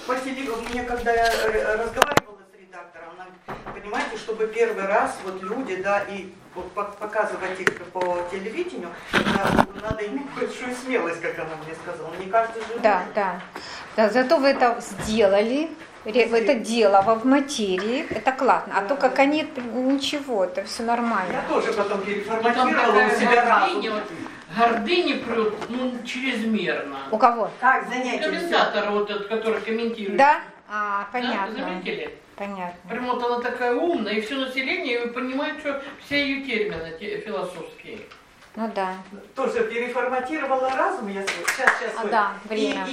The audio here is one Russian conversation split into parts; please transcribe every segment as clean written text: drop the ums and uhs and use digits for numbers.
Мне когда я разговаривала с редактором, она говорит, понимаете, чтобы первый раз вот люди, да, и вот показывать их по телевидению, надо иметь большую смелость, как она мне сказала. Не каждый же... Да, зато вы это сделали. Это дело в материи, это классно. А то, как они, ничего, это все нормально. Я тоже потом переформатировала у себя разум. Гордыня прет, чрезмерно. У кого? Как занятие? Комментатор вот этот, который комментирует. Да? Понятно. Да, заметили? Понятно. Прям вот она такая умная, и все население понимает, что все ее термины философские. Ну да. Тоже переформатировала разум, я сейчас. Да, время.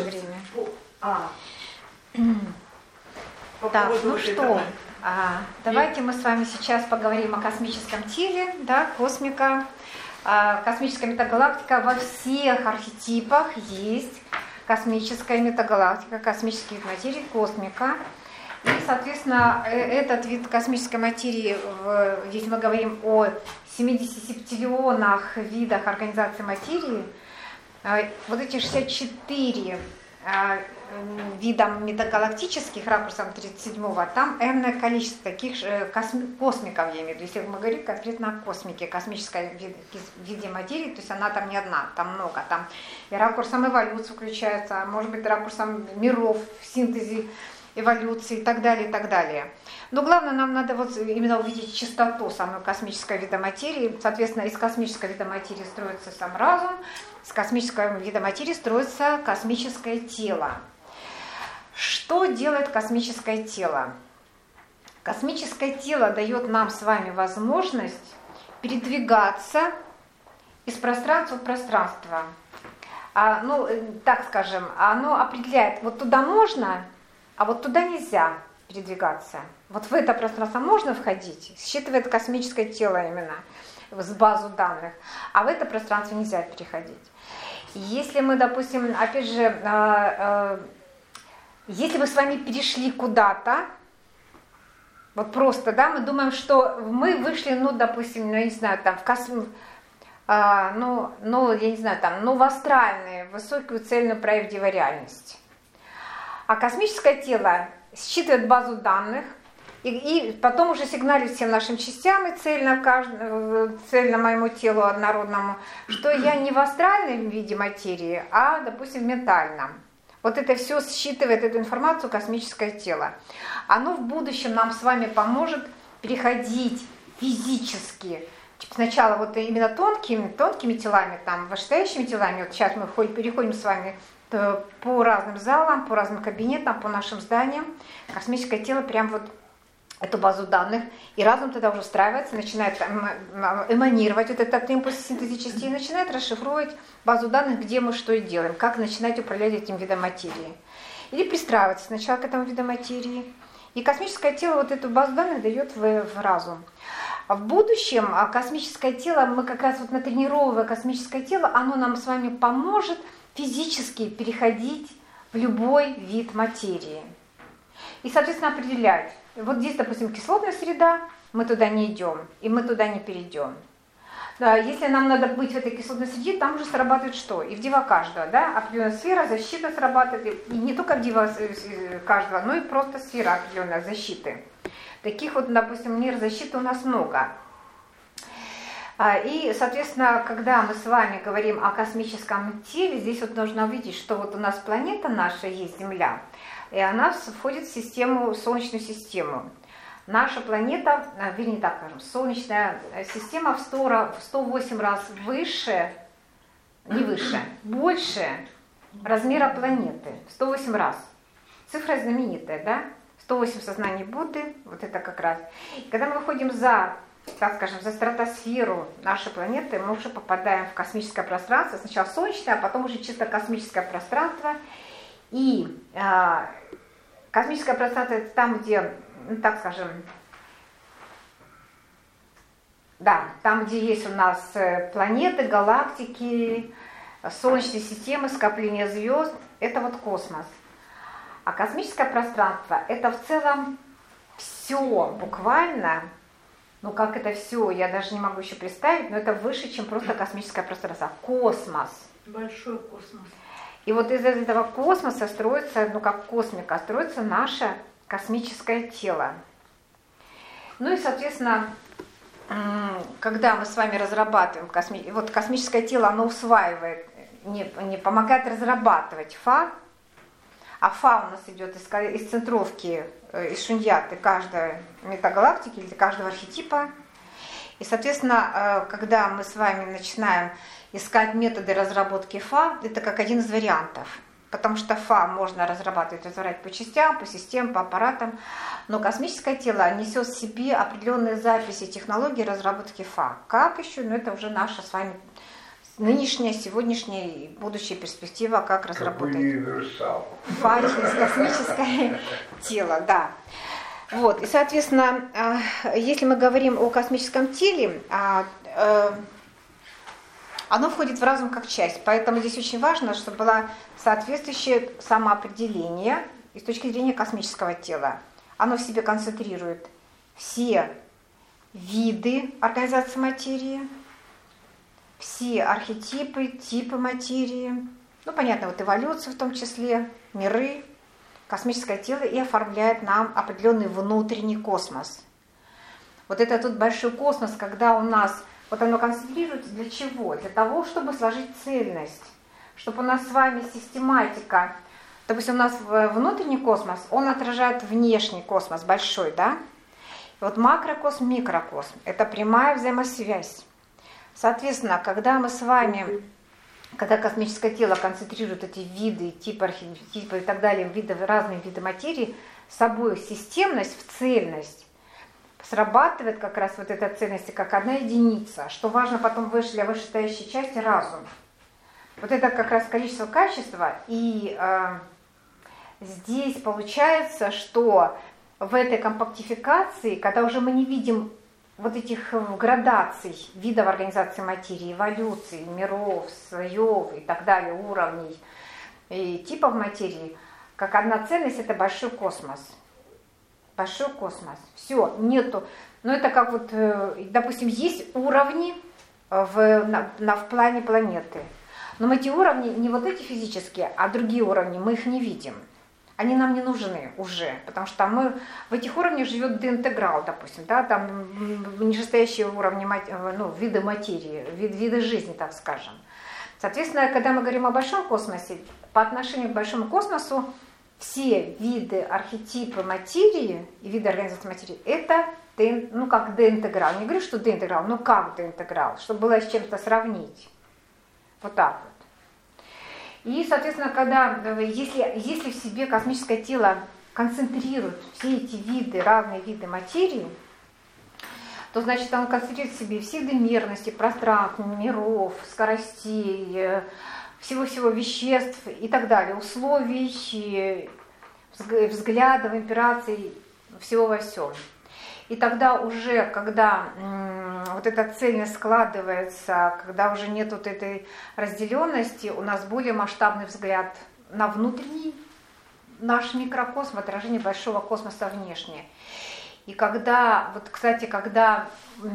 Так, ну что, давайте мы с вами сейчас поговорим о космическом теле, да, космика. Космическая метагалактика во всех архетипах есть. Космическая метагалактика, космический вид материи, космика. И, соответственно, этот вид космической материи, если мы говорим о 70 септиллионах видах организации материи, вот эти 64 видам метагалактических, ракурсом 37-го, там энное количество таких космиков, я имею в виду, если мы говорим конкретно о космике, космической виде материи, то есть она там не одна, там много, там и ракурсом эволюции включается, может быть, ракурсом миров в синтезе эволюции и так далее, и так далее. Но главное, нам надо вот именно увидеть чистоту самой космической вида материи. Соответственно, из космического вида материи строится сам разум, из космического вида материи строится космическое тело. Что делает космическое тело? Космическое тело дает нам с вами возможность передвигаться из пространства в пространство. Так скажем, оно определяет, вот туда можно, а вот туда нельзя передвигаться. Вот в это пространство можно входить, считывает космическое тело именно с базу данных, а в это пространство нельзя переходить. Если мы, допустим, опять же, если мы с вами перешли куда-то, вот просто, да, мы думаем, что мы вышли, допустим, я не знаю, там, в астральную, высокую цельную правдивую реальность. А космическое тело считывает базу данных и потом уже сигналит всем нашим частям и цельно моему телу однородному, что я не в астральном виде материи, а, допустим, в ментальном. Вот это все считывает эту информацию космическое тело. Оно в будущем нам с вами поможет переходить физически. Сначала вот именно тонкими телами, там, вышестоящими телами. Вот сейчас мы переходим с вами по разным залам, по разным кабинетам, по нашим зданиям. Космическое тело прям вот эту базу данных, и разум тогда уже встраивается, начинает эманировать вот этот импульс синтеза частей, начинает расшифровывать базу данных, где мы что и делаем, как начинать управлять этим видом материи. Или пристраиваться сначала к этому виду материи. И космическое тело вот эту базу данных дает в разум. В будущем космическое тело, мы как раз вот натренировывая космическое тело, оно нам с вами поможет физически переходить в любой вид материи. И, соответственно, определять. Вот здесь, допустим, кислотная среда, мы туда не идем, и мы туда не перейдем. Да, если нам надо быть в этой кислотной среде, там уже срабатывает что? И в диво каждого, да, определенная сфера, защита срабатывает, и не только в диво каждого, но и просто сфера определенной защиты. Таких вот, допустим, мер защиты у нас много. И, соответственно, когда мы с вами говорим о космическом теле, здесь вот нужно увидеть, что вот у нас планета наша есть, Земля, и она входит в Солнечную систему. Наша планета, вернее так скажем, Солнечная система в 108 раз выше, не выше, больше размера планеты, в 108 раз. Цифра знаменитая, да? 108 сознаний Будды, вот это как раз. И когда мы выходим за, так скажем, за стратосферу нашей планеты, мы уже попадаем в космическое пространство, сначала солнечное, а потом уже чисто космическое пространство. И космическое пространство — это там, где, так скажем, да, там, где есть у нас планеты, галактики, солнечные системы, скопления звезд, это вот космос. А космическое пространство — это в целом все буквально, как это все, я даже не могу еще представить, но это выше, чем просто космическое пространство. Космос. Большой космос. И вот из этого космоса строится, ну как космика, строится наше космическое тело. Ну и, соответственно, когда мы с вами разрабатываем вот космическое тело, оно усваивает, не помогает разрабатывать Фа, а Фа у нас идет из центровки, из шуньяты каждой метагалактики или каждого архетипа. И, соответственно, когда мы с вами начинаем искать методы разработки Фа, это как один из вариантов. Потому что Фа можно разрабатывать по частям, по системам, по аппаратам. Но космическое тело несет в себе определенные записи технологий разработки Фа. Как еще? Ну, это уже наша с вами нынешняя, сегодняшняя и будущая перспектива, как разработать Фа через космическое тело. Да. Вот. И, соответственно, если мы говорим о космическом теле, оно входит в разум как часть. Поэтому здесь очень важно, чтобы было соответствующее самоопределение и с точки зрения космического тела. Оно в себе концентрирует все виды организации материи, все архетипы, типы материи, ну, понятно, вот эволюцию в том числе, миры, космическое тело и оформляет нам определенный внутренний космос. Вот это тут большой космос, когда у нас, вот оно концентрируется для чего? Для того, чтобы сложить цельность, чтобы у нас с вами систематика, допустим, у нас внутренний космос, он отражает внешний космос, большой, да? И вот макрокосм, микрокосм, это прямая взаимосвязь. Соответственно, когда мы с вами, когда космическое тело концентрирует эти виды, типы, архетипы и так далее, разные виды материи, с собой системность в цельность, срабатывает как раз вот эта цельность как одна единица, что важно потом для вышестоящей части разум. Вот это как раз количество, качество, и здесь получается, что в этой компактификации, когда уже мы не видим вот этих градаций, видов организации материи, эволюции, миров, слоев и так далее, уровней и типов материи, как одна цельность, это большой космос. Большой космос. Все, нету. Но это как вот, допустим, есть уровни в плане планеты. Но эти уровни не вот эти физические, а другие уровни, мы их не видим. Они нам не нужны уже, потому что мы в этих уровнях живет деинтеграл, допустим, да, там нижестоящие уровни, ну, виды материи, виды жизни, так скажем. Соответственно, когда мы говорим о большом космосе, по отношению к большому космосу все виды, архетипы материи и виды организации материи – это, ну, как деинтеграл. Не говорю, что деинтеграл, но как деинтеграл, чтобы было с чем-то сравнить. Вот так вот. И, соответственно, если в себе космическое тело концентрирует все эти виды, разные виды материи, то, значит, оно концентрирует в себе все виды мерности, пространств, миров, скоростей, всего-всего веществ и так далее, условий, взглядов, импераций, всего во всем. И тогда уже, когда вот эта цельность складывается, когда уже нет вот этой разделенности, у нас более масштабный взгляд на внутренний наш микрокосм, отражение большого космоса внешне. И когда, вот, кстати, когда,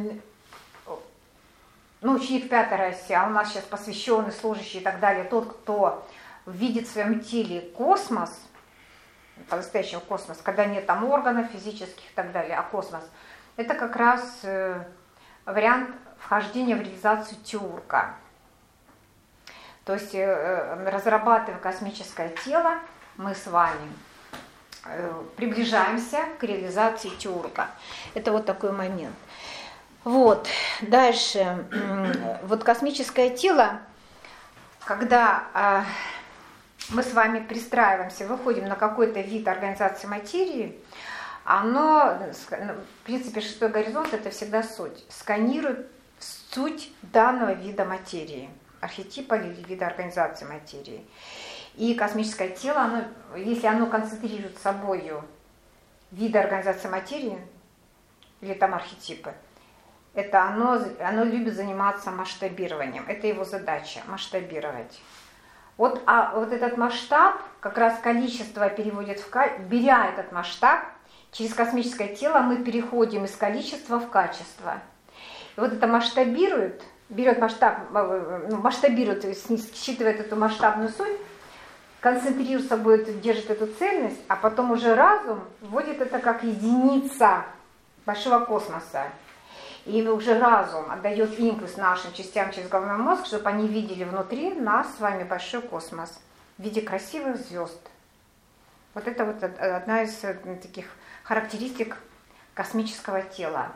ну, ученик пятой расе, а у нас сейчас посвященный, служащий и так далее, тот, кто видит в своем теле космос, по-настоящему космос, когда нет там органов физических и так далее, а космос, это как раз вариант вхождения в реализацию теурга. То есть, разрабатывая космическое тело, мы с вами приближаемся к реализации теурга. Это вот такой момент. Вот, дальше. Вот космическое тело, когда мы с вами пристраиваемся, выходим на какой-то вид организации материи, оно, в принципе, шестой горизонт – это всегда суть. Сканирует суть данного вида материи, архетипа или вида организации материи. И космическое тело, если оно концентрирует собою виды организации материи или там архетипы, это оно любит заниматься масштабированием. Это его задача – масштабировать. Вот этот масштаб, как раз количество переводит беря этот масштаб, через космическое тело мы переходим из количества в качество. И вот это масштабирует, берет масштаб, масштабирует, считывает эту масштабную суть, концентрируется, будет, держит эту цельность, а потом уже разум вводит это как единица большого космоса. И уже разум отдает импульс нашим частям через головной мозг, чтобы они видели внутри нас с вами большой космос в виде красивых звезд. Вот это вот одна из таких характеристик космического тела.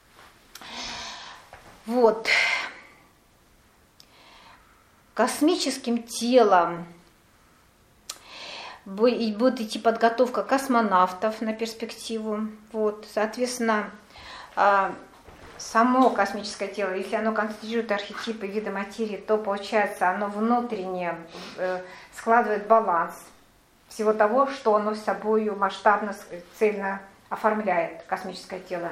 Вот. Космическим телом будет идти подготовка космонавтов на перспективу. Вот. Соответственно, само космическое тело, если оно концентрирует архетипы вида материи, то получается оно внутренне складывает баланс всего того, что оно с собой масштабно, цельно оформляет космическое тело.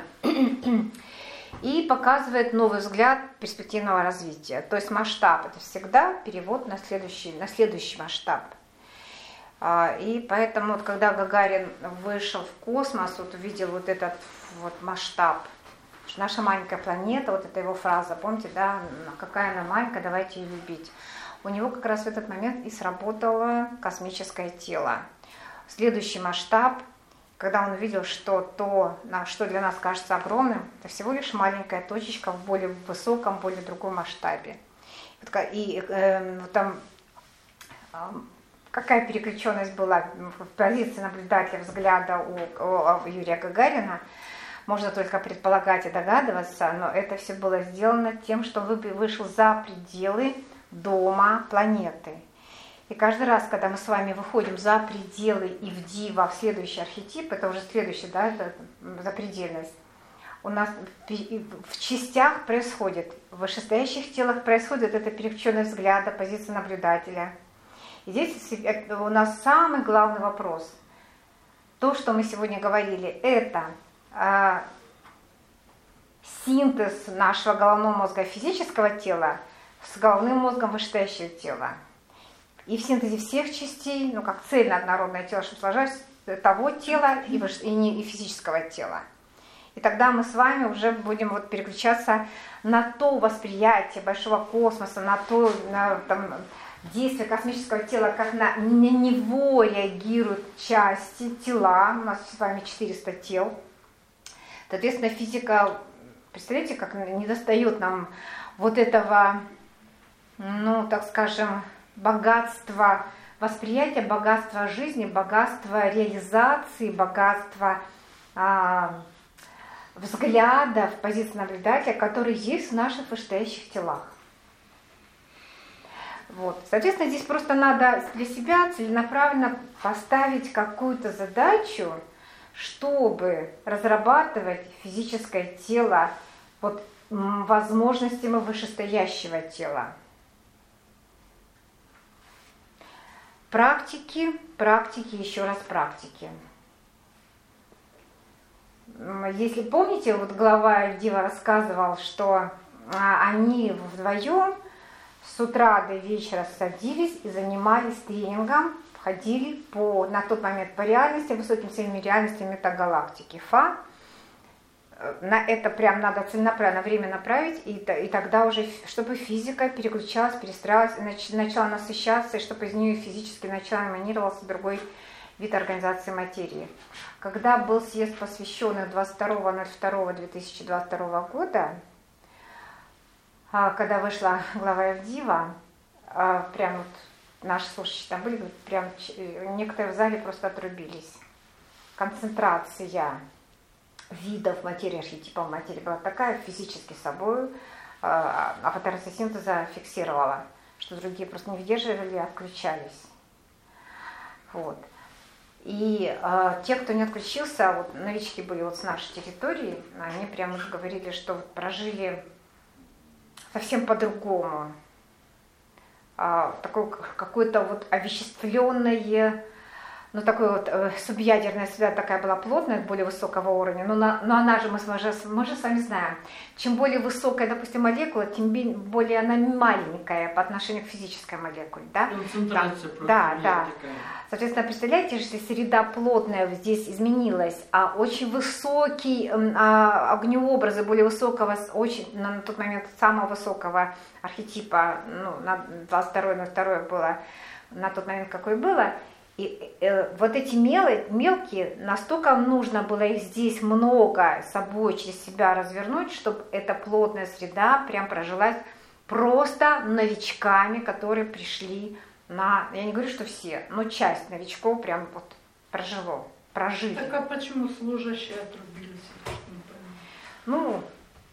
И показывает новый взгляд перспективного развития. То есть масштаб – это всегда перевод на следующий масштаб. И поэтому, вот, когда Гагарин вышел в космос, вот, увидел вот этот вот масштаб, что наша маленькая планета, вот эта его фраза, помните, да, какая она маленькая, давайте ее любить. У него как раз в этот момент и сработало космическое тело. Следующий масштаб, когда он увидел, что то, что для нас кажется огромным, это всего лишь маленькая точечка в более высоком, более другом масштабе. И там какая переключенность была в позиции наблюдателя взгляда у Юрия Гагарина, можно только предполагать и догадываться, но это все было сделано тем, что он вышел за пределы дома планеты. И каждый раз, когда мы с вами выходим за пределы и в дива, в следующий архетип, это уже следующий, да, это запредельность, у нас в частях происходит, в вышестоящих телах происходит это переключенность взгляда, позиция наблюдателя. И здесь у нас самый главный вопрос. То, что мы сегодня говорили, это синтез нашего головного мозга физического тела с головным мозгом вышестоящего тела. И в синтезе всех частей, ну как цельно однородное тело, чтобы сложилось того тела и физического тела. И тогда мы с вами уже будем вот переключаться на то восприятие большого космоса, на то там, действие космического тела, как на него реагируют части тела. У нас с вами 400 тел. Соответственно, физика, представляете, как не достает нам вот этого, ну, так скажем, богатства восприятия, богатства жизни, богатства реализации, богатства взгляда в позиции наблюдателя, который есть в наших вышестоящих телах. Вот. Соответственно, здесь просто надо для себя целенаправленно поставить какую-то задачу, чтобы разрабатывать физическое тело вот, возможностями вышестоящего тела. Практики, еще раз практики. Если помните, вот глава Дива рассказывал, что они вдвоем с утра до вечера садились и занимались тренингом, ходили на тот момент по реальности, высоким целям реальности метагалактики Фа. На это прям надо целенаправленно время направить, и тогда уже, чтобы физика переключалась, перестраивалась, начала насыщаться, и чтобы из нее физически начал эманировался другой вид организации материи. Когда был съезд, посвященный 22.02.2022 года, когда вышла глава Евдива, прям вот наши слушатели там были, прям некоторые в зале просто отрубились. Концентрация видов материи, архетипов материи была такая, физически собой апотеросинтеза фиксировала, что другие просто не выдерживали, отключались. Вот. И те, кто не отключился, вот новички были вот с нашей территории, они прямо говорили, что вот прожили совсем по-другому. Такое какое-то вот овеществленное, ну такое вот субъядерная среда такая была плотная, более высокого уровня, но она же, мы же с вами знаем, чем более высокая, допустим, молекула, тем более она маленькая по отношению к физической молекуле, да? Концентрация просто да. такая. Соответственно, представляете, если среда плотная здесь изменилась, а очень высокие огнеобразы более высокого, очень на тот момент самого высокого архетипа, ну, на 22-02 было, на тот момент, какое было. И вот эти мелкие, настолько нужно было их здесь много собой через себя развернуть, чтобы эта плотная среда прям прожилась просто новичками, которые пришли на... Я не говорю, что все, но часть новичков прям вот прожили. Так а почему служащие отрубились? Ну...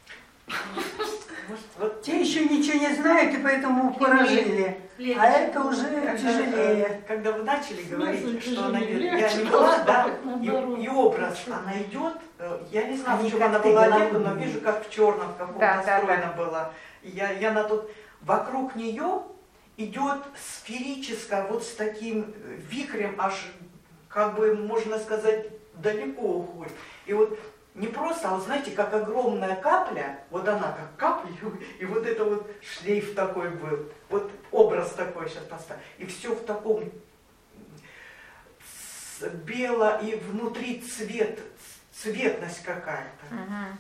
Вот те еще ничего не знают, и поэтому поражили. А это уже тяжелее. Когда вы начали говорить, что она тяжелее? я не была, да, и образ, она идет, я не знаю, в чем она была одета, но вижу, как в черном, в каком настроена была. Я на тот, вокруг нее идет сферическая, вот с таким вихрем, аж, как бы, можно сказать, далеко уходит. И вот не просто, а вот знаете, как огромная капля, вот она как капля, и вот это вот шлейф такой был, вот образ такой сейчас поставь, и все в таком бело, и внутри цветность какая-то.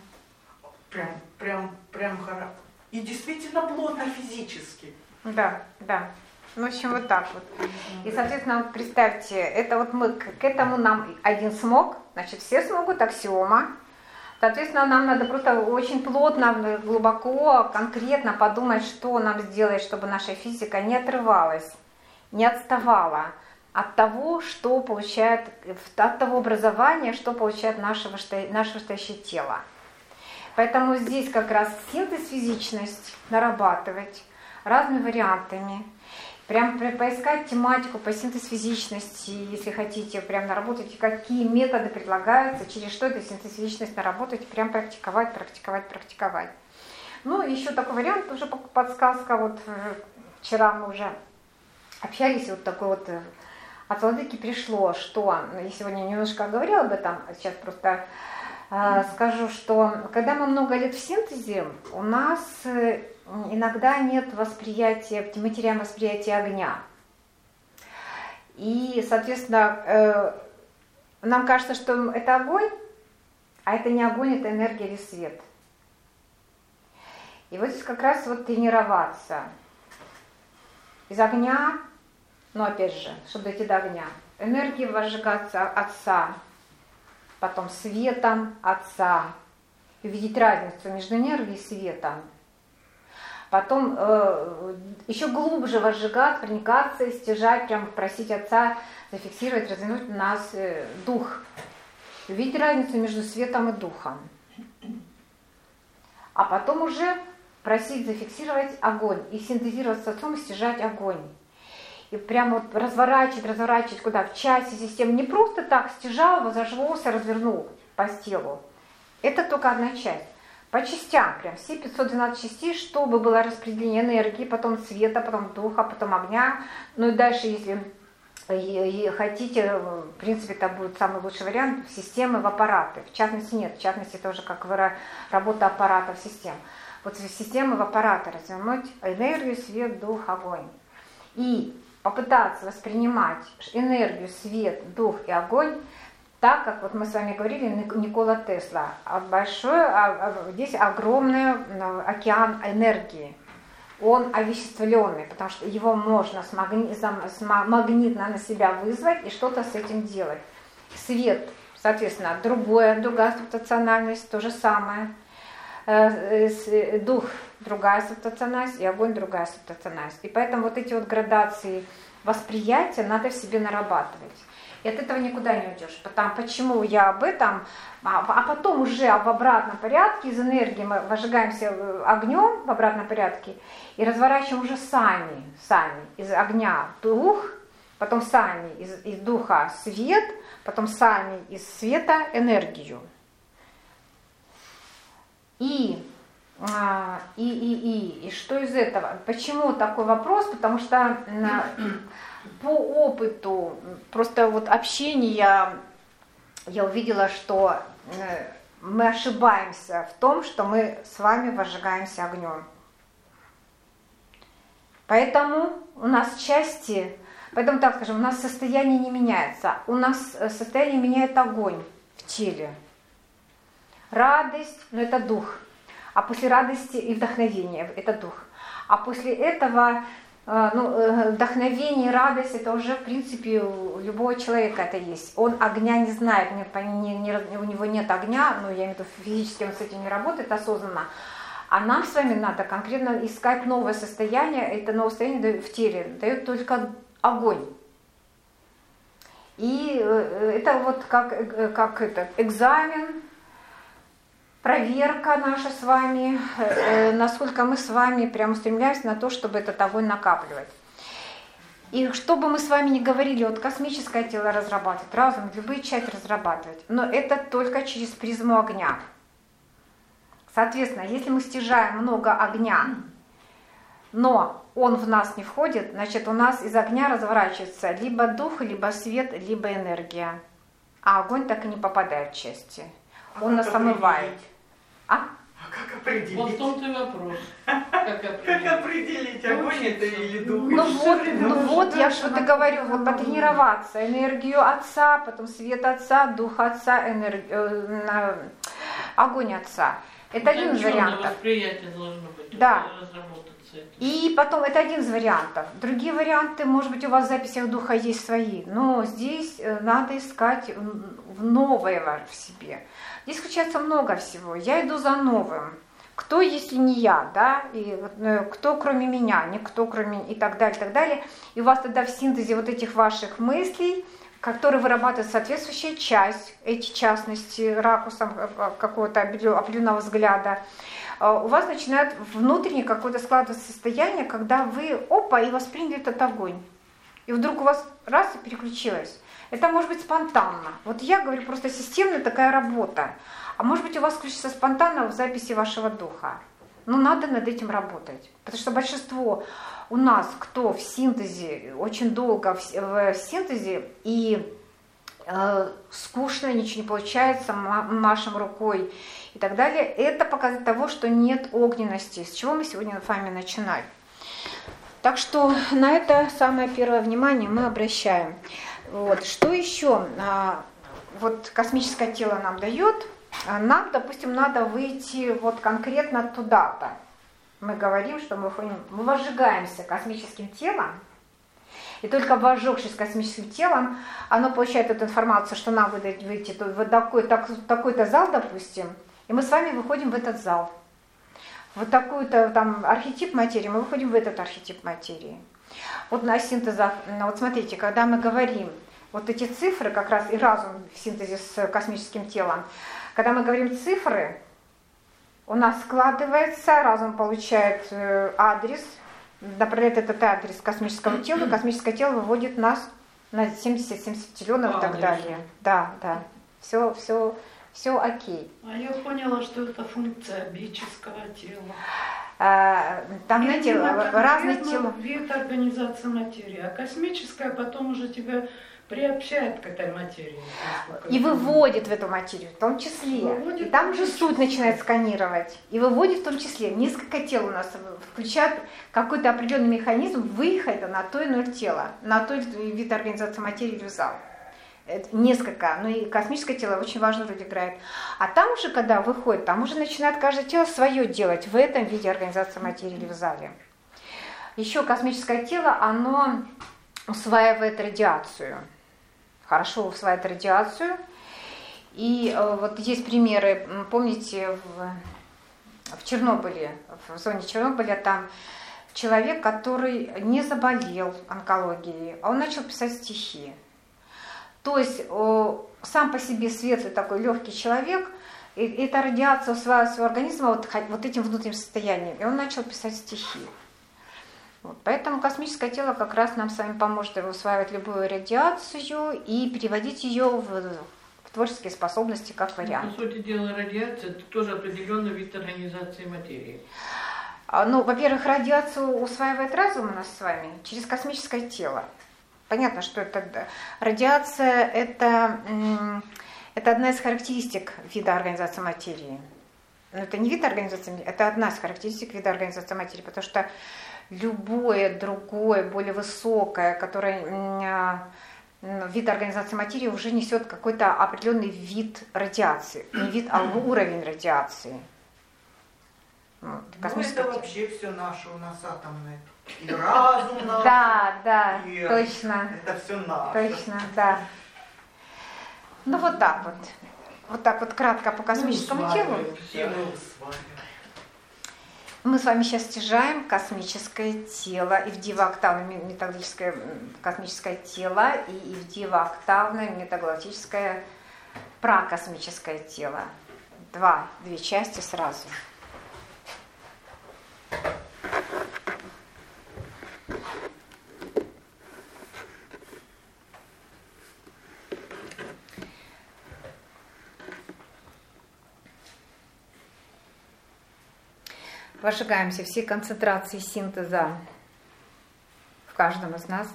Прям хорошо. И действительно плотно физически. Да. В общем, вот так вот. И, соответственно, вот представьте, это вот мы к этому нам один смог, значит, все смогут, аксиома. Соответственно, нам надо просто очень плотно, глубоко, конкретно подумать, что нам сделать, чтобы наша физика не отрывалась, не отставала от того, что получает, от того образования, что получает наше вышестоящее тело. Поэтому здесь как раз синтез физичность нарабатывать разными вариантами. Прям поискать тематику по синтез физичности, если хотите, прям наработать, какие методы предлагаются, через что эту синтез физичность наработать, прям практиковать. Ну, еще такой вариант, уже подсказка, вот вчера мы уже общались, вот такой вот от владыки пришло, что, я сегодня немножко говорила об этом, сейчас просто скажу, что когда мы много лет в синтезе, у нас иногда нет восприятия, мы теряем восприятие огня. И, соответственно, нам кажется, что это огонь, а это не огонь, это энергия или свет. И вот здесь как раз вот тренироваться. Из огня, но опять же, чтобы дойти до огня, энергии возжигаться Отца, потом светом Отца, и увидеть разницу между энергией и светом. Потом еще глубже возжигать, проникаться, стяжать, прям просить Отца зафиксировать, развернуть в нас дух. Увидеть разницу между светом и духом. А потом уже просить зафиксировать огонь и синтезировать с Отцом, стяжать огонь. И прямо вот разворачивать куда? В части системы. Не просто так стяжал, возожжался, развернул по телу. Это только одна часть. По частям, прям все 512 частей, чтобы было распределение энергии, потом света, потом духа, потом огня. Ну и дальше, если хотите, в принципе, это будет самый лучший вариант, системы в аппараты. В частности, нет. В частности, это уже как работа аппаратов систем. Вот системы в аппараты развернуть энергию, свет, дух, огонь. И попытаться воспринимать энергию, свет, дух и огонь так, как вот мы с вами говорили, Никола Тесла. Здесь огромный океан энергии. Он овеществленный, потому что его можно магнитно на себя вызвать и что-то с этим делать. Свет, соответственно, другая субстациональность, то же самое. Дух, другая субстациональность, и огонь, другая субстациональность. И поэтому вот эти вот градации восприятия надо в себе нарабатывать. И от этого никуда не уйдешь. Почему я об этом? А потом уже в обратном порядке из энергии мы возжигаемся огнем в обратном порядке и разворачиваем уже сами из огня дух, потом сами из духа свет, потом сами из света энергию. И что из этого? Почему такой вопрос? Потому что по опыту просто вот общения я увидела, что мы ошибаемся в том, что мы с вами возжигаемся огнем. Поэтому у нас поэтому так скажем, у нас состояние не меняется. У нас состояние меняет огонь в теле. Радость, но это дух. А после радости и вдохновения, это дух. А после этого Вдохновение, радость, это уже, в принципе, у любого человека это есть. Он огня не знает, у него нет огня, я имею в виду, физически он с этим не работает осознанно. А нам с вами надо конкретно искать новое состояние. Это новое состояние в теле дает только огонь. И это вот как экзамен, проверка наша с вами, насколько мы с вами прямо устремляемся на то, чтобы этот огонь накапливать. И что бы мы с вами ни говорили, вот космическое тело разрабатывать, разум, любые части разрабатывать, но это только через призму огня. Соответственно, если мы стяжаем много огня, но он в нас не входит, значит у нас из огня разворачивается либо дух, либо свет, либо энергия. А огонь так и не попадает в части. Он нас омывает. А как определить? Вот в том-то и вопрос. Как определить, огонь это или дух? Вот я что-то говорю, вот потренироваться, энергию Отца, потом свет Отца, дух Отца, огонь Отца. Это один из вариантов. Восприятие должно быть. Да. Разработаться это. И потом это один из вариантов. Другие варианты, может быть, у вас в записях духа есть свои, но здесь надо искать новое в себе. Здесь включается много всего. Я иду за новым. Кто, если не я, да? И кто, кроме меня, никто, кроме и так далее, и так далее. И у вас тогда в синтезе вот этих ваших мыслей, которые вырабатывает соответствующая часть, эти частности, ракурсом какого-то определенного взгляда, у вас начинает внутренне какое-то складываться состояние, когда вы, и восприняли этот огонь. И вдруг у вас раз и переключилось. Это может быть спонтанно. Вот я говорю, просто системная такая работа. А может быть у вас включится спонтанно в записи вашего духа. Но надо над этим работать. Потому что большинство у нас, кто в синтезе, очень долго в синтезе, и скучно, ничего не получается, машем рукой и так далее, это показатель того, что нет огненности. С чего мы сегодня с вами начинаем? Так что на это самое первое внимание мы обращаем. Вот. Что еще вот космическое тело нам дает? Нам, допустим, надо выйти вот конкретно туда-то. Мы говорим, что мы возжигаемся космическим телом, и только возжегшись космическим телом, оно получает эту информацию, что нам выйти в такой-то зал, допустим, и мы с вами выходим в этот зал. Вот такой-то там архетип материи, мы выходим в этот архетип материи. Вот на синтезах, вот смотрите, когда мы говорим, вот эти цифры, как раз и разум в синтезе с космическим телом, когда мы говорим цифры, у нас складывается, разум получает адрес, направляет этот адрес космического тела, и космическое тело выводит нас на 70 септиллионов и так далее. Да. Все окей. А я поняла, что это функция бичевского тела. Там, знаете, разные тела. Вид организации материи, а космическая потом уже тебя приобщает к этой материи. И выводит в эту материю, в том числе. И там уже суть начинает сканировать. И выводит в том числе. Несколько тел у нас включают какой-то определенный механизм выхода на то иное тело, на той вид организации материи или в зал. Несколько, но и космическое тело очень важную роль играет. А там уже, когда выходит, там уже начинает каждое тело свое делать в этом виде организации материи или в зале. Еще космическое тело, оно усваивает радиацию. Хорошо усваивает радиацию. И вот есть примеры, помните, в Чернобыле, в зоне Чернобыля, там человек, который не заболел онкологией, а он начал писать стихи. То есть сам по себе светлый такой легкий человек, и эта радиация усваивает своего организма вот этим внутренним состоянием, и он начал писать стихи. Вот, поэтому космическое тело как раз нам с вами поможет усваивать любую радиацию и переводить ее в творческие способности как вариант. По сути дела, радиация – это тоже определенный вид организации материи. Ну, во-первых, радиацию усваивает разум у нас с вами через космическое тело. Понятно, что это радиация – это одна из характеристик вида организации материи. Но это не вид организации, это одна из характеристик вида организации материи, потому что любое другое, более высокое, которое вид организации материи уже несет какой-то определенный вид радиации. Не вид, а уровень радиации. Вот, Ну, космическое это тело. вообще все наше у нас атомное. И разум наш. Да, и точно. Это все наше. Точно, да. Ну вот так вот. Вот так вот кратко по космическому телу. Все мы усваиваем. Мы с вами сейчас стяжаем космическое тело, и в дивооктавное металлическое космическое тело, и в дивооктавное метагалактическое пракосмическое тело. Две части сразу. Возжигаемся все концентрации синтеза в каждом из нас.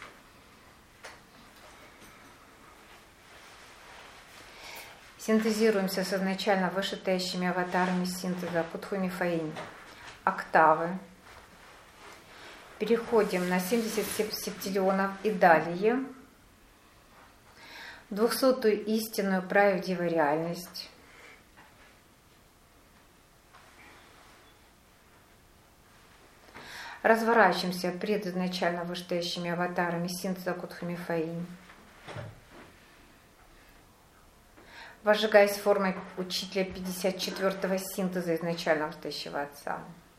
Синтезируемся с изначально вышестоящими аватарами синтеза Кутхуми Фаинь, октавы. Переходим на 70 септиллионов и далее. 200-ю истинную правдивую реальность. Разворачиваемся пред изначально вышестоящими аватарами синтеза Кутхуми Фаинь. Возжигаясь формой учителя 54-го синтеза изначально вышестоящего Отца.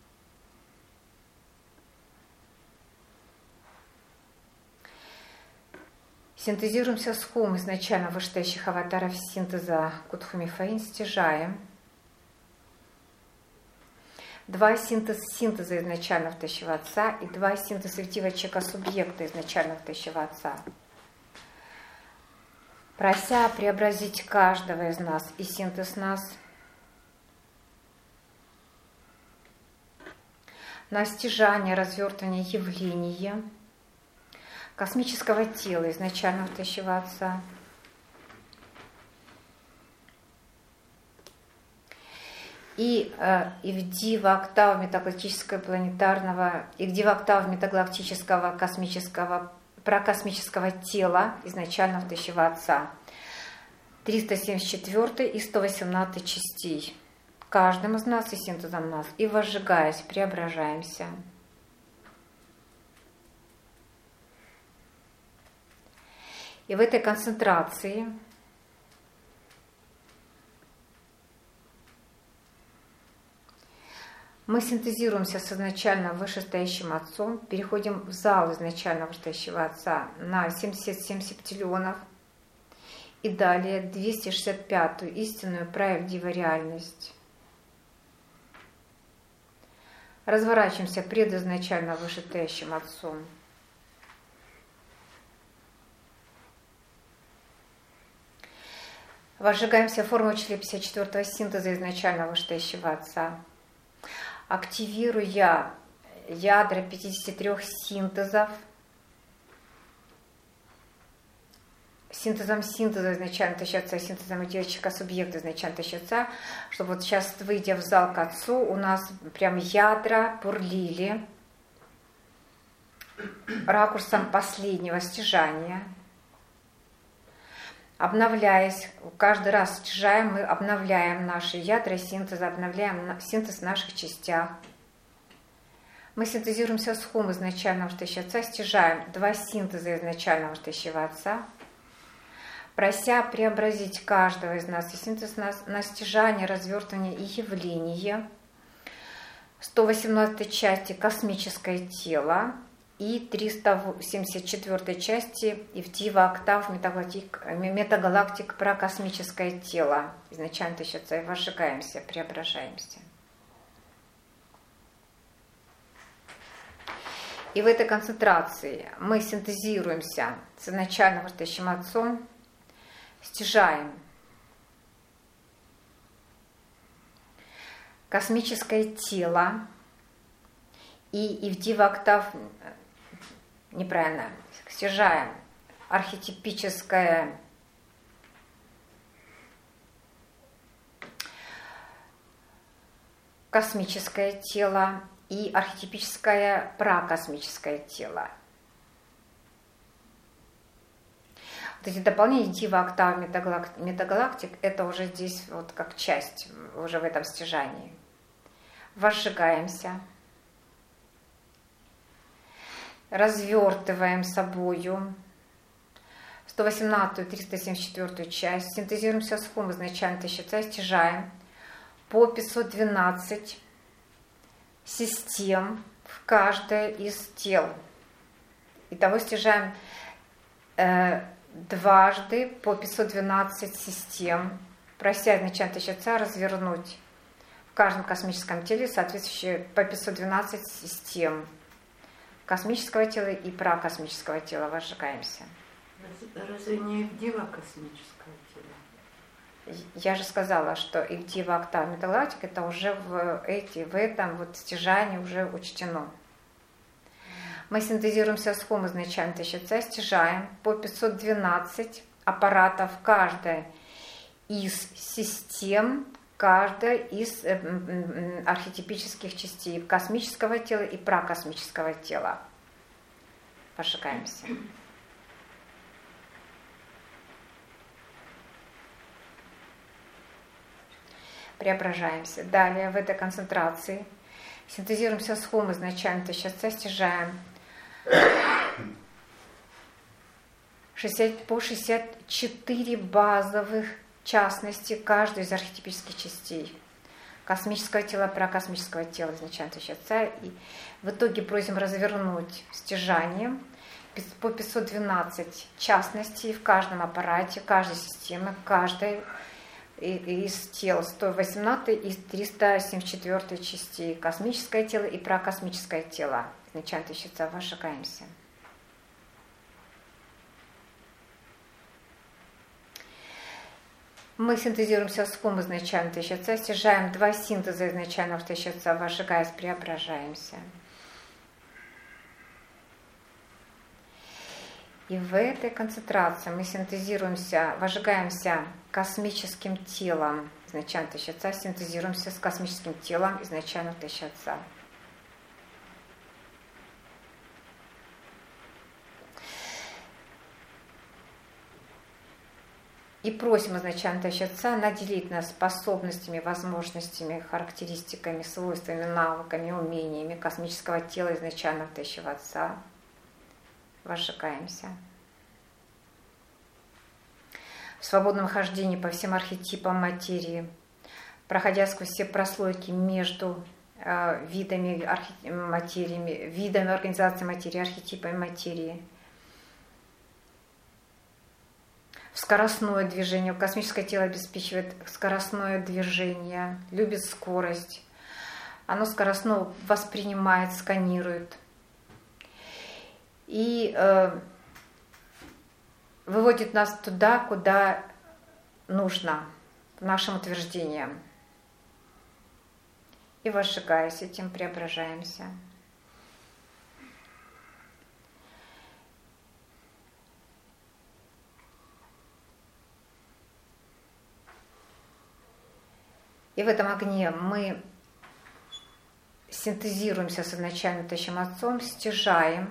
Синтезируемся с хум изначально вышестоящих аватаров синтеза Кутхуми Фаинь, стяжаем. 2 синтеза изначально втащего Отца и 2 синтеза актива чека субъекта изначально втащего Отца. Прося преобразить каждого из нас и синтез нас на стяжание, развертывание явления космического тела изначально втащего Отца. И в дивооктав метагалактического планетарного, и в дивооктав метагалактического космического, пракосмического тела изначально втащего Отца. 374 и 118 частей. Каждым из нас и синтезом нас. И возжигаясь, преображаемся. И в этой концентрации мы синтезируемся с изначально вышестоящим Отцом, переходим в зал изначально вышестоящего Отца на 77 септиллионов и далее 265-ю истинную правдивую реальность. Разворачиваемся пред изначально вышестоящим Отцом. Возжигаемся форму учителя 54-го синтеза изначально вышестоящего Отца, активируя ядра 53 синтезов, синтезом синтеза изначально тащатся, синтезом идеочка субъекта изначально тащатся, чтобы вот сейчас, выйдя в зал к Отцу, у нас прям ядра бурлили ракурсом последнего стяжания. Обновляясь, каждый раз стяжаем, мы обновляем наши ядра синтеза, обновляем синтез в наших частях. Мы синтезируемся с хум изначального втащего Отца, стяжаем 2 синтеза изначального втащего Отца, прося преобразить каждого из нас и синтез нас на стяжание, развертывание и явление 118 части космическое тело и 374 части и в дивооктав метагалактик про космическое тело. Изначально тащится и возжигаемся, преображаемся. И в этой концентрации мы синтезируемся с изначально вышестоящим Отцом, стяжаем космическое тело и в дивооктав, неправильно, стяжаем архетипическое космическое тело и архетипическое пракосмическое тело. Вот эти дополнения дивооктав метагалактик, это уже здесь вот как часть, уже в этом стяжании. возжигаемся, развертываем собою 118-374 часть, синтезируем все схемы изначально тысяча, стяжаем по 512 систем в каждое из тел. Итого стяжаем дважды по 512 систем, прося изначально тысяча развернуть в каждом космическом теле соответствующие по 512 систем космического тела и пракосмического тела. Возжигаемся. Разве не Ивдива космическое тело? Я же сказала, что Ивдива октава метагалактика это уже в этом вот стяжании уже учтено. Мы синтезируем все схемы изначально тысяча, стяжаем по 512 аппаратов каждая из систем, каждая из архетипических частей космического тела и пракосмического тела. Пошагаемся. Преображаемся. Далее в этой концентрации синтезируем все схемы изначально тысяча, стяжаем по 64 базовых частности каждой из архетипических частей космического тела, пракосмического тела изначально тысяча. И в итоге просим развернуть стяжанием по 512 частностей в каждом аппарате, каждой системе, каждой из тел 118 и 374 частей космическое тело и пракосмическое тело. Изначально тысяча, возжигаемся. Мы синтезируем все схемы изначально тысяча, стяжаем два синтеза изначально в тысяча, возжигаясь, преображаемся. И в этой концентрации мы синтезируемся, возжигаемся космическим телом изначально тысяча, синтезируемся с космическим телом изначально тысяча. И просим изначально тысяча наделить нас способностями, возможностями, характеристиками, свойствами, навыками, умениями космического тела изначально тысяча. Возжигаемся. В свободном хождении по всем архетипам материи, проходя сквозь все прослойки между видами материи, видами организации материи, архетипами материи, в скоростное движение. Космическое тело обеспечивает скоростное движение, любит скорость. Оно скоростно воспринимает, сканирует. И выводит нас туда, куда нужно, к нашим утверждениям. И возжигаясь, этим преображаемся. И в этом огне мы синтезируемся с изначальным Тысячим Отцом, стяжаем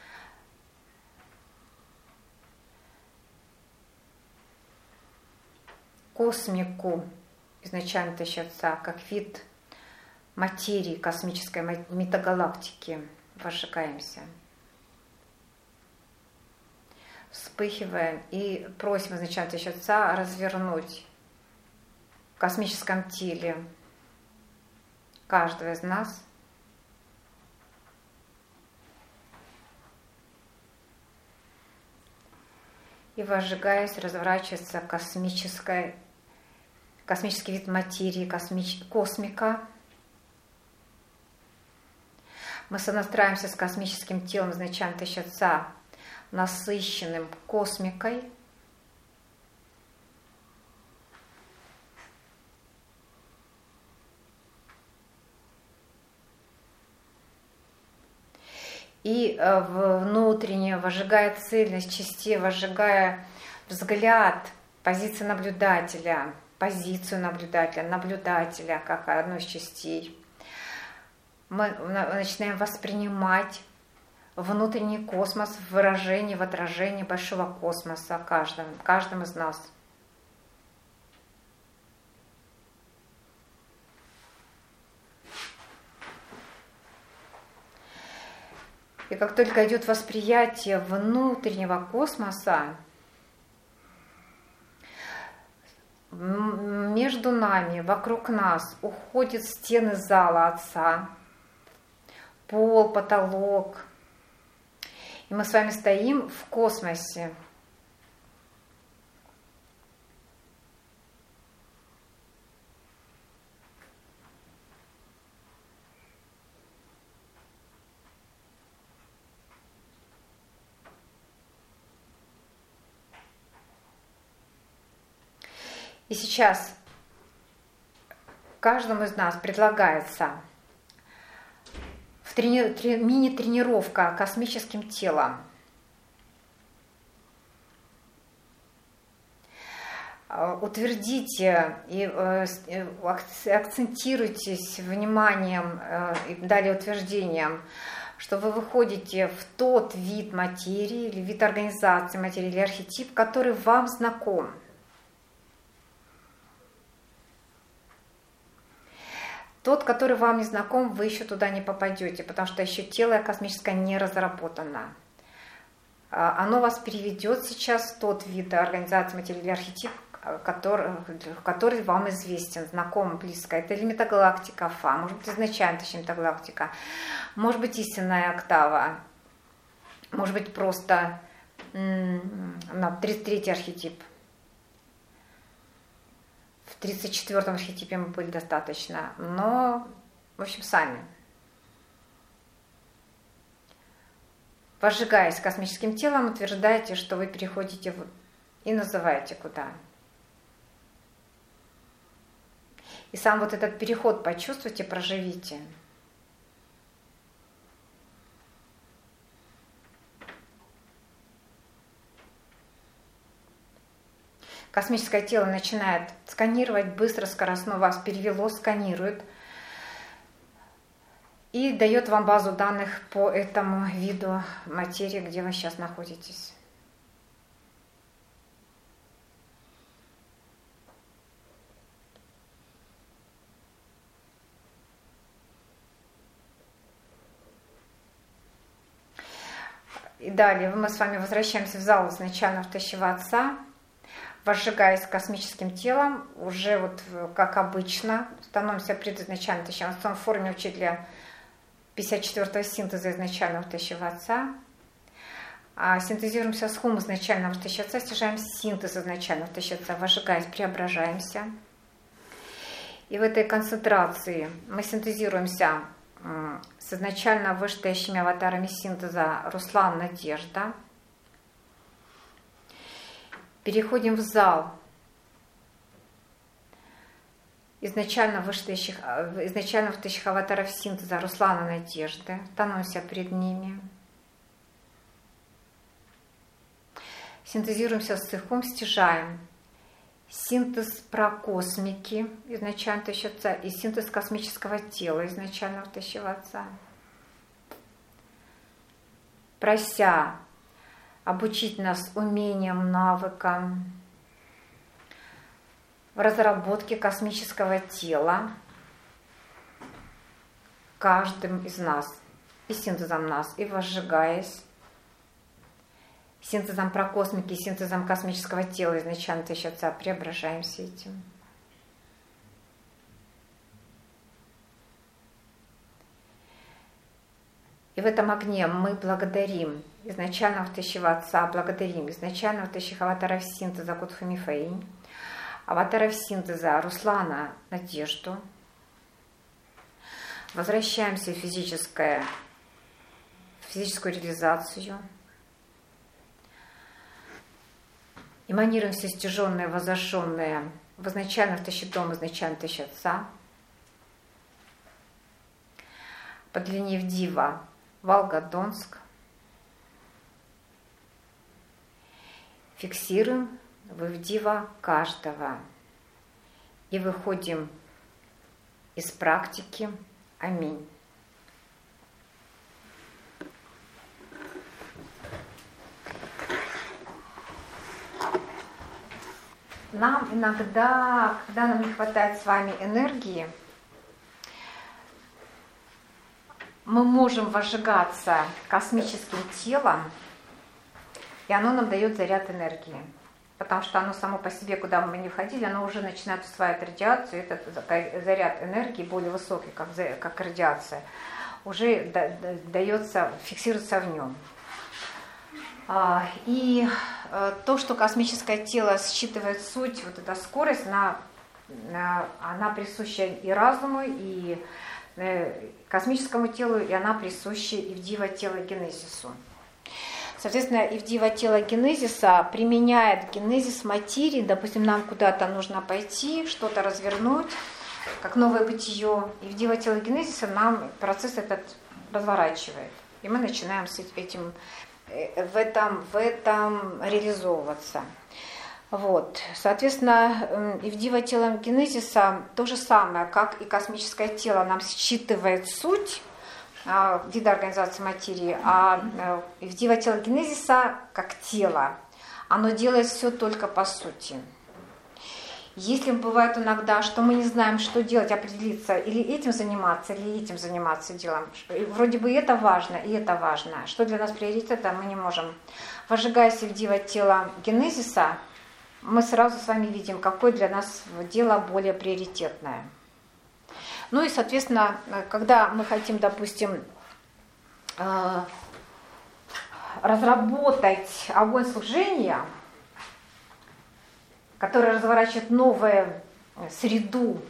космику изначально Тысяча Отца как вид материи космической метагалактики. Возжигаемся. Вспыхиваем и просим изначально Тысяча Отца развернуть в космическом теле каждого из нас и, возжигаясь, разворачивается космический вид материи, космика. Мы сонастраиваемся с космическим телом изначально Тысяча Отца, насыщенным космикой. И внутренне, возжигая цельность частей, возжигая взгляд, позицию наблюдателя, наблюдателя как одну из частей, мы начинаем воспринимать внутренний космос в выражении, в отражении большого космоса каждым из нас. И как только идет восприятие внутреннего космоса, между нами, вокруг нас уходят стены зала Отца, пол, потолок. И мы с вами стоим в космосе. И сейчас каждому из нас предлагается мини-тренировка космическим телом. Утвердите и акцентируйтесь вниманием и далее утверждением, что вы выходите в тот вид материи или вид организации материи или архетип, который вам знаком. Тот, который вам не знаком, вы еще туда не попадете, потому что еще тело космическое не разработано. Оно вас переведет сейчас в тот вид организации материи или архетип, который вам известен, знаком, близко. Это или метагалактика Фа, может быть изначально, точнее, метагалактика, может быть истинная октава, может быть просто 33-й архетип. В 34-м архетипе мы были достаточно, но, в общем, сами. Возжигаясь космическим телом, утверждаете, что вы переходите и называете куда. И сам вот этот переход почувствуйте, проживите. Космическое тело начинает сканировать быстро, скоростно вас перевело, сканирует и дает вам базу данных по этому виду материи, где вы сейчас находитесь. И далее мы с вами возвращаемся в зал изначально втащего Отца, возжигаясь космическим телом, уже вот как обычно, становимся предизначально втащивым Отцом в форме учителя 54-го синтеза изначального втащивого Отца. Синтезируемся с хум изначального втащивого Отца, стяжаем синтез изначального втащивого Отца, возжигаясь, преображаемся. И в этой концентрации мы синтезируемся с изначально вышестоящими аватарами синтеза Руслан, Надежда. Переходим в зал изначально вышестоящих аватаров синтеза Руслана, Надежды. Становимся перед ними. Синтезируемся с Ихум, стяжаем синтез прокосмики изначально втащивого Отца и синтез космического тела изначально втащивого Отца. Прося обучить нас умениям, навыкам в разработке космического тела каждым из нас, и синтезом нас, и возжигаясь, синтезом прокосмики, синтезом космического тела изначально втащивого Отца, преображаемся этим. И в этом огне мы благодарим изначального втащивого Отца, благодарим изначального втащивого аватаров синтеза Кутхуми Фэйнь, аватаров синтеза Руслана, Надежду. Возвращаемся в физическую реализацию. Эманируем все стяженные, возошенные в изначально втащитом, изначально втащивого Отца. По длине в Дива Волгодонск. Фиксируем в Дива каждого. И выходим из практики. Аминь. Нам иногда, когда нам не хватает с вами энергии, мы можем возжигаться космическим телом, и оно нам дает заряд энергии. Потому что оно само по себе, куда мы не входили, оно уже начинает усваивать радиацию, этот заряд энергии более высокий, как радиация, уже дается, фиксируется в нем. И то, что космическое тело считывает суть, вот эта скорость, она присуща и разуму, и космическому телу, и она присуща и в дива-телогенезису. Соответственно, и в дива-телогенезиса применяет генезис материи, допустим, нам куда-то нужно пойти, что-то развернуть, как новое бытие, и в дива-телогенезиса нам процесс этот разворачивает. И мы начинаем с этим, в этом реализовываться. Вот. Соответственно, и в дива-телогенезиса то же самое, как и космическое тело нам считывает суть вида организации материи, а в дива-телогенезиса как тело, оно делает все только по сути. Если бывает иногда, что мы не знаем, что делать, определиться, или этим заниматься, или этим заниматься делом, вроде бы это важно, и это важно, что для нас приоритетом, мы не можем. Возжигаясь в дива-телогенезиса, мы сразу с вами видим, какое для нас дело более приоритетное. Ну и, соответственно, когда мы хотим, допустим, разработать огонь служения, который разворачивает новую среду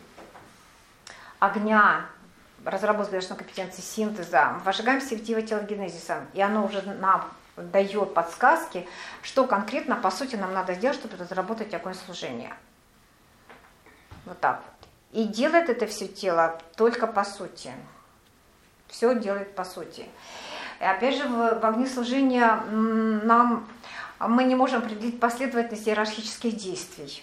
огня, разработку должной компетенции синтеза, возжигаемся в дива-телогенезисом, и оно уже нам дает подсказки, что конкретно, по сути, нам надо сделать, чтобы разработать огонь служения. Вот так вот. И делает это все тело только по сути. Все делает по сути. И опять же, в огне служения мы не можем определить последовательность иерархических действий.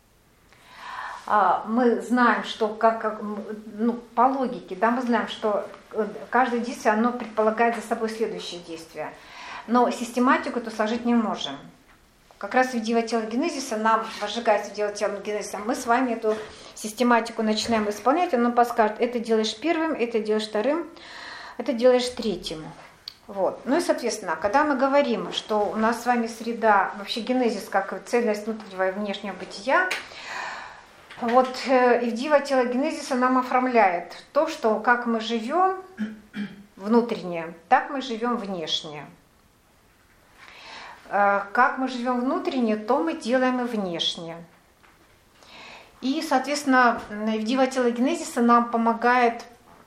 Мы знаем, что по логике, да, мы знаем, что каждое действие, оно предполагает за собой следующее действие. Но систематику эту сложить не можем. Как раз в дива-телогенезиса нам, возжигаясь в дива-телогенезиса, мы с вами эту систематику начинаем исполнять, он нам подскажет, это делаешь первым, это делаешь вторым, это делаешь третьим. Вот. Ну и, соответственно, когда мы говорим, что у нас с вами среда, вообще генезис, как цельность внутреннего и внешнего бытия, вот и в дива-телогенезиса нам оформляет то, что как мы живем внутренне, так мы живем внешне. Как мы живем внутренне, то мы делаем и внешне. И, соответственно, в дива-телогенезиса нам помогает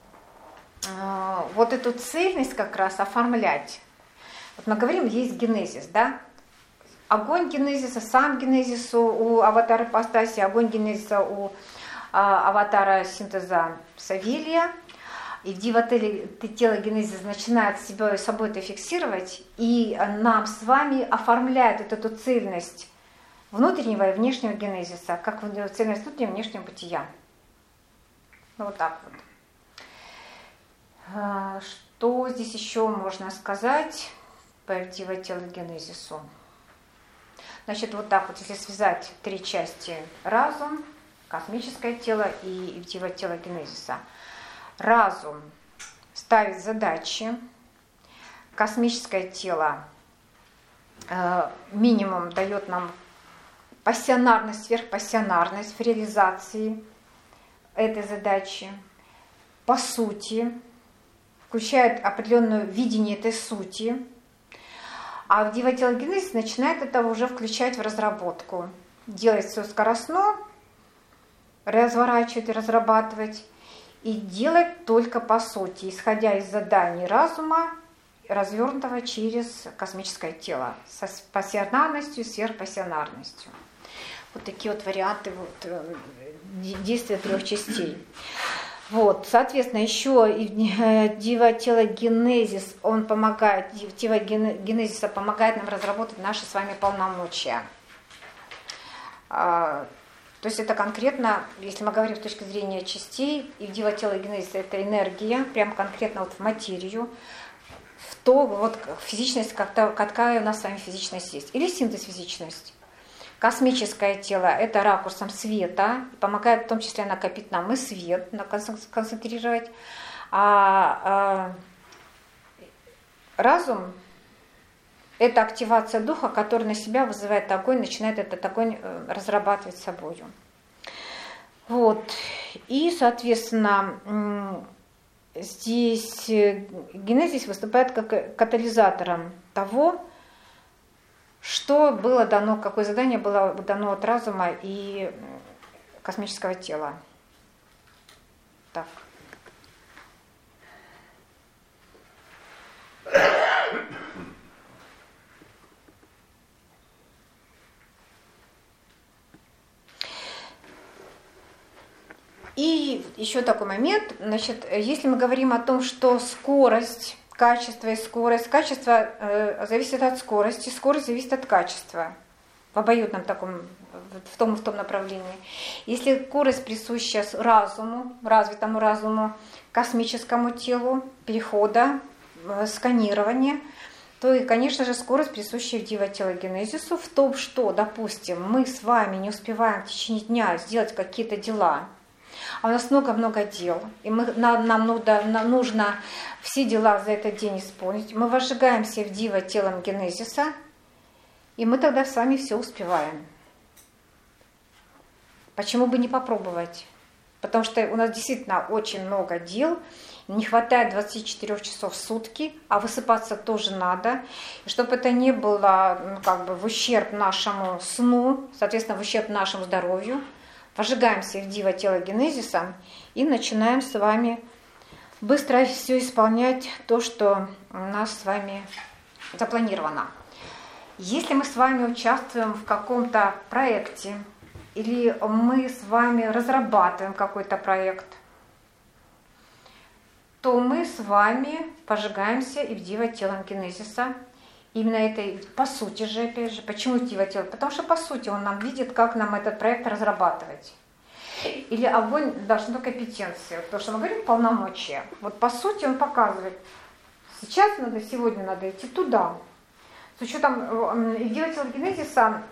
вот эту цельность как раз оформлять. Вот мы говорим, есть генезис, да? Огонь генезиса, сам генезис у аватара ипостаси, огонь генезиса у аватара синтеза Савелия. И в дива-телогенезис начинает собой это фиксировать, и нам с вами оформляет вот эту цельность внутреннего и внешнего генезиса, как цельность внутреннего и внешнего бытия. Ну, вот так вот. Что здесь еще можно сказать по дива-телогенезису? Значит, вот так вот, если связать три части: разум, космическое тело и дива-телогенезиса. Разум ставит задачи, космическое тело минимум дает нам пассионарность, сверхпассионарность в реализации этой задачи, по сути, включает определенное видение этой сути, а в дива-телогенезис начинает это уже включать в разработку, делать все скоростно, разворачивать и разрабатывать, и делать только по сути, исходя из заданий разума, развернутого через космическое тело, со пассионарностью, сверхпассионарностью. Вот такие вот варианты действия трех частей. Вот, соответственно, еще и дива-телогенезис, он помогает, дива-генезиса помогает нам разработать наши с вами полномочия. То есть это конкретно, если мы говорим с точки зрения частей, и в дива-телогенезисе это энергия, прям конкретно вот в материю, в то вот физичность, какая у нас с вами физичность есть, или синтез физичности. Космическое тело – это ракурсом света, помогает в том числе накопить нам и свет, концентрировать. А разум – это активация духа, который на себя вызывает огонь, начинает этот огонь разрабатывать собою. Вот. И, соответственно, здесь генезис выступает как катализатором того, что было дано, какое задание было дано от разума и космического тела. Так. И еще такой момент, значит, если мы говорим о том, что скорость, качество и скорость, качество зависит от скорости, скорость зависит от качества, в обоюдном таком, в том направлении. Если скорость присуща разуму, развитому разуму, космическому телу, перехода, сканирования, то и, конечно же, скорость, присущая в дива-телогенезису, в том, что, допустим, мы с вами не успеваем в течение дня сделать какие-то дела, а у нас много-много дел, и нам нужно все дела за этот день исполнить. Мы возжигаемся в дива телом генезиса, и мы тогда с вами все успеваем. Почему бы не попробовать? Потому что у нас действительно очень много дел, не хватает 24 часов в сутки, а высыпаться тоже надо. И чтобы это не было в ущерб нашему сну, соответственно, в ущерб нашему здоровью, возжигаемся в дива тело генезиса и начинаем с вами быстро все исполнять то, что у нас с вами запланировано. Если мы с вами участвуем в каком-то проекте, или мы с вами разрабатываем какой-то проект, то мы с вами пожигаемся и в дива телом генезиса. Именно это, по сути же, опять же, почему дива тело? Потому что, по сути, он нам видит, как нам этот проект разрабатывать. Или огонь должна компетенция, потому что мы говорим полномочия. Вот по сути он показывает, сегодня надо идти туда. С учетом дива тело генезиса,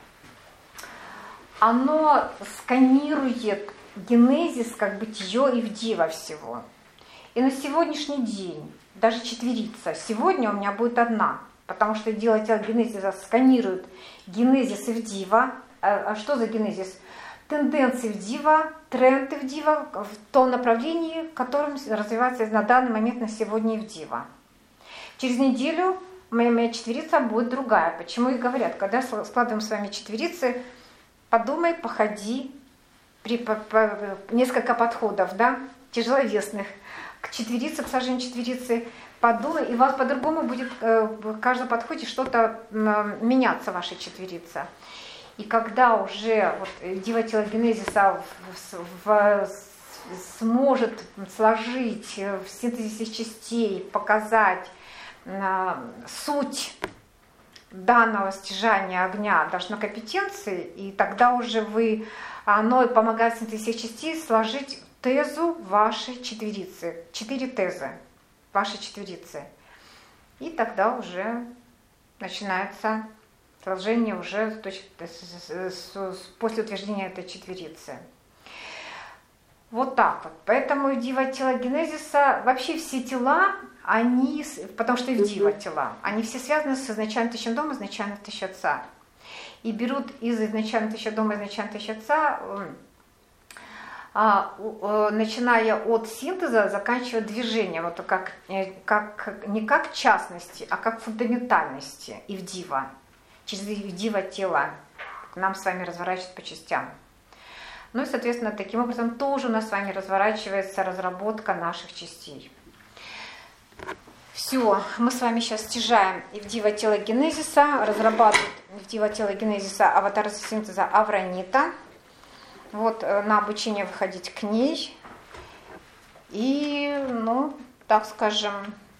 оно сканирует генезис как бытие и в дива всего. И на сегодняшний день, даже четверица, сегодня у меня будет одна, потому что дива тело генезиса сканирует генезис и в дива. А что за генезис? Тенденции в дива, тренды в дива, в том направлении, которым развивается на данный момент на сегодня и в дива. Через неделю моя четверица будет другая. Почему и говорят, когда складываем с вами четверицы, подумай, походи, несколько подходов, да, тяжеловесных, к четверице, к сложению четверицы, подумай, и у вас по-другому будет в каждом подходе что-то меняться в вашей четверице. И когда уже дива тело генезиса сможет сложить в синтезе частей, показать суть данного стяжания огня должно компетенции, и тогда уже оно помогает в синтезе частей сложить тезу вашей четверицы, 4 тезы вашей четверицы. И тогда уже начинается сложение уже после утверждения этой четверицы. Вот так вот. Поэтому дива тело генезиса, вообще все тела, потому что и в дива тела, они все связаны с изначальным тысячем дома, изначальным тысячем отца. И берут из изначального тысяча дома, изначального тысяча отца, начиная от синтеза, заканчивая движением, не как частности, а как фундаментальности и в дива. Через дива тело нам с вами разворачивать по частям. Ну и, соответственно, таким образом тоже у нас с вами разворачивается разработка наших частей. Все, мы с вами сейчас стяжаем и в дива тело генезиса, разрабатывают в дива тело генезиса аватар синтеза Авранита. Вот на обучение выходить к ней. И, так скажем,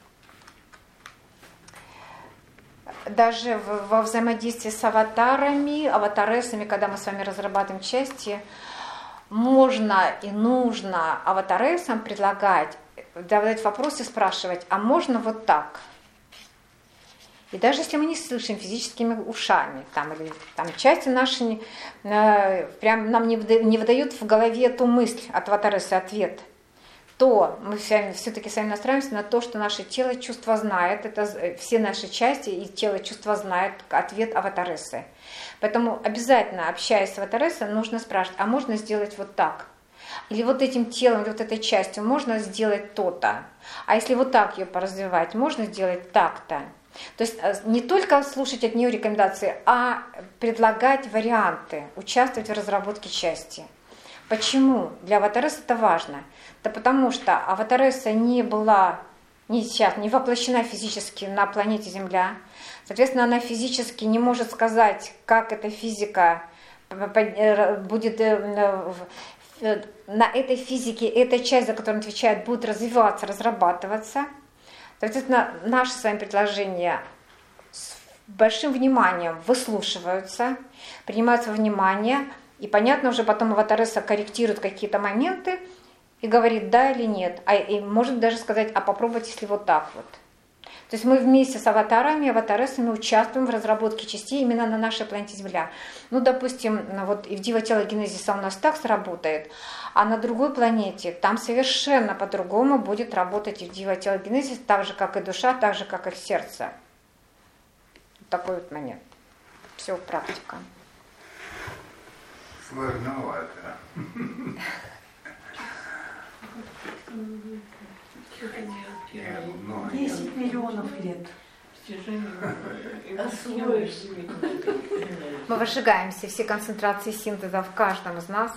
даже во взаимодействии с аватаресами, когда мы с вами разрабатываем части, можно и нужно аватаресам предлагать, задавать вопросы, спрашивать, а можно вот так? И даже если мы не слышим физическими ушами, или части наши прям нам не выдают в голове эту мысль от аватареса ответ, то мы все-таки сами настраиваемся на то, что наше тело чувство знает, это все наши части и тело чувства знает ответ аватарессы. Поэтому обязательно, общаясь с аватарессой, нужно спрашивать, а можно сделать вот так? Или вот этим телом, или вот этой частью можно сделать то-то? А если вот так ее поразвивать, можно сделать так-то? То есть не только слушать от нее рекомендации, а предлагать варианты, участвовать в разработке части. Почему? Для аватарессы это важно. Да потому что аватаресса не воплощена физически на планете Земля. Соответственно, она физически не может сказать, как эта физика будет на этой физике, эта часть, за которую он отвечает, будет развиваться, разрабатываться. Соответственно, наши с вами предложения с большим вниманием выслушиваются, принимаются во внимание, и понятно, уже потом аватаресса корректирует какие-то моменты и говорит да или нет, и может даже сказать, а попробуйте, если вот так вот. То есть мы вместе с аватарами, аватарессами участвуем в разработке частей именно на нашей планете Земля. Ну, допустим, вот и в дивотелогенезисе у нас так сработает, а на другой планете там совершенно по-другому будет работать и в дивотелогенезис, так же, как и душа, так же, как и сердце. Вот такой вот момент. Все, практика. Сложновато. 10 миллионов лет. Мы выжигаемся, все концентрации синтеза в каждом из нас.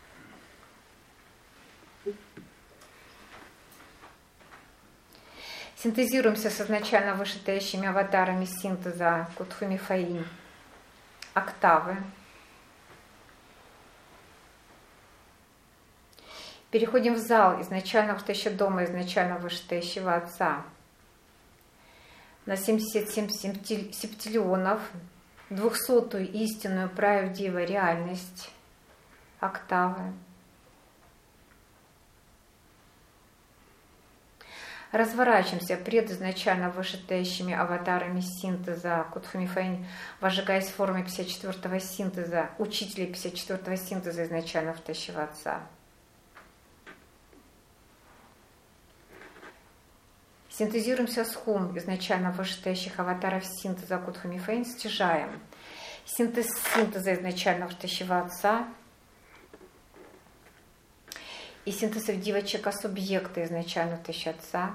Синтезируемся с изначально вышестоящими аватарами синтеза Кутху-Мифаим, октавы. Переходим в зал изначально вышестоящего дома, изначально вышестоящего Отца. На 77 септиллионов, 200-ю истинную правдивую реальность, октавы. Разворачиваемся пред изначально вышестоящими аватарами синтеза Кутху-Мифаим, возжигаясь в форме 54-го синтеза, учителей 54-го синтеза изначально вышестоящего Отца. Синтезируемся с хум изначально вышестоящих аватаров синтеза Кутху-Мифаим, стяжаем синтез синтеза изначально вышестоящего Отца и синтез девочека субъекта изначально вышестоящего Отца.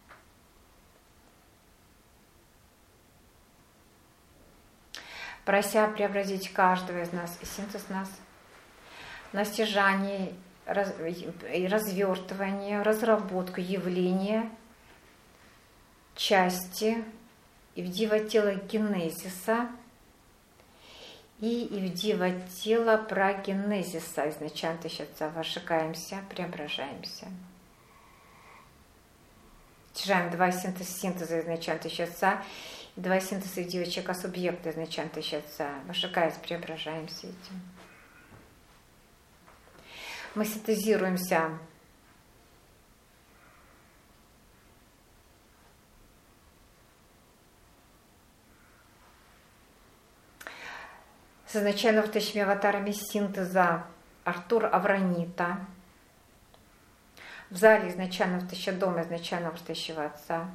Прося преобразить каждого из нас и синтез нас на стяжание, развертывание, разработку явления, части ивдива-телогенезиса и ивдива-телопрогенезиса изначально тысяча, возжигаемся, преображаемся. Стяжаем два синтеза изначально тысяча, и два синтеза ивдива-человека субъекта изначально тысяча, возжигаемся, преображаемся этим. Мы синтезируемся с изначально вышестоящими аватарами синтеза Артур Авранита, в зале изначально вышестоящего дома, изначально вышестоящего Отца,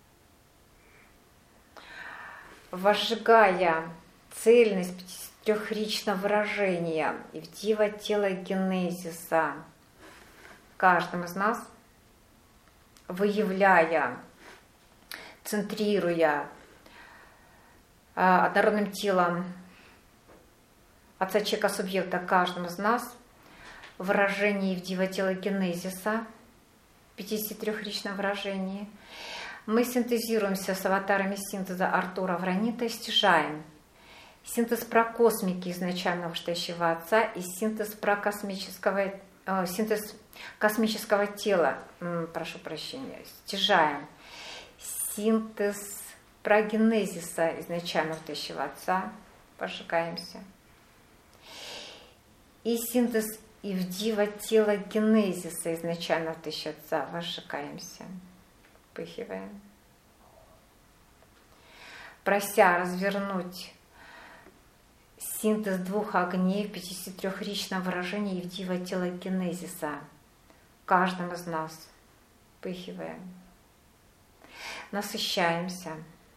возжигая цельность трехричного выражения ивдива-телогенезиса каждым из нас, выявляя, центрируя однородным телом Отца человека субъекта каждым из нас, выражение ивдива-телогенезиса, 53-ричном выражении, мы синтезируемся с аватарами синтеза Артура Авранита и стяжаем синтез прокосмики изначально вышестоящего Отца и синтез космического тела, прошу прощения, стяжаем синтез прогенезиса изначально вышестоящего Отца, пожигаемся, и синтез ивдива-телогенезиса изначально вышестоящего Отца, возжигаемся, впыхиваем, прося развернуть синтез двух огней в 53-ричном выражении ивдива-телогенезиса каждом из нас. Впыхиваем. Насыщаемся.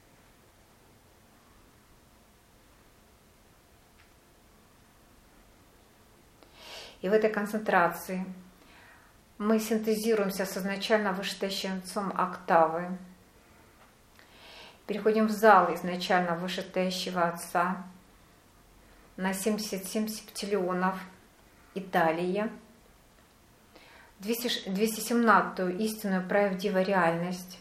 И в этой концентрации мы синтезируемся с изначально вышестоящим отцом октавы. Переходим в зал изначально вышестоящего отца на 77 септиллионов Италии, 217-ю истинную правдивую реальность.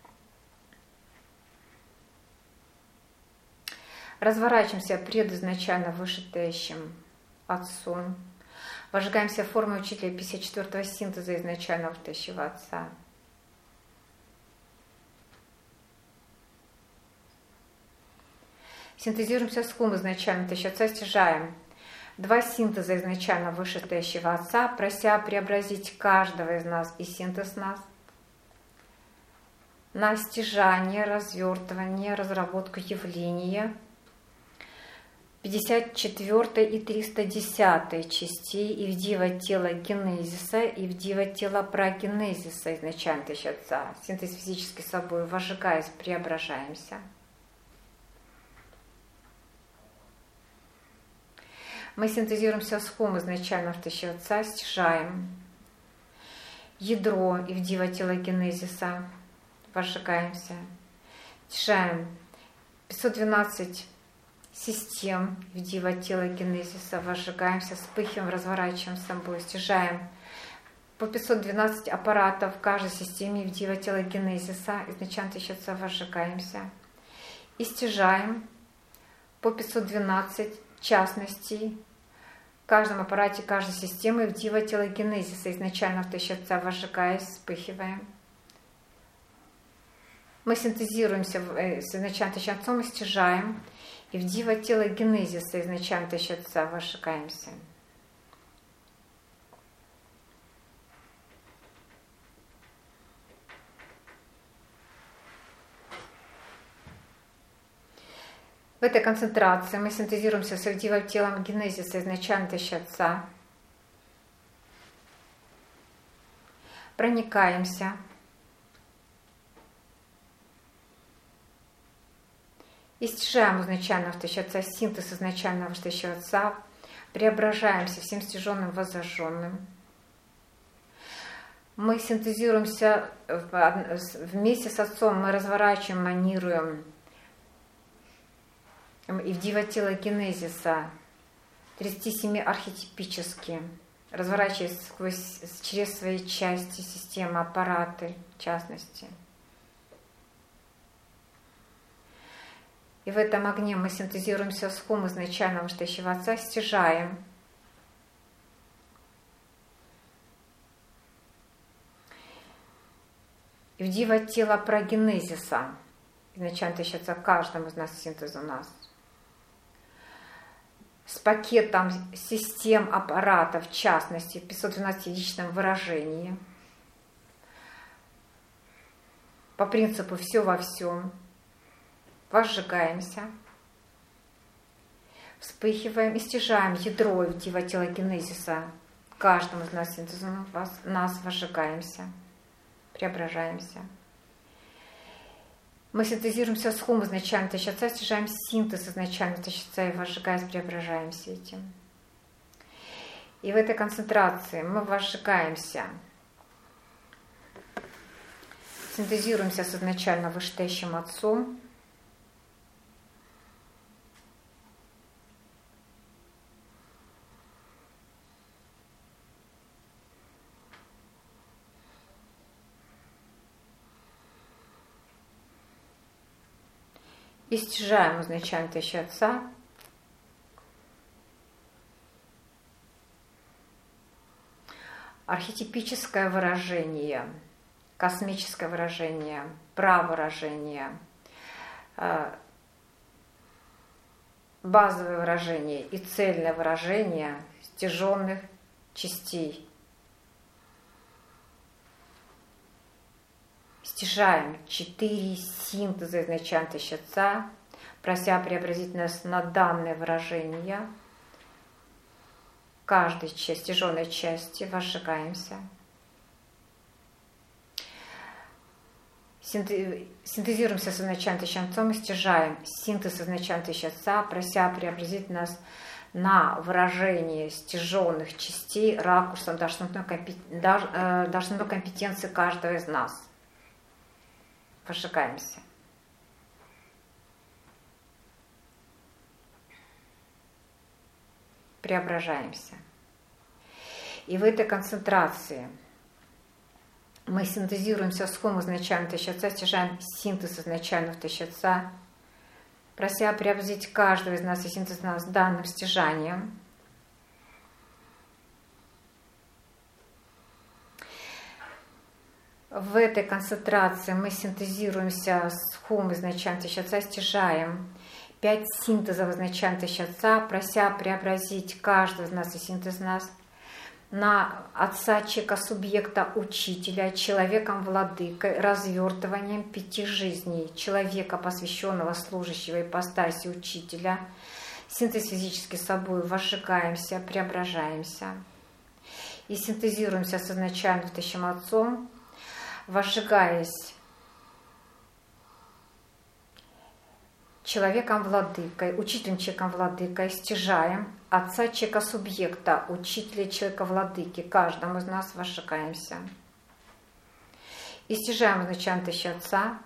Разворачиваемся пред изначально вышестоящим отцом. Вожигаемся формой учителя 54-го синтеза изначально вышестоящего отца. Синтезируемся с хум изначально вышестоящего отца, стяжаем 2 синтеза изначально вышестоящего отца, прося преобразить каждого из нас и синтез нас на стяжание, развертывание, разработку явления 54 и 310 частей и вдива тела генезиса, и вдива тела прогенезиса изначально вышестоящего отца. Синтез физически собой, вожигаясь, преображаемся. Мы синтезируемся с хум изначально вышестоящего отца, стяжаем ядро и вдива тела генезиса, вожигаемся, стяжаем 512 систем вдива тела генезиса, вожигаемся, вспыхиваем, разворачиваем собой, стяжаем по 512 аппаратов в каждой системе вдива тела генезиса, изначально вышестоящего отца, вожигаемся и стяжаем по 512 частностей в каждом аппарате каждой системы вдива тела генезиса, изначально вышестоящего отца, вожигаясь, вспыхиваем. Мы синтезируемся с изначально вышестоящим отцом и стяжаем и вдива тела генезиса, изначально вышестоящего отца, вожигаемся. В этой концентрации мы синтезируемся с вдива телом генезиса, изначально вышестоящего отца, проникаемся, и стяжаем изначально вышестоящего отца, синтез изначально вышестоящего отца, преображаемся всем стяженным воззажженным. Мы синтезируемся вместе с отцом, мы разворачиваем, манируем и вдива тела генезиса 37 архетипически, разворачиваясь через свои части, системы, аппараты, в частности. И в этом огне мы синтезируемся с хум изначально вышестоящего отца, стяжаем и вдива тела прогенезиса, изначально вышестоящего отца, каждому из нас синтез у нас, с пакетом систем, аппаратов, в частности, в 512-единичном выражении, по принципу «все во всем», возжигаемся, вспыхиваем и стяжаем ядро и вдива тела генезиса, каждому из нас синтезом нас возжигаемся, преображаемся. Мы синтезируемся с хум изначально вышестоящего отца, стяжаем синтез изначально вышестоящего отца и возжигаясь, преображаемся этим. И в этой концентрации мы возжигаемся, синтезируемся с изначально вышестоящим отцом, и стяжаем изначально вышестоящего отца, архетипическое выражение, космическое выражение, правыражение, базовое выражение и цельное выражение стяженных частей. Стяжаем 4 синтеза изначально вышестоящего отца, прося преобразить нас на данное выражение каждой стяженной части, возжигаемся Синтезируемся с изначальным Тысячным Отцом и стяжаем синтез изначального Тысячного Отца, прося преобразить нас на выражение стяженных частей ракурсом должностной компетенции каждого из нас. Пожигаемся. Преображаемся. И в этой концентрации мы синтезируемся с хум изначального Тысячного Отца, стяжаем синтез изначального Тысячного Отца, прося преобразить каждого из нас и синтез нас данным стяжанием. В этой концентрации мы синтезируемся с хум изначального Тысячного Отца, стяжаем 5 синтезов изначального Тысячного Отца, прося преобразить каждого из нас и синтез нас на Отца Чека субъекта учителя, человеком владыкой, развертыванием 5 жизней, человека, посвященного служащего ипостаси учителя, синтез физически собой, возжигаемся, преображаемся и синтезируемся с изначальным Тысячим Отцом, возжигаясь человеком владыкой, учителем человеком владыкой, стяжаем Отца Чека субъекта, учителя человека владыки, каждому из нас возжигаемся. И стяжаем изначально Тысяча Отца,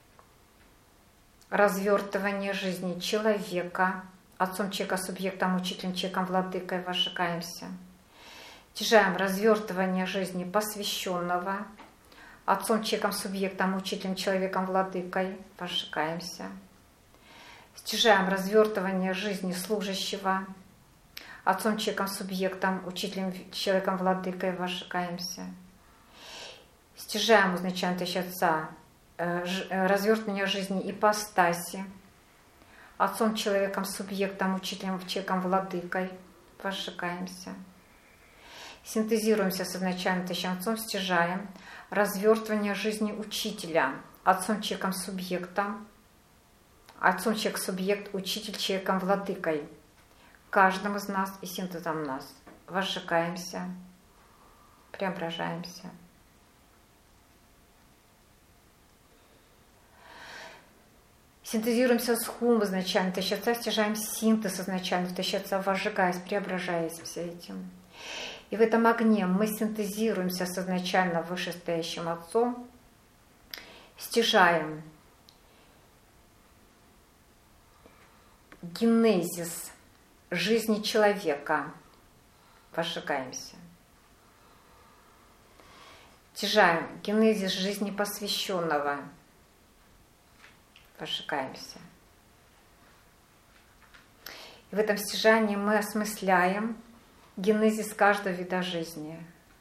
развертывание жизни человека, Отцом Чека субъектом, учителем человеком владыкой, возжигаемся. Стяжаем развертывание жизни посвященного, Отцом Чеком субъектом, учителем человеком владыкой, возжигаемся. Стяжаем развертывание жизни служащего, Отцом Чеком субъектом, учителем человеком владыкой, возжигаемся. Стяжаем изначально Тысяча Отца развертывание жизни ипостаси, Отцом человеком субъектом, учителем человеком владыкой, возжигаемся. Синтезируемся с изначальным Тысячим Отцом, стяжаем развертывание жизни учителя, Отцом Чеком субъектом, Отцом Человек субъект, учитель человеком владыкой, каждому из нас и синтезом нас. Возжигаемся, преображаемся. Синтезируемся с хум изначально Тысяча Отца, стяжаем синтез изначально Тысяча Отца, возжигаясь, преображаясь этим. И в этом огне мы синтезируемся с изначально вышестоящим Отцом, стяжаем генезис жизни человека, возжигаемся. Стяжаем генезис жизни посвященного, возжигаемся. И в этом стяжании мы осмысляем генезис каждого вида жизни,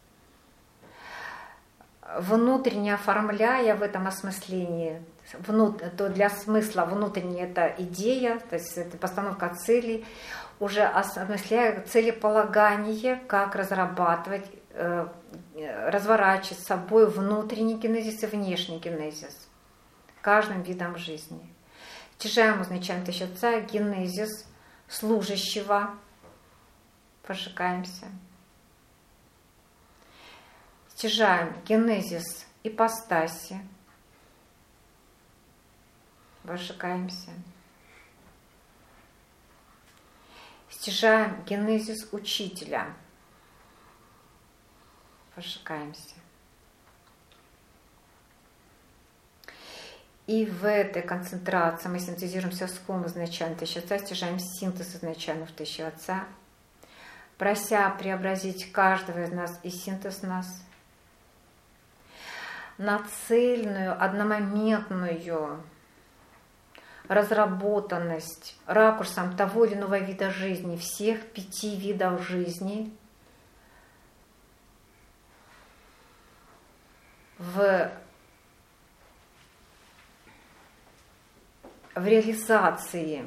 внутренне оформляя в этом осмыслении, то для смысла внутренняя это идея, то есть это постановка целей, уже осмысляя целеполагание, как разрабатывать, разворачивать с собой внутренний генезис и внешний генезис каждым видом жизни. Стяжаем изначально Тысяча Отца генезис служащего, возжигаемся. Стяжаем генезис ипостаси, возжигаемся. Стяжаем генезис учителя, возжигаемся. И в этой концентрации мы синтезируемся с хум изначально Тысяча Отца, стяжаем синтез изначально в Тысячу Отца, прося преобразить каждого из нас и синтез нас на цельную, одномоментную разработанность ракурсом того или иного вида жизни, всех 5 видов жизни в реализации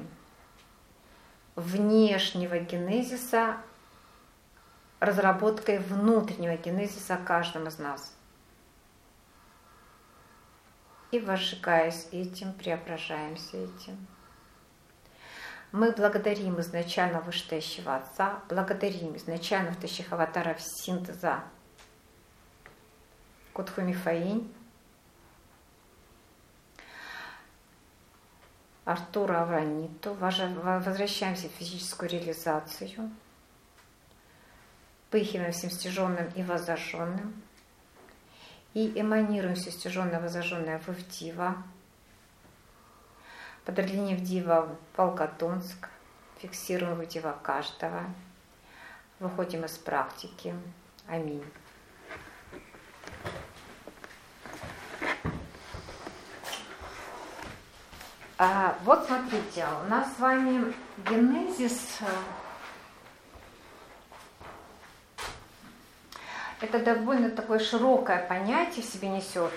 внешнего генезиса, разработкой внутреннего генезиса каждым из нас. И возжигаясь этим, преображаемся этим. Мы благодарим изначально вышестоящего Отца, благодарим изначально высших аватаров синтеза Кутху Мифаинь, Артура Авраниту. Возвращаемся в физическую реализацию. Пыхиваем всем стяженным и воззажженным. И эманируем все стяженное и воззажженное в Ивдива. Подразделение Ивдива Волгодонск. Фиксируем Ивдива каждого. Выходим из практики. Аминь. Вот смотрите, у нас с вами генезис. Это довольно такое широкое понятие в себе несет,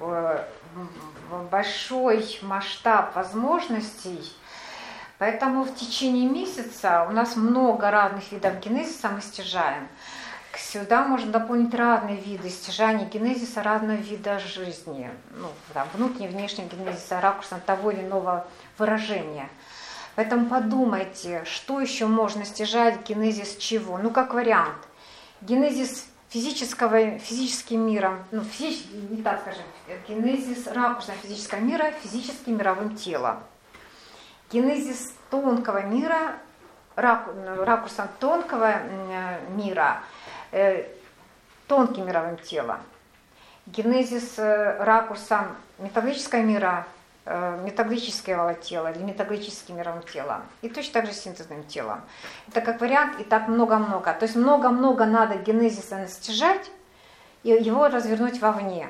большой масштаб возможностей. Поэтому в течение месяца у нас много разных видов генезиса мы стяжаем. Сюда можно дополнить разные виды стяжания генезиса, разного вида жизни. Ну, там, внутренний, внешний генезиса, ракурсом того или иного выражения. Поэтому подумайте, что еще можно стяжать, генезис чего. Ну, как вариант. Генезис физическим миром, не так скажем, генезис ракурсного физического мира физическим мировым телом. Генезис тонкого мира, ракурсом тонкого мира, тонким мировым телом. Генезис ракурсом металлического мира, металлического тела или металлическим мировым телом. И точно так же с синтезным телом. Это как вариант, и так много-много. То есть много-много надо генезиса настижать и его развернуть вовне.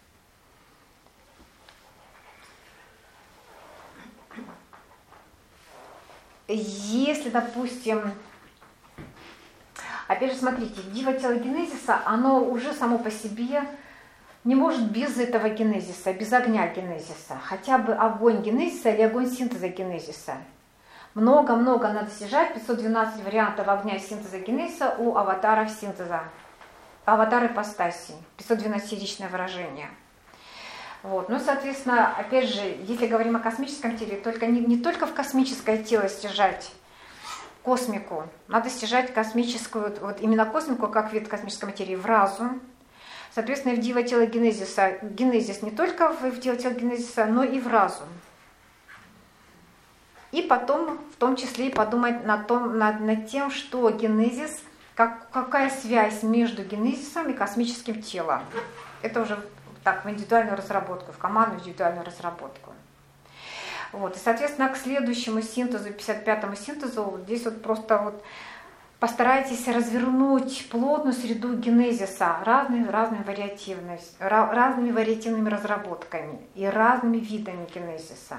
Если, допустим, опять же, смотрите, дива-телогенезиса, оно уже само по себе не может без этого генезиса, без огня генезиса. Хотя бы огонь генезиса или огонь синтеза генезиса. Много-много надо стяжать, 512 вариантов огня синтеза генезиса у аватаров синтеза. Аватар ипостаси, 512-ричное выражение. Вот. Ну, соответственно, опять же, если говорим о космическом теле, только не только в космическое тело стяжать космику, надо стяжать космическую, вот именно космику, как вид космической материи, в разум. Соответственно, в дива-телогенезиса генезис не только в дива-телогенезиса, но и в разум. И потом, в том числе, и подумать над тем, что генезис, какая связь между генезисом и космическим телом. Это уже так, в индивидуальную разработку, в командную индивидуальную разработку. Вот. И, соответственно, к следующему синтезу, 55-му синтезу, вот здесь вот просто вот постарайтесь развернуть плотную среду генезиса разными вариативными разработками и разными видами генезиса.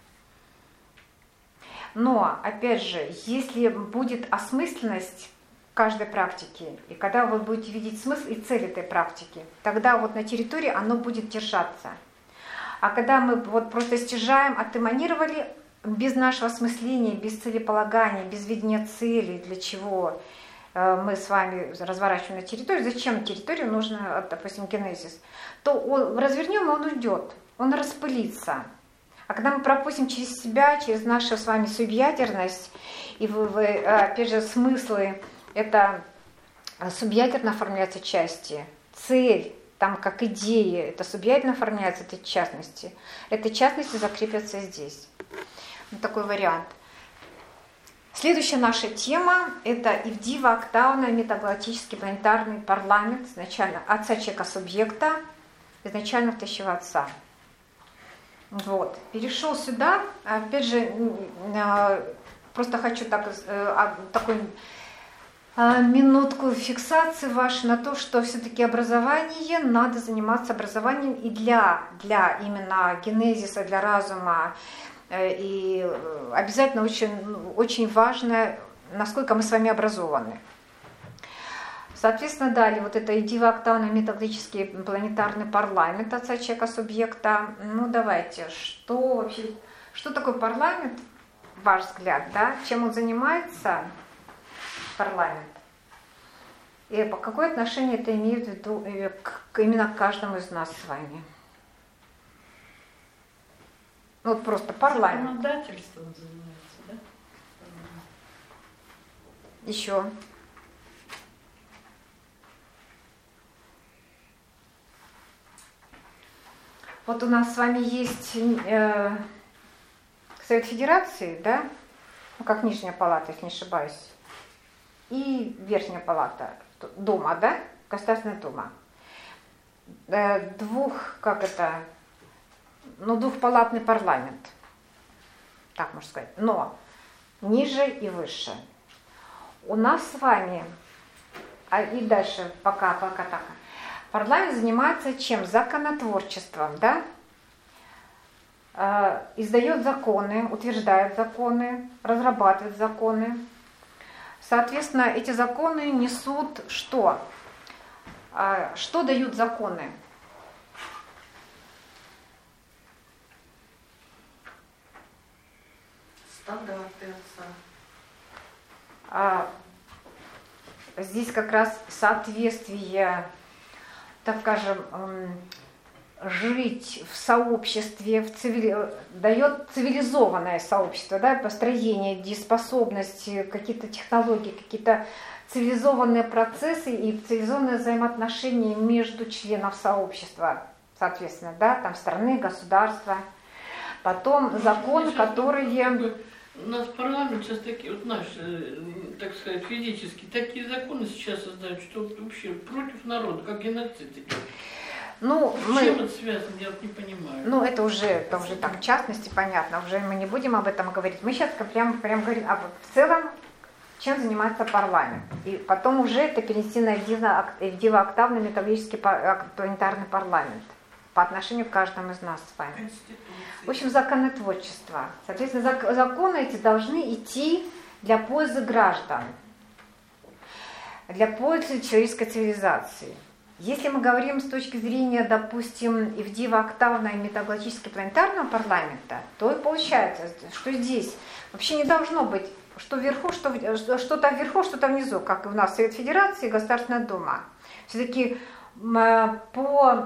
Но, опять же, если будет осмысленность каждой практики, и когда вы будете видеть смысл и цель этой практики, тогда вот на территории оно будет держаться. А когда мы вот просто стяжаем, отэманировали, без нашего осмысления, без целеполагания, без видения цели, для чего мы с вами разворачиваем на территорию, зачем на территорию нужно, допустим, генезис, то развернем, и он уйдет, он распылится. А когда мы пропустим через себя, через нашу с вами субъядерность, и опять же, смыслы, это субъядерно оформляются части, цель, там как идея, это субъядерно оформляется, это частности. Это частности закрепятся здесь. Вот такой вариант. Следующая наша тема – это Ивдива октавный метагалактический планетарный парламент, изначально отца человека субъекта, изначально втащего отца. Вот. Перешел сюда, опять же, просто хочу такой минутку фиксации вашей на то, что все-таки образование, надо заниматься образованием и для именно генезиса, для разума. И обязательно очень важно, насколько мы с вами образованы. Соответственно, далее вот это дива-октавный метагалактический планетарный парламент отца человека субъекта. Ну давайте, что такое парламент, ваш взгляд, да? Чем он занимается, парламент? И какое отношение это имеет в виду именно к каждому из нас с вами? Вот просто парламент. Законодательством занимается, да? Еще. Вот у нас с вами есть Совет Федерации, да, ну, как Нижняя палата, если не ошибаюсь, и Верхняя палата, Дума, да, Государственная Дума. Двухпалатный парламент, так можно сказать, но ниже и выше. У нас с вами, и дальше пока так, парламент занимается чем? Законотворчеством, да? Издает законы, утверждает законы, разрабатывает законы. Соответственно, эти законы несут что? Что дают законы? Стандарты. Здесь как раз соответствие, так скажем, жить в сообществе, дает цивилизованное сообщество, да, построение, дееспособность, какие-то технологии, какие-то цивилизованные процессы и цивилизованные взаимоотношения между членов сообщества, соответственно, да, там страны, государства. Потом законы, которые... У нас парламент сейчас такие, вот наши, так сказать, физически, такие законы сейчас создают, что вообще против народа, как геноцид идет. Ну, с чем это связано, я вот не понимаю. Ну, это уже так, в частности, понятно, уже мы не будем об этом говорить. Мы сейчас прям говорим в целом, чем занимается парламент. И потом уже это перенести на единооктавный металлический планетарный парламент по отношению к каждому из нас с вами. В общем, законотворчество. Соответственно, законы эти должны идти для пользы граждан, для пользы человеческой цивилизации. Если мы говорим с точки зрения, допустим, ивдиево-октавного и метагалактического планетарного парламента, то и получается, что здесь вообще не должно быть что вверху, что-то вверху, что-то внизу, как и у нас Совет Федерации и Государственная Дума. Все-таки по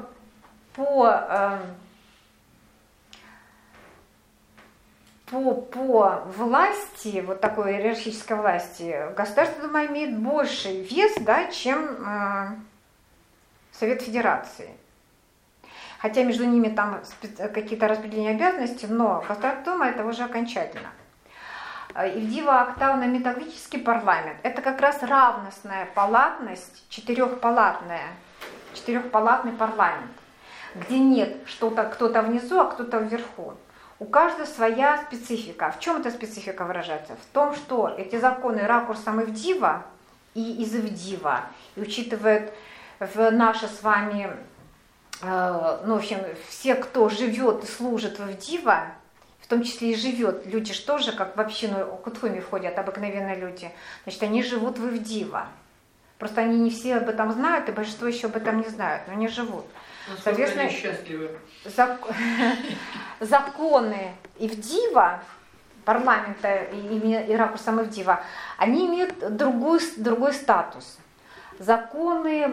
власти, вот такой иерархической власти, Государственная Дума имеет больший вес, да, чем Совет Федерации. Хотя между ними там какие-то распределения обязанностей, но Государственная Дума это уже окончательно. Ивдиево-октавно-металлический парламент это как раз равностная палатность, четырехпалатный парламент, где нет кто-то внизу, а кто-то вверху. У каждого своя специфика. В чем эта специфика выражается? В том, что эти законы ракурсом Ивдива и из Ивдива, и учитывают в наши с вами, в общем, все, кто живет и служит в Ивдива, в том числе и живет, люди же тоже, как в общину Кутхуми входят, обыкновенные люди, значит, они живут в Ивдива. Просто они не все об этом знают, и большинство еще об этом не знают, но они живут. Соответственно, законы Ивдива, парламента и ракурсом Ивдива, они имеют другой статус. Законы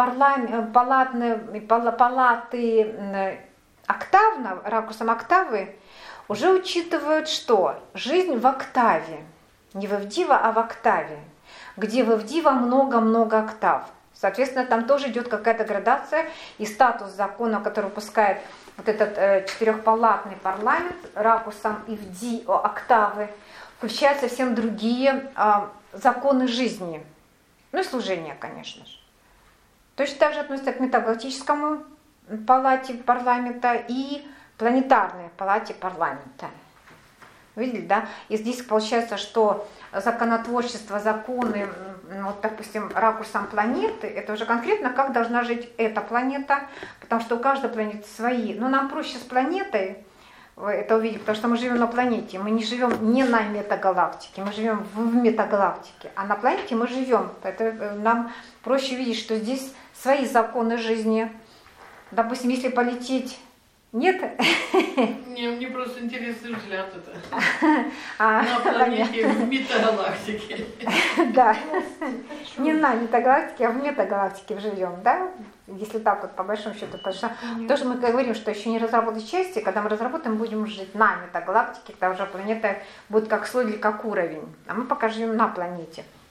палаты октавного, ракурсом октавы, уже учитывают что? Жизнь в октаве. Не в Ивдива, а в октаве. Где в Ивдива много-много октав. Соответственно, там тоже идет какая-то градация, и статус закона, который выпускает вот этот четырехпалатный парламент ракурсом октавы, включает совсем другие законы жизни. Ну и служения, конечно же. Точно так же относится к метагалактическому палате парламента и планетарной палате парламента. Видели, да? И здесь получается, что законотворчество, законы, вот, допустим, ракурсом планеты, это уже конкретно, как должна жить эта планета, потому что у каждой планеты свои. Но нам проще с планетой это увидеть, потому что мы живем на планете, мы не живем не на метагалактике, мы живем в метагалактике, а на планете мы живем. Это нам проще видеть, что здесь свои законы жизни. Допустим, если полететь... Нет? Не, мне просто интересный взгляд это. На планете в метагалактике. Да. Не на метагалактике, а в метагалактике живем, да? Если так вот по большому счету. Потому что тоже мы говорим, что еще не разработать части, когда мы разработаем, будем жить на метагалактике, когда уже планета будет как слой или как уровень. А мы пока живем на планете.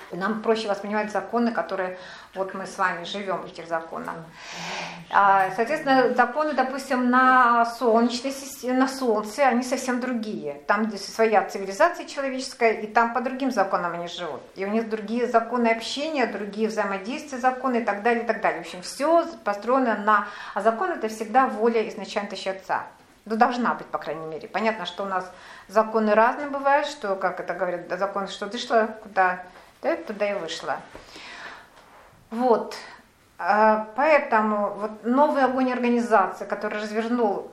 Нам проще воспринимать законы, которые вот мы с вами живем в этих законах. Соответственно, законы, допустим, на солнечной системе, на Солнце, они совсем другие. Там, где своя цивилизация человеческая, и там по другим законам они живут. И у них другие законы общения, другие взаимодействия законы и так далее, и так далее. В общем, все построено на... А закон — это всегда воля изначально Отца. Ну, должна быть, по крайней мере. Понятно, что у нас законы разные бывают, что, как это говорят, закон, что ты шла, куда... Да, туда и вышла. Вот. Поэтому вот новый огонь организации, который развернул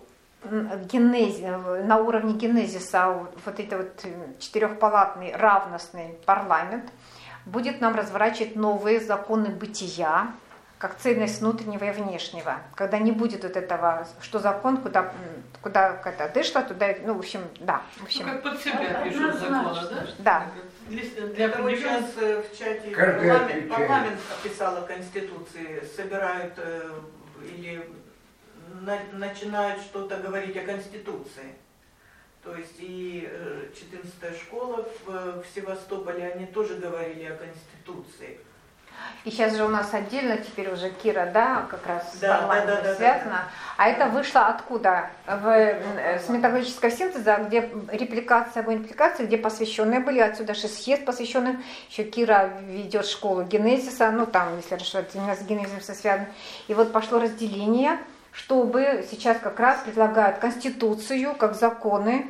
на уровне генезиса вот этот вот четырехпалатный равностный парламент, будет нам разворачивать новые законы бытия, как цельность внутреннего и внешнего. Когда не будет вот этого, что закон, куда ты шла, туда, ну, в общем, да. В общем. Ну, как под себя пишут законы, да? Да. Для Это вот сейчас в чате парламент описала Конституции, собирают или начинают что-то говорить о Конституции. То есть и 14-я школа в Севастополе, они тоже говорили о Конституции. И сейчас же у нас отдельно теперь уже Кира, да, как раз с Да, парламентом связано. да. А это вышло откуда? С металлургического синтеза, где репликация, огонь репликации, где посвященные были, отсюда же съезд посвященный. Еще Кира ведет школу генезиса, ну там, если что, это именно с генезисом связано. И вот пошло разделение, чтобы сейчас как раз предлагают Конституцию, как законы,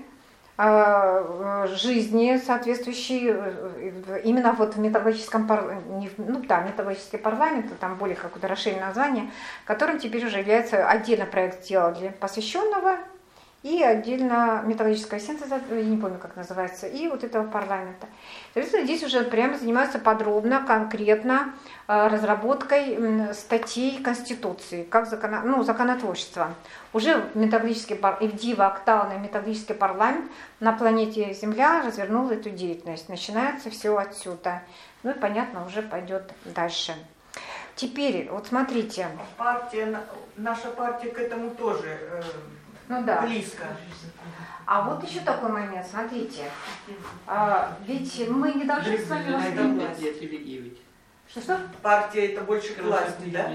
жизни соответствующие именно вот в металлургическом металлургический парламент, там более какое-то расширенное название, которым теперь уже является отдельно проект сделали посвященного и отдельно металлургического синтеза, я не помню, как называется, и вот этого парламента. Соответственно, здесь уже прямо занимаются подробно, конкретно разработкой статей Конституции, как законотворчество. Уже металлургический октавный металлургический парламент на планете Земля развернул эту деятельность. Начинается все отсюда. Ну и понятно, уже пойдет дальше. Теперь, вот смотрите. Наша партия к этому тоже близко. А вот еще такой момент, смотрите. Ведь мы не должны с вами воспринимать. Что? Партия это больше к власти, да?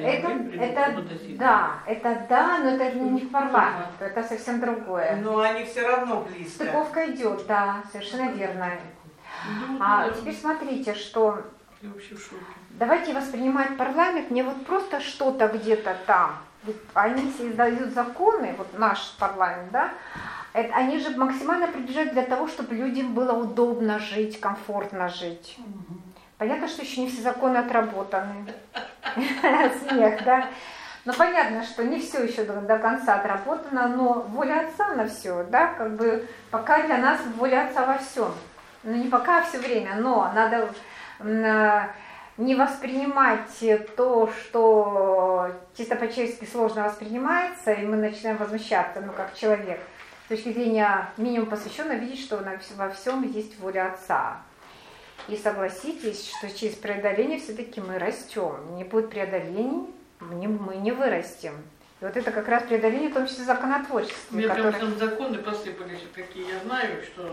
Это да, но это не к парламенту, это совсем другое. Но они все равно близко. Стыковка идет, да, совершенно верно. Теперь смотрите, что давайте воспринимать парламент не вот просто что-то где-то там. Ведь они издают законы, вот наш парламент, да, они же максимально приближают для того, чтобы людям было удобно жить, комфортно жить. Понятно, что еще не все законы отработаны. Смех, да? Но понятно, что не все еще до конца отработано, но воля Отца на все, да, как бы пока для нас воля Отца во всем. Ну не пока, а все время, но надо не воспринимать то, что чисто по-человечески сложно воспринимается, и мы начинаем возмущаться, как человек. С точки зрения минимум посвященного, видеть, что во всем есть воля Отца. И согласитесь, что через преодоление все-таки мы растем. Не будет преодолений, мы не вырастем. И вот это как раз преодоление, в том числе законотворчества. Мне прям там законы посыпались, какие я знаю, что...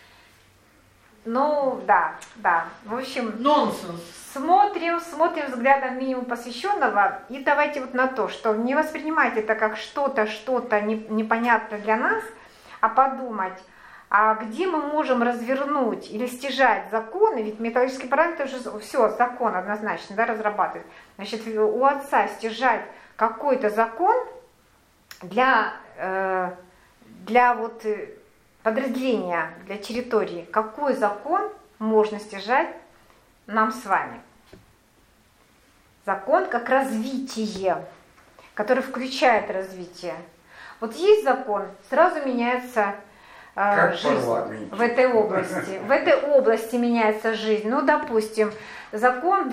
Ну, да. В общем, нонсенс. Смотрим взглядом минимум посвященного, и давайте вот на то, что не воспринимать это как что-то непонятное для нас, а подумать, а где мы можем развернуть или стяжать законы, ведь металлургический парламент уже все, закон однозначно, да, разрабатывает. Значит, у Отца стяжать какой-то закон для вот подразделения, для территории, какой закон можно стяжать нам с вами? Закон как развитие, который включает развитие. Вот есть закон, сразу меняется жизнь в этой области. В этой области меняется жизнь. Ну, допустим, закон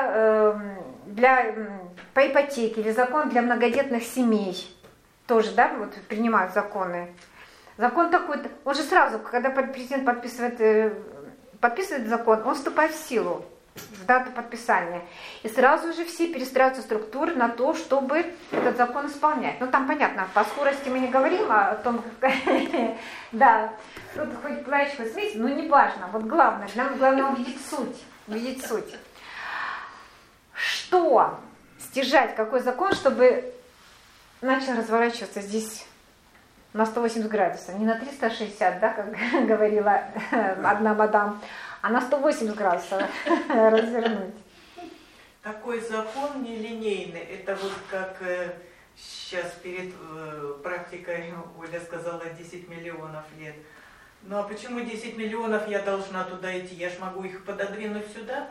по ипотеке или закон для многодетных семей. Тоже, да, вот принимают законы. Закон такой, он же сразу, когда президент подписывает закон, он вступает в силу в дату подписания. И сразу же все перестраиваются структуры на то, чтобы этот закон исполнять. Ну, там понятно, по скорости мы не говорим о том, да, тут хоть плачь, хоть смеется, но не важно. Вот главное, нам главное увидеть суть. видеть суть. Что стяжать, какой закон, чтобы начал разворачиваться здесь на 180 градусов, не на 360, да, как говорила одна мадам, а на 180 градусов развернуть. Такой закон нелинейный. Это вот как сейчас перед практикой Оля сказала 10 миллионов лет. Ну а почему 10 миллионов я должна туда идти? Я ж могу их пододвинуть сюда?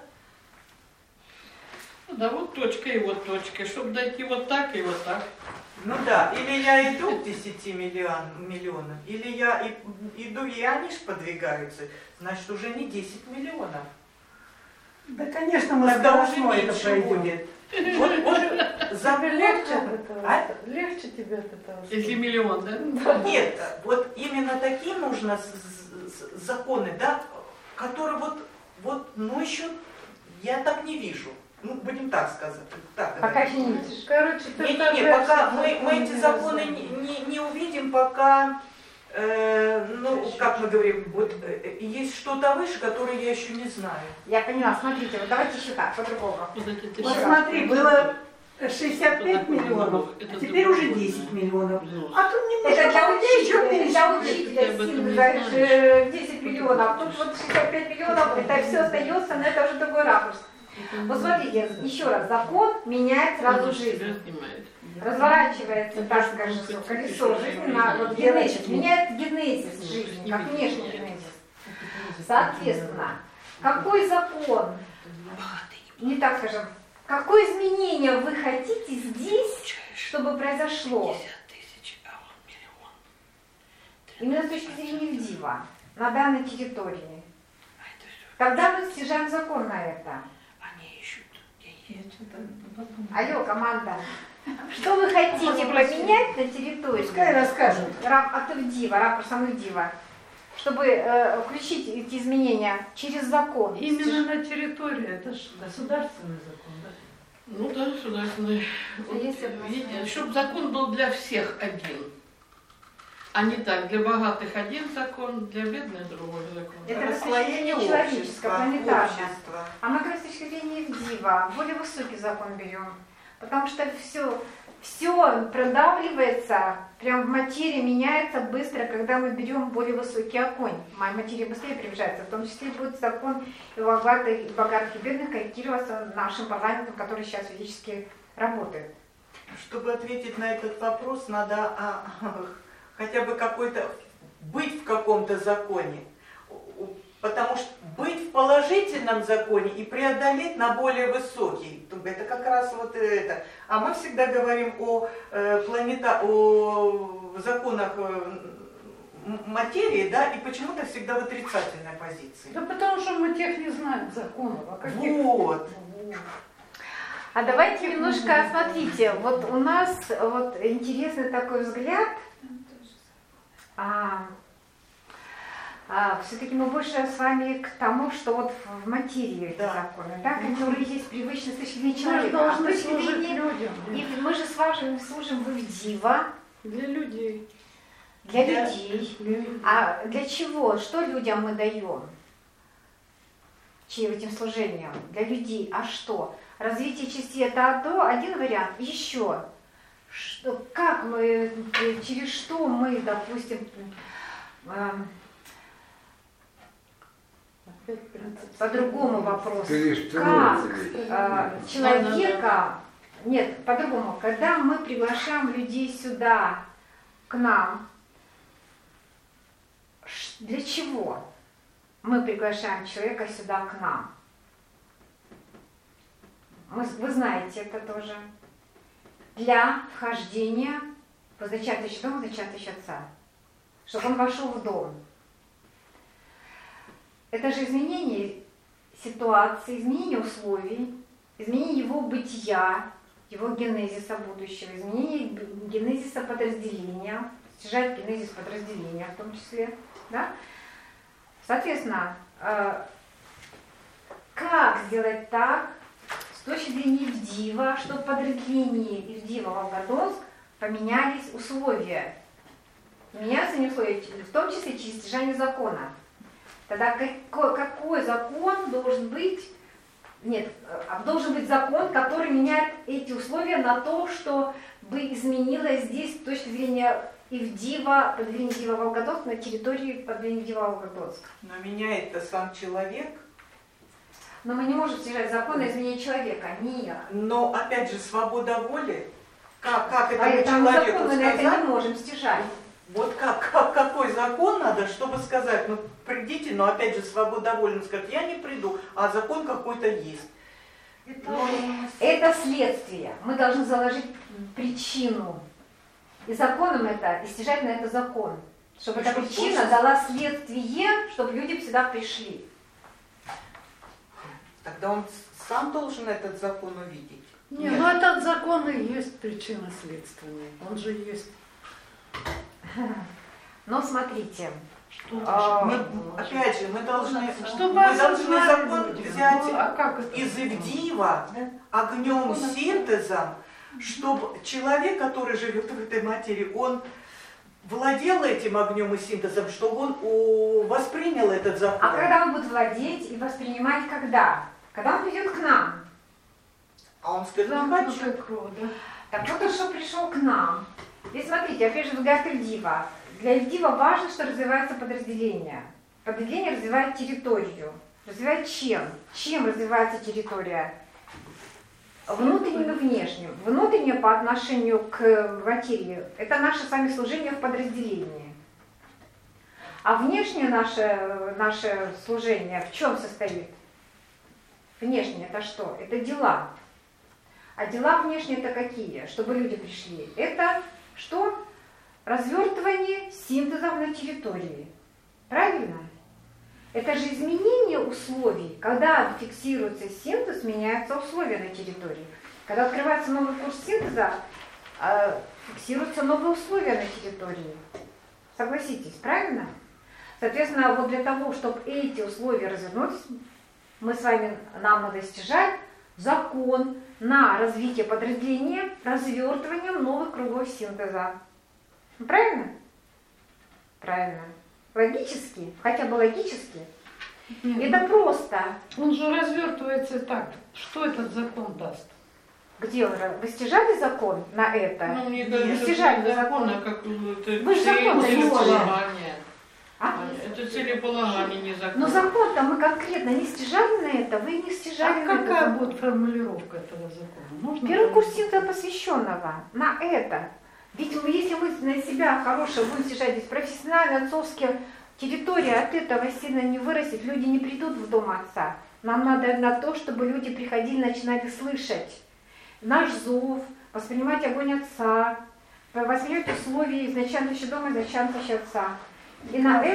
Да, вот точка и вот точка. Чтобы дойти вот так и вот так. Ну да, или я иду к 10 миллионам, или я иду, и они ж подвигаются. Значит, уже не 10 миллионов. Да, конечно, мы Тогда уже скоростной это меньше пройдем. будет. Вот закон... Легче от этого. А? Легче тебе от этого. Если миллион, да? Нет, вот именно такие нужно законы, да, которые ну еще я так не вижу. Ну, будем так сказать. Так Пока говорить. еще не видишь. Короче, ты Не, пока мы эти законы не увидим, пока, ну, как мы говорим, вот есть что-то выше, которое я еще не знаю. Я поняла, смотрите, вот давайте еще так, по-другому. Вот эти ты Вот что? смотри, было 65 миллионов, а теперь уже 10 миллионов. А тут немножко Это для еще учителя, меньше. для учителя Ты об этом сильно, не говоришь, знаешь. 10 миллионов, тут вот 65 миллионов, это все остается, но это уже другой ракурс. Вот смотрите, еще раз, закон меняет сразу жизнь. Себя снимает. Разворачивается, так скажем, колесо жизни на вот генезис, меняет генезис жизни, как внешний генезис. Соответственно, какой закон, не так скажем, какое изменение вы хотите здесь, чтобы произошло? 50 тысяч, а он миллион. Именно с точки зрения Дива, на данной территории. А это все. Когда мы стяжаем закон на это? Они ищут деньги. Алло, команда, что вы хотите поменять на территории? Пускай расскажут. От Ивдива, ракурсом Ивдива, чтобы включить эти изменения через закон. Именно на территории, это же государственный закон, да? Ну да, государственный. Есть одно слово. Чтобы закон был для всех один. А не так, для богатых один закон, для бедных другой закон. Это Расслоение расслоение человеческое, общества, планетарное. общества. А мы, говорим, с точки зрения Ивдива, более высокий закон берем. Потому что все продавливается, прям в материи меняется быстро, когда мы берем более высокий огонь. Материя быстрее приближается. В том числе будет закон и богатых и бедных корректироваться нашим парламентом, который сейчас физически работает. Чтобы ответить на этот вопрос, надо хотя бы быть в каком-то законе. Потому что быть в положительном законе и преодолеть на более высокий, это как раз вот это. А мы всегда говорим о законах материи, да, и почему-то всегда в отрицательной позиции. Да потому что мы тех не знаем законов. А каких? Вот. А давайте немножко, смотрите, вот у нас вот интересный такой взгляд. Все-таки мы больше с вами к тому, что вот в материи эти законы, да, которые есть привычно с точки зрения Мы же человека. должны А с точки служить зрения- людям. И мы же с вами служим в Ивдива Для людей. для людей. А для чего? Что людям мы даем? Этим служением? Для людей. А что? Развитие части это один вариант. Еще. Как мы, через что мы, допустим, по другому вопросу. Как человека, нет, по-другому, когда мы приглашаем людей сюда, к нам, для чего мы приглашаем человека сюда к нам? Вы знаете это тоже. Для вхождения в зачаточный дом, в зачаточный отца. Чтобы он вошел в дом. Это же изменение ситуации, изменение условий, изменение его бытия, его генезиса будущего, изменение генезиса подразделения, стяжать генезис подразделения в том числе. Да? Соответственно, как сделать так, с точки зрения Ивдива, чтобы в подразделении Ивдива Волгодонск поменялись условия. Меняются не условия, в том числе через стяжание закона. Тогда какой закон должен быть Нет, должен быть закон, который меняет эти условия на то, чтобы изменилось здесь с точки зрения Ивдива, подведения Ивдива Волгодонск на территории подведения Ивдива Волгодонск. Но меняет-то сам человек. Но мы не можем стяжать закон на изменение человека. Нет. Но опять же свобода воли. Как этому Поэтому человеку закон мы на сказать? это не можем стяжать. Вот какой закон надо, чтобы сказать, ну придите, но опять же свобода воли, сказать, я не приду, а закон какой-то есть. Это следствие. Мы должны заложить причину. И законом это, и стяжать на это закон. Чтобы эта причина дала следствие, чтобы люди всегда пришли. Тогда он сам должен этот закон увидеть. Не, ну этот закон и есть причина следственная. Он же есть. Но смотрите. Опять же, мы должны осознать закон люди. взять Ну, а как это? из Ивдива огнем синтезом, чтобы человек, который живет в этой материи, он владел этим огнем и синтезом, чтобы он воспринял этот закон. А когда он будет владеть и воспринимать, когда? Когда он придет к нам. А он скажет, не хочу. Так вот он что пришел к нам. И смотрите, опять же, взгляд Ивдива. Для Ивдива важно, что развивается подразделение. Подразделение развивает территорию. Развивает чем? Чем развивается территория? Внутренним и внешним. Внутреннее по отношению к материи – это наше с вами служение в подразделении. А внешнее наше служение в чем состоит? Внешнее – это что? Это дела. А дела внешние – это какие? Чтобы люди пришли. Это что? Развертывание синтезов на территории. Правильно? Это же изменение условий. Когда фиксируется синтез, меняются условия на территории. Когда открывается новый курс синтеза, фиксируются новые условия на территории. Согласитесь, правильно? Соответственно, вот для того, чтобы эти условия развернулись, нам надо стяжать закон на развитие подразделения развертыванием новых кругов синтеза. Правильно? Правильно. Логически, хотя бы логически. Это просто. Он же развертывается так. Что этот закон даст? Где он? Вы стяжали закон на это? Ну, мне Вы кажется, стяжали это закон. закон, а как Вы же закон целеполагание. А? Это целеполагание, не закон. Но закон-то мы конкретно не стяжали на это, вы не стяжали на Какая это. будет формулировка этого закона? Можно Первый курс синтеза посвященного на это. Ведь если мы на себя хорошее будем стяжать здесь профессионально, отцовские, территория от этого сильно не вырастет, люди не придут в дом отца. Нам надо на то, чтобы люди приходили, начинали слышать наш зов, воспринимать огонь отца, воспринимать условия изначального дома, изначального отца. И на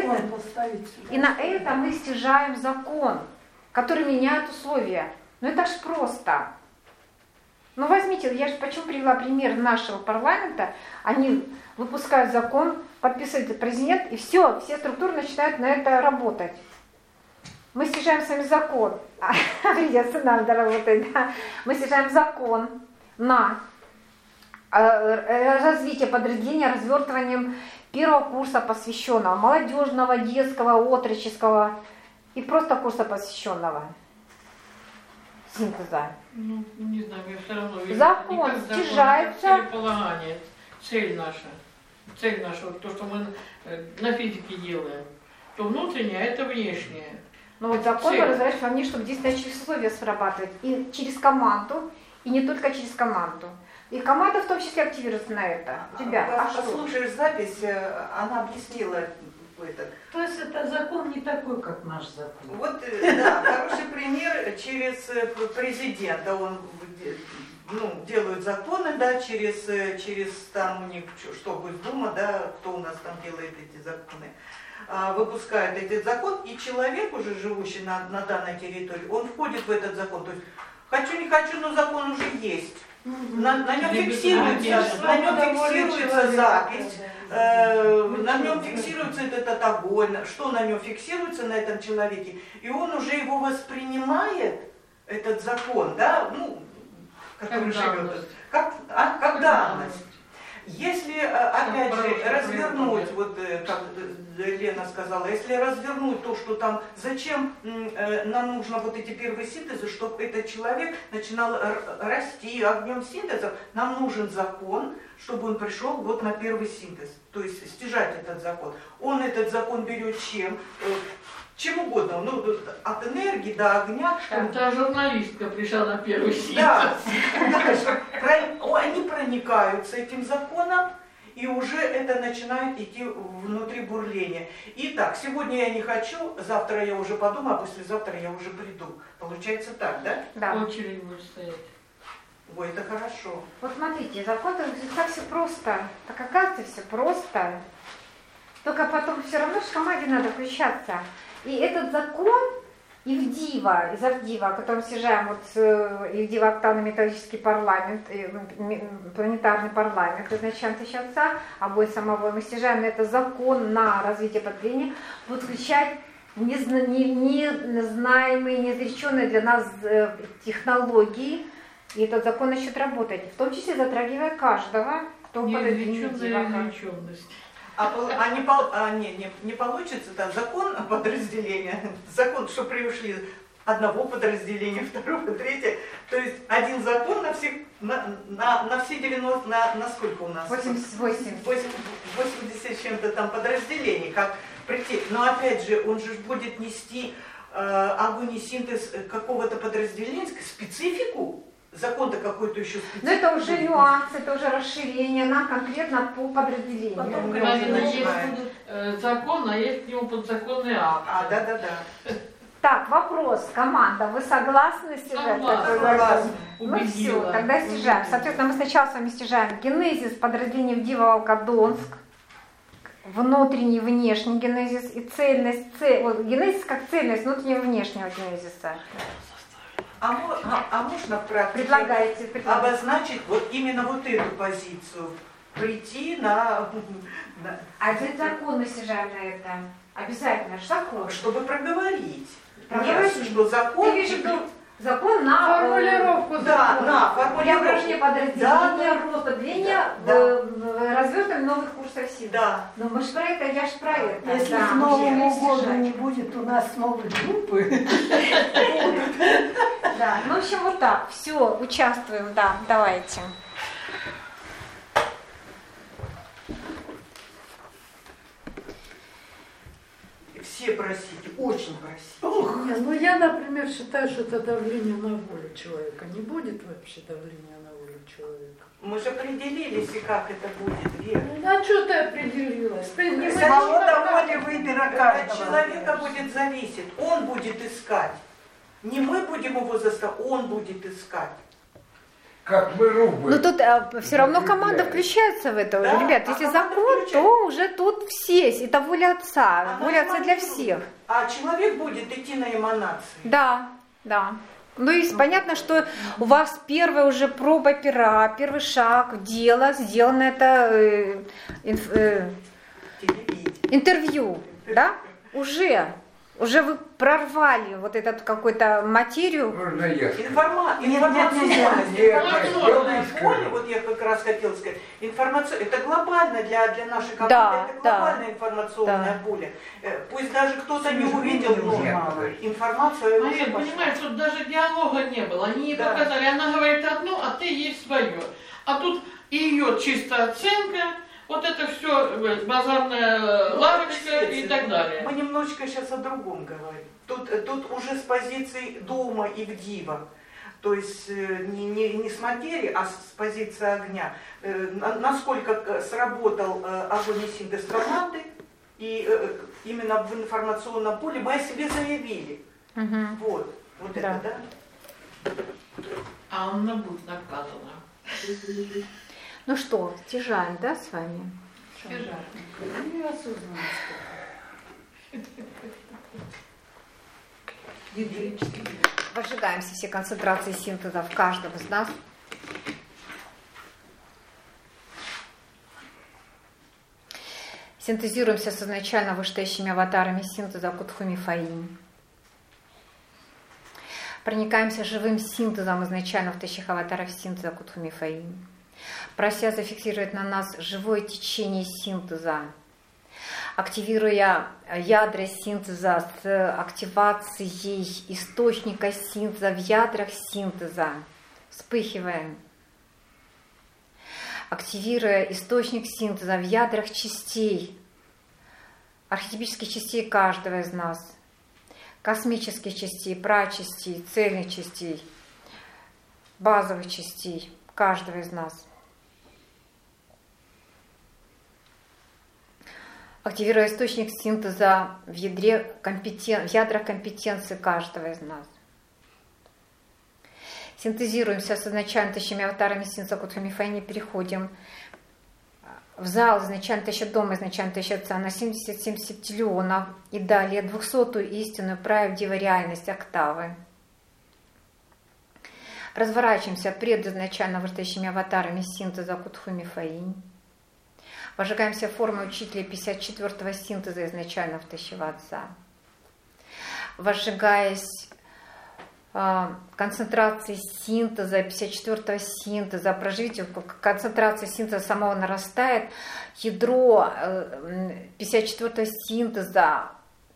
это мы стяжаем закон, который меняет условия. Но это ж просто. Ну возьмите, я же почему привела пример нашего парламента, они выпускают закон, подписывает президент, и все структуры начинают на это работать. Мы стяжаем с вами закон, придется нам доработать, да. Мы стяжаем закон на развитие подразделения развертыванием первого курса посвященного, молодежного, детского, отроческого и просто курса посвященного синтеза. Ну, не знаю, я все равно вижу. Закон стяжается. Целеполагание, цель наша, вот то, что мы на физике делаем, то внутреннее, а это внешнее. Но вот закон Цель. разрешает во мне, чтобы здесь начали условия срабатывать и через команду, и не только через команду. И команда в том числе активируется на это. Ребята, Послушаешь запись, она объяснила это. То есть это закон не такой, как наш закон. Вот, да, хороший пример через президента. Он, делают законы, да, через там у них, что Госдума, да, кто у нас там делает эти законы, выпускает этот закон, и человек, уже живущий на данной территории, он входит в этот закон. То есть, хочу, не хочу, но закон уже есть. На нем фиксируется запись, на нем фиксируется этот огонь, что на нем фиксируется на этом человеке, и он уже его воспринимает, этот закон, да, который живет, как данность. Если, опять же, развернуть, вот как Лена сказала, если развернуть то, что там, зачем нам нужно вот эти первые синтезы, чтобы этот человек начинал расти огнем синтеза, нам нужен закон, чтобы он пришел вот на первый синтез, то есть стяжать этот закон. Он этот закон берет чем угодно, ну, от энергии до огня. Там та журналистка пришла на первый синтез. Да, они проникаются этим законом, и уже это начинает идти внутри бурления. Итак, сегодня я не хочу, завтра я уже подумаю, а послезавтра я уже приду. Получается так, да? Да. Очередь будет стоять. Ой, это хорошо. Вот смотрите, закон так все просто. Так оказывается, все просто. Только потом все равно в команде надо включаться. И этот закон Ивдива, из Авдива, о котором съезжаем, вот Ивдива октавный металлический парламент, планетарный парламент, изначально отца, обои самого, мы съезжаем на это закон на развитие подведения, будет включать незнаемые, неизреченные для нас технологии, и этот закон начнет работать, в том числе затрагивая каждого, кто Неизреченная. Не получится, да, закон подразделения, закон, что пришли одного подразделения, второго, третьего, то есть один закон на всех, на все 90, на сколько у нас? 88. 80 с чем-то там подразделений, как прийти, но опять же, он же будет нести огонь и синтез какого-то подразделения, специфику. Закон-то какой-то еще специфический. Но это уже нюанс, это уже расширение, нам конкретно по подразделению. Потом, есть закон, а есть к нему подзаконный акт. Да. Так, вопрос, команда, вы согласны стяжать такой закон? Ну все, тогда стяжаем. Соответственно, мы сначала с вами стяжаем генезис подразделения Вдива Волгодонск, внутренний и внешний генезис и цельность, генезис как цельность внутреннего и внешнего генезиса. А можно в практике Предлагайте. Обозначить вот именно вот эту позицию? Прийти на... А это закон мы стяжаем на это. Обязательно, закон. Чтобы проговорить. Проговорить. Нет, что закон... Ты видишь, что закон на формулировку. Да, на формулировку. Преображение подразделения, рост подведения, Да. развертывание новых курсов сил. Да. Но мы же про это, я же про это. Если да, к Новому мы году стяжаем. не будет у нас новой группы, Да, ну в общем вот так, все, участвуем, да, давайте. Все просите, очень просите. Не, ну я, например, считаю, что это давление на волю человека. Не будет вообще давления на волю человека. Мы же определились, и как это будет, Вера. Ну, а что ты определилась? Не свобода воли выбора От каждого. человека будет зависеть, он будет искать. Не мы будем его заставлять, он будет искать. Как мы рубы. Но тут все равно команда включается в это. Да, Ребят, а если команда закон, включается. то уже тут все, это воля отца, Она воля отца для эманирует. всех. А человек будет идти на эманации. Да, да. Ну и понятно, что у вас первая уже проба пера, первый шаг в дело, сделано это Телевидение. интервью, да? Уже вы прорвали вот этот какую-то материю. Можно ехать. Информационное поле, вот я как раз хотела сказать, это глобально для нашей команды, Да, это глобальное информационное поле. Пусть даже кто-то не увидел, но информацию уже Мария, пошла. понимаешь, тут даже диалога не было. Они ей Да. показали, она говорит одно, а ты ей свое. А тут ее чистая оценка, вот это все базарная лавочка и так далее. Мы немножечко сейчас о другом говорим. Тут уже с позиции дома и Вдива. То есть не с материи, а с позиции огня. Насколько сработал огонь и синтез команды, и именно в информационном поле мы о себе заявили. Вот Да. это, да? А она будет наказана. Ну что, стяжаем, да, с вами? Выжигаемся все концентрации синтеза в каждом из нас. Синтезируемся с изначально вышестоящими аватарами синтеза Кутхуми Фаим. Проникаемся живым синтезом изначально вышестоящих аватаров синтеза Кутхуми Фаим. прося зафиксировать на нас живое течение синтеза, активируя ядра синтеза с активацией источника синтеза в ядрах синтеза, вспыхиваем, активируя источник синтеза в ядрах частей, архетипических частей каждого из нас, космических частей, прачастей, цельных частей, базовых частей каждого из нас. Активируя источник синтеза в ядрах компетенции каждого из нас. Синтезируемся с изначально тысячами аватарами синтеза Кодхуми Фэйни, переходим в зал изначально тысяча дома, изначально тысяча отца на 77 септиллионов и далее 200-ю истинную правдивую реальность октавы. Разворачиваемся пред изначально вырастающими аватарами синтеза Кодхуми Фэйни. Вожигаемся формой учителя 54-го синтеза изначально втащего отца. Возжигаясь концентрации синтеза, 54-го синтеза, проживите, концентрация синтеза самого нарастает, ядро 54-го синтеза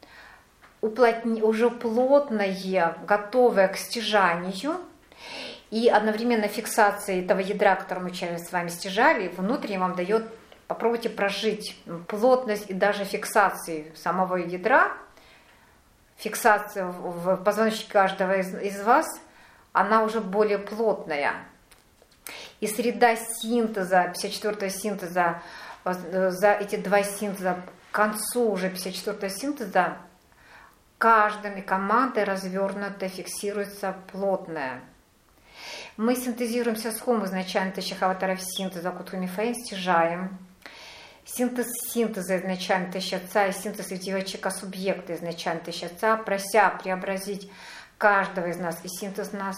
уже плотное, готовое к стяжанию, и одновременно фиксация этого ядра, которое мы сейчас с вами стяжали, внутренне вам дает, попробуйте прожить плотность и даже фиксации самого ядра, фиксация в позвоночнике каждого из вас, она уже более плотная. И среда синтеза, 54-го синтеза, за эти два синтеза, к концу уже 54-го синтеза, каждыми командой развернуто фиксируется плотная. Мы синтезируемся с хом изначально тысячах аватаров синтеза Кодхуми Фэйни, стяжаем. Синтез синтеза изначально тысяча отца и синтез идеевого субъекта изначально тысяча отца, прося преобразить каждого из нас и синтез нас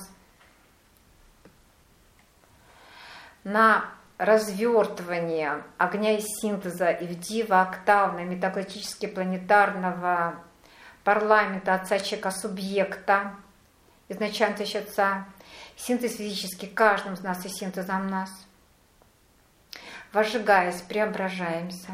на развертывание огня и синтеза Ивдива октавно метаклетически планетарного парламента отца чека субъекта изначально тысяча отца, синтез физически каждым из нас и синтезом нас. Возжигаясь, преображаемся.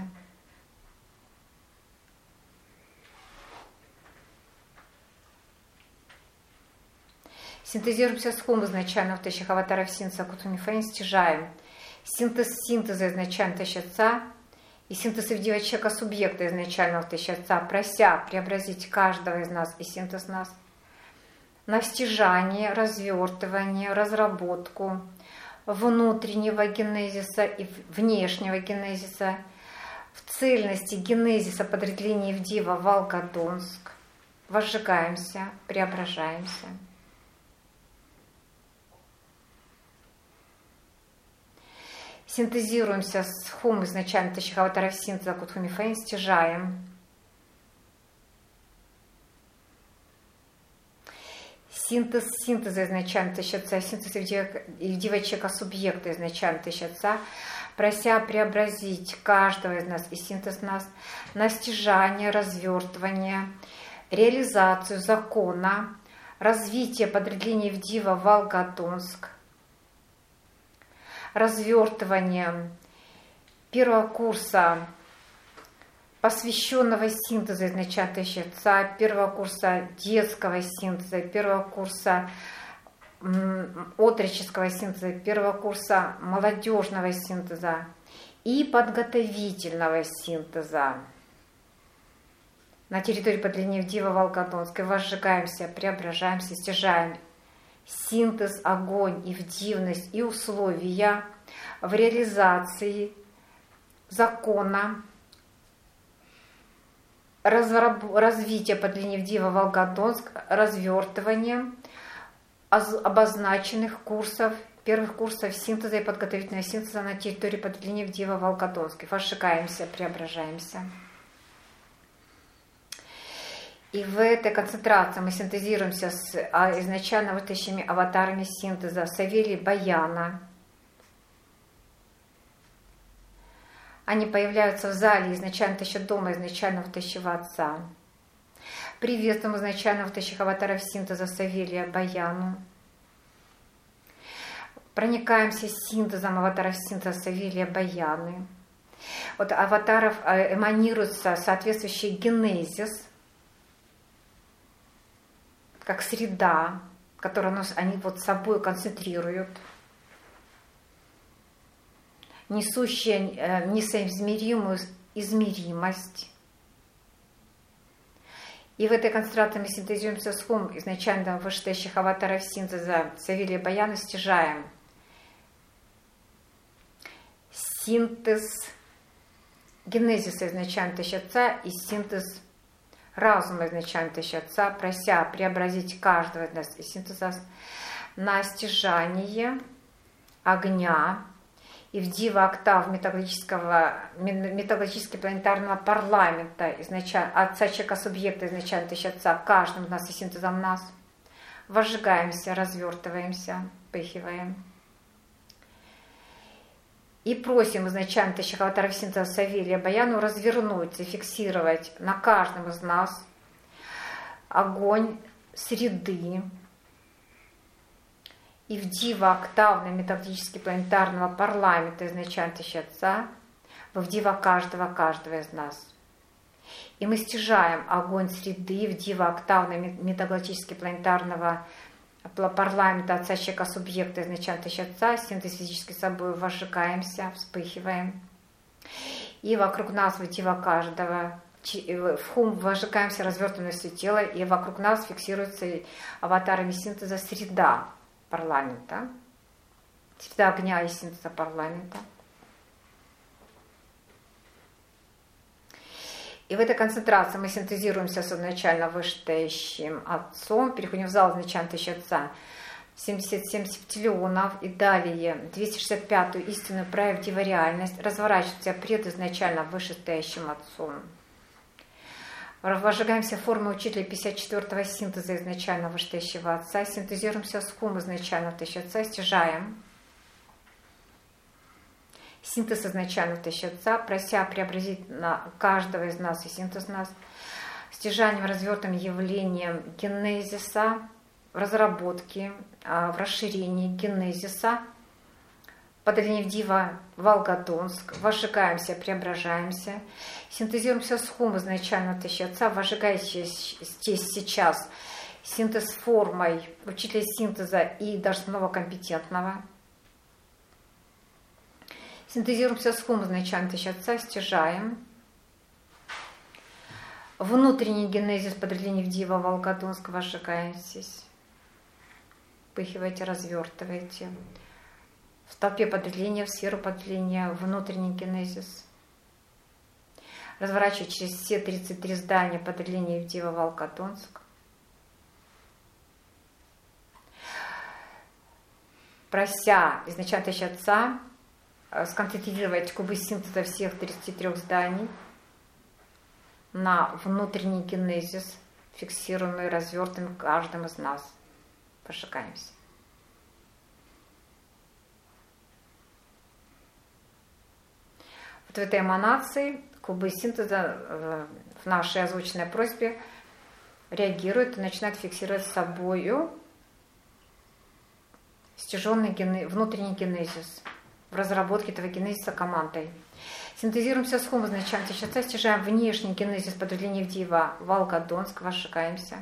Синтезируемся с хом изначально в тысячах аватаров синтеза Кодхуми Фэйни, стяжаем. Синтез синтеза изначально тысяча отца и синтез Ивдива чека субъекта изначально в тысяча отца, прося преобразить каждого из нас и синтез нас на стяжание, развертывание, разработку внутреннего генезиса и внешнего генезиса, в цельности генезиса подразделения Ивдива Волгодонск. Возжигаемся, преображаемся. Синтезируемся с хом изначально тысячах аватаров синтеза Кодхуми Фэйни, стяжаем. Синтез синтеза изначально тысяча отца, синтез Ивдива чека субъекта изначально тысяча отца, прося преобразить каждого из нас и синтез нас на стяжание, развертывание, реализацию закона, развитие подразделения Ивдива Волгодонск, развертывание первого курса посвященного синтеза изначально тысяча отца, первого курса детского синтеза, первого курса отроческого синтеза, первого курса молодежного синтеза и подготовительного синтеза на территории подразделения Ивдива Волгодонской. Возжигаемся, преображаемся, стяжаем синтез, огонь, ивдивность и условия в реализации закона, развитие подразделения Ивдива Волгодонск, развертывание обозначенных курсов, первых курсов синтеза и подготовительного синтеза на территории подразделения Ивдива Волгодонск. Возжигаемся, преображаемся. И в этой концентрации мы синтезируемся с изначально вытащенными аватарами синтеза Савелия Баяна. Они появляются в зале изначально тысяча дома, изначально вытащего отца. Приветствуем изначально вытащих аватаров синтеза Савелия Баяну. проникаемся синтезом аватаров синтеза Савелия Баяны. От аватаров эманируется соответствующий генезис, как среда, которую они вот собой концентрируют, несущая несоизмеримую измеримость. И в этой концентрации мы синтезируемся с хум изначально вышестоящих аватаров синтеза Савелия Баяна, стяжаем синтез генезиса изначально Тысяча и синтез разума изначально Тысяча, прося преобразить каждого из нас из синтеза на стяжание огня и в дива-октав металлогически планетарного парламента отца человека субъекта изначально Тысяча, каждым из нас и синтезом нас, возжигаемся, развертываемся, впыхиваем. И просим изначально Тысяча аватаров синтеза Савелия Баяну развернуть, зафиксировать на каждом из нас огонь среды и в дива-октавном металлически планетарного парламента изначально Тысяча, в дива каждого из нас. И мы стяжаем огонь среды в дива-октавном металлически планетарного парламента отца человека субъекта изначально Тысяча, синтез физически собой возжигаемся, вспыхиваем. И вокруг нас в дива каждого в хум возжигаемся развертываемостью тела, и вокруг нас фиксируется аватарами синтеза среда парламента, среда огня и синтеза парламента. И в этой концентрации мы синтезируемся с изначально вышестоящим отцом, переходим в зал изначально Тысяча, 77 септиллионов и далее 265-ю истинную правдивую реальность, разворачиваемся пред изначально вышестоящим отцом. Возжигаемся формы учителя 54-го синтеза изначально вышестоящего отца, синтезируемся с хум изначально Тысяча, стяжаем синтез изначально Тысяча, прося преобразить на каждого из нас и синтез нас, стяжанием, развертым явлением генезиса, в разработке, в расширении генезиса, подавление в дива Волгодонск, возжигаемся, преображаемся, синтезируемся с хум изначально Тысяча, возжигающий здесь сейчас синтез формой учителя синтеза и должностного компетентного. Синтезируемся с хум изначально Тысяча, стяжаем внутренний генезис подразделений в дива Волгодонск, возжигаемся, впыхиваете, развертываете. В толпе подразделения, в сферу подразделения, внутренний генезис. Разворачивать через все 33 здания подразделений в дива Волгодонск. Прося изначально Тысяча сконцентрировать кубы синтеза всех 33 зданий на внутренний генезис, фиксируемый, развертым каждым из нас. Пошикаемся. Вот в этой эманации кубы синтеза в нашей озвученной просьбе реагируют и начинают фиксировать с собою стяженный внутренний генезис в разработке этого генезиса командой. Синтезируемся с хум изначально Тысяча, стяжаем внешний генезис подразделений в дива Волгодонск, возжигаемся.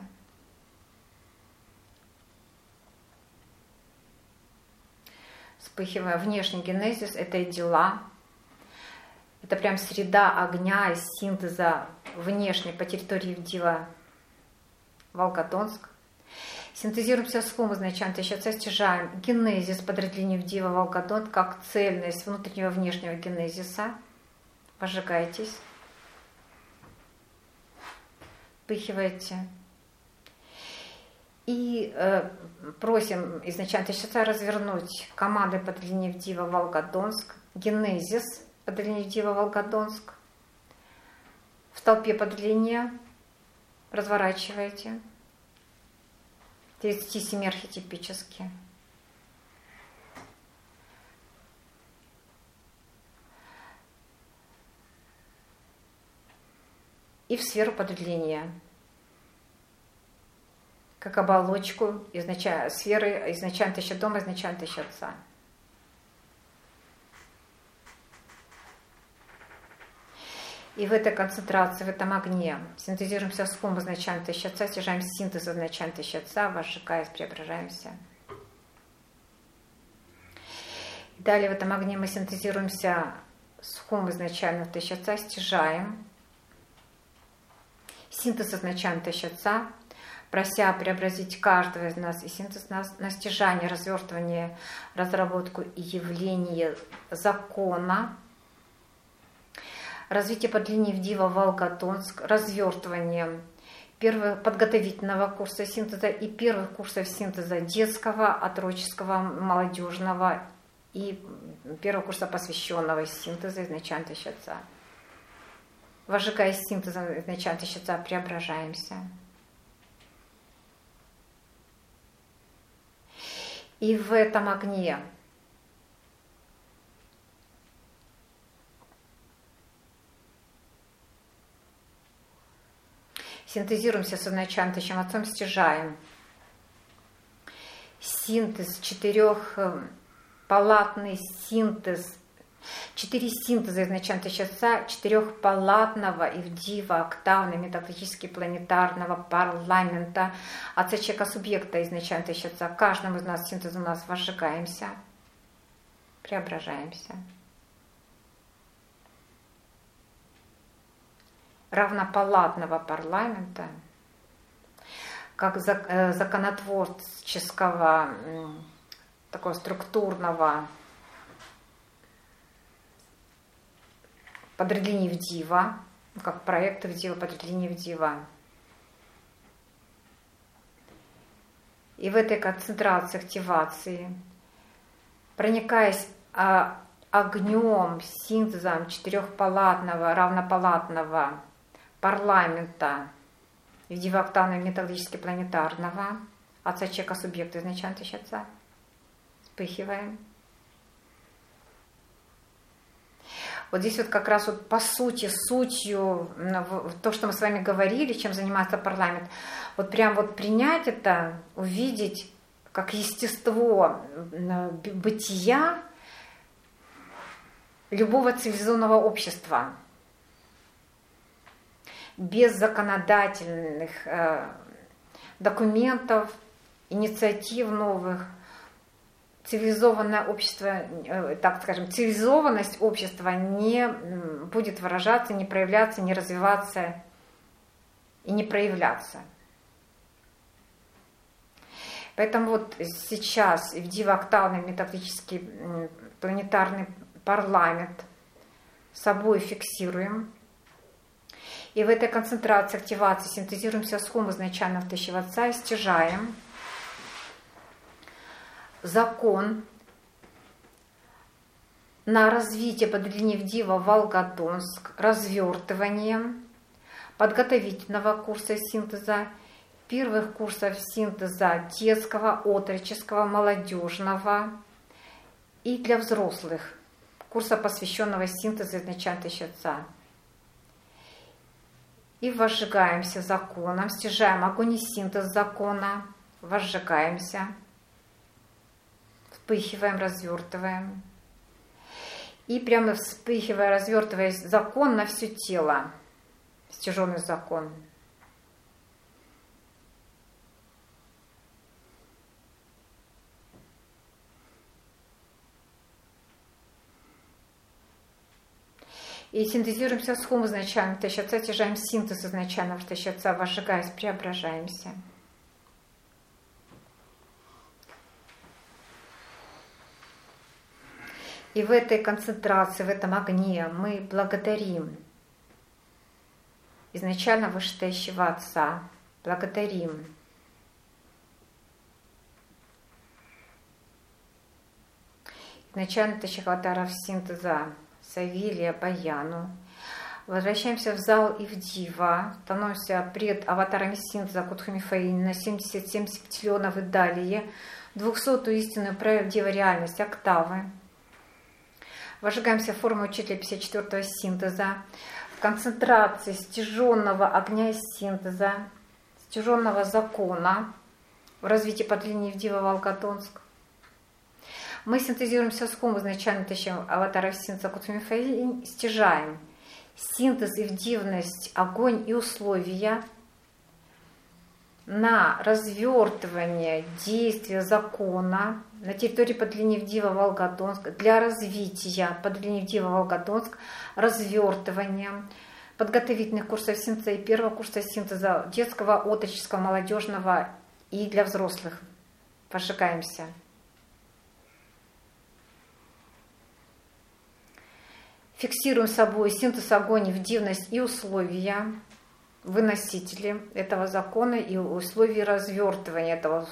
Вспыхивая внешний генезис, это и дела. Это прям среда огня и синтеза внешней по территории в дива Волгодонск. Синтезируемся с хум изначально Тысяча, стяжаем генезис подразделений в дива Волгодонск как цельность внутреннего и внешнего генезиса. Возжигайтесь. Впыхивайте. И просим изначально Тысяча развернуть команды подразделений в дива Волгодонск, генезис подразделений в дива Волгодонск. В толпе подразделения разворачивайте. 37 архетипически. И в сферу подразделения, как оболочку сферы изначально Тысяча дома, изначально Тысяча отца. И в этой концентрации, в этом огне синтезируемся с хум изначально тысячи отца, стяжаем синтез изначально тысячи отца, возжигаясь, преображаемся. Далее в этом огне мы синтезируемся с хум изначально тысячи отца, стяжаем. Синтез изначально тысячи отца, прося преобразить каждого из нас и синтез нас на стяжание, развертывание, разработку и явление закона, развитие по длине в Дива Волгодонск, развертывание первого подготовительного курса синтеза и первых курсов синтеза детского, отроческого, молодежного и первого курса посвященного синтеза изначально тысячи отца. Возжигая синтезом изначально тысячи отца, преображаемся. И в этом огне синтезируемся с изначально тысячим отцом, стяжаем синтез, четырехпалатный синтез, 4 синтеза изначально тысячи отца, четырехпалатного Ивдива, октавного, метафизически планетарного парламента, отца человека субъекта изначально тысячи отца. Каждому из нас синтезом у нас возжигаемся, преображаемся. Равнопалатного парламента, как законотворческого, такого структурного подразделения Ивдива, как проект Ивдива, подразделение Ивдива. И в этой концентрации, активации, проникаясь огнем, синтезом четырехпалатного, равнопалатного парламента Ивдива-октавного металлически планетарного, отца человека субъекта изначально тысячи отца, вспыхиваем. Вот здесь вот как раз вот по сути, сутью, то, что мы с вами говорили, чем занимается парламент, вот прям вот принять это, увидеть как естество бытия любого цивилизованного общества, без законодательных документов, инициатив новых. Цивилизованное общество, так скажем, цивилизованность общества не будет выражаться, не проявляться, не развиваться и не проявляться. Поэтому вот сейчас Ивдива-октавный метафизический планетарный парламент собой фиксируем. И в этой концентрации, активации синтезируемся с хум изначально в тысячи отца и стяжаем закон на развитие по длине Ивдива Волгодонск, развертыванием подготовительного курса синтеза, первых курсов синтеза детского, отроческого, молодежного и для взрослых, курса, посвященного синтезу изначально тысячи отца. И возжигаемся законом, стяжаем огонь и синтез закона, возжигаемся, вспыхиваем, развертываем. И прямо вспыхивая, развертывая закон на все тело, стяженный закон. И синтезируемся с хум изначально в тысячи отца, стяжаем синтез изначально в тысячи отца, возжигаясь, преображаемся. И в этой концентрации, в этом огне мы благодарим изначально вышестоящего Отца, благодарим изначально тысяч аватаров синтеза Савилия, Баяну. Возвращаемся в зал Ивдива, становимся пред аватарами синтеза Кутхамифаин на 77 септиллионов и далее, 200-ю истинную проявив Дева реальность, октавы. Возжигаемся в форму учителя 54-го синтеза, в концентрации стяженного огня синтеза, стяженного закона, в развитии по длине Ивдива Волгодонск. Мы синтезируемся с хум изначально тысячи аватаров синтеза Кутхамифаин, стяжаем синтез и вдивность, огонь и условия на развертывание действия закона на территории подлинней Вдива-Волгодонск, для развития подлинней Вдива-Волгодонск, развертывания подготовительных курсов синтеза и первого курса синтеза детского, отроческого, молодежного и для взрослых. Пошикаемся. Фиксируем с собой синтез, огонь, вдивность и условия, выносители этого закона и условия развертывания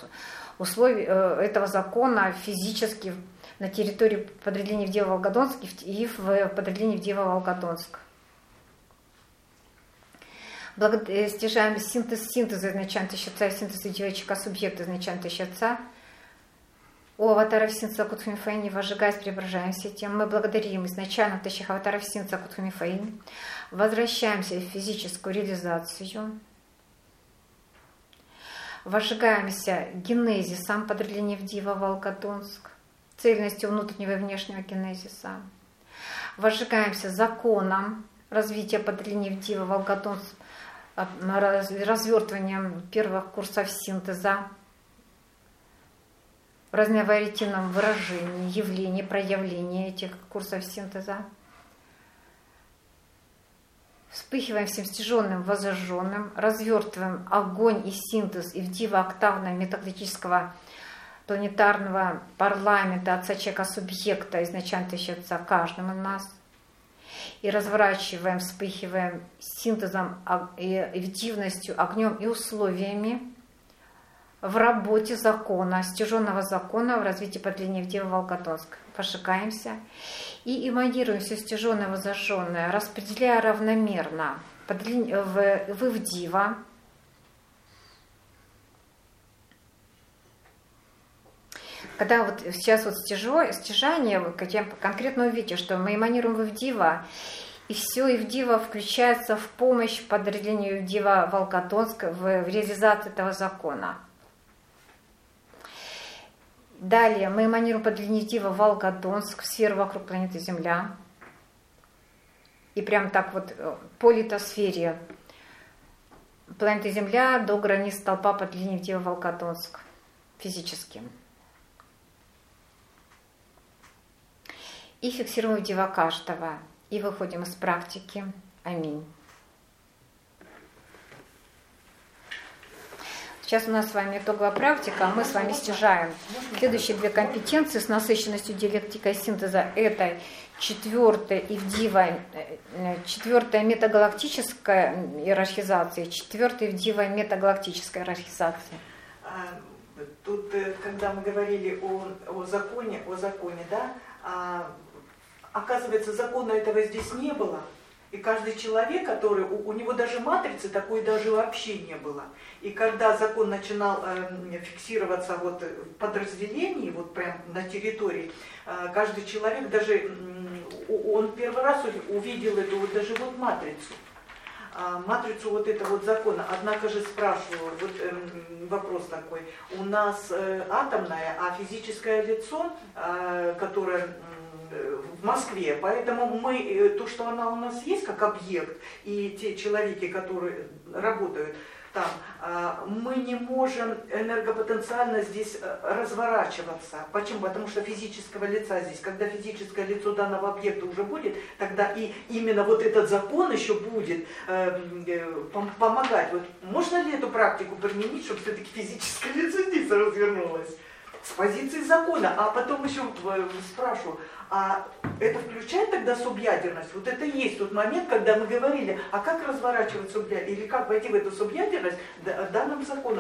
этого закона физически на территории подразделения Вдива-Волгодонск и в подразделении Вдива-Волгодонск. Стяжаем синтеза изначально тысяча, синтез девочка субъекта изначально тысяча. У аватаров синтеза Кутхумифаини, возжигаясь, преображаемся тем. Мы благодарим изначально тысяч аватаров синтеза Кутхумифаини. Возвращаемся в физическую реализацию. Возжигаемся генезисом подразделения Вдива-Волгодонск, цельностью внутреннего и внешнего генезиса. Возжигаемся законом развития подразделения Вдива-Волгодонск, развертыванием первых курсов синтеза, в разновариативном выражении, явлении, проявлении этих курсов синтеза. Вспыхиваем всем стяженным, возожженным, развертываем огонь и синтез и вдива-октавного метагалактического планетарного парламента отца человека субъекта изначально тысяча каждым из нас. И разворачиваем, вспыхиваем синтезом и вдивностью, огнем и условиями в работе закона, стяженного закона в развитии подлинней Вдива-Волгодонск. Пошикаемся и эманируем все стяженное, возожженное, распределяя равномерно в Вдива, когда вот сейчас вот стяжание, как я конкретно увидите, что мы эманируем в Вдива, и все Вдива включается в помощь подразделению Вдива-Волгодонск в реализации этого закона. Далее мы эманируем подразделение Вдива-Волгодонск в сферу вокруг планеты Земля. И прям так вот по литосфере планеты Земля до границ столпа подразделения Вдива-Волгодонск физически. И фиксируем Вдива каждого. И выходим из практики. Аминь. Сейчас у нас с вами итоговая практика, мы с вами стяжаем следующие две компетенции с насыщенностью диалектикой синтеза. Это четвертая метагалактическая иерархизация, четвертая Вдива метагалактическая иерархизация. Тут, когда мы говорили о законе, да, оказывается, закона этого здесь не было. И каждый человек, который, у него даже матрицы такой даже вообще не было. И когда закон начинал фиксироваться вот в подразделении, вот прям на территории, каждый человек даже, он первый раз увидел эту вот даже вот матрицу. Матрицу вот этого вот закона. Однако же спрашиваю, вот вопрос такой, у нас атомное, а физическое лицо, которое в Москве, поэтому мы, то, что она у нас есть как объект, и те человеки, которые работают там, мы не можем энергопотенциально здесь разворачиваться. Почему? Потому что физического лица здесь, когда физическое лицо данного объекта уже будет, тогда и именно вот этот закон еще будет помогать. Вот можно ли эту практику применить, чтобы все-таки физическое лицо здесь развернулось? С позиции закона, а потом еще спрашиваю, а это включает тогда субъядерность? Вот это и есть тот момент, когда мы говорили, а как разворачивать субъядерность, или как войти в эту субъядерность данным законом?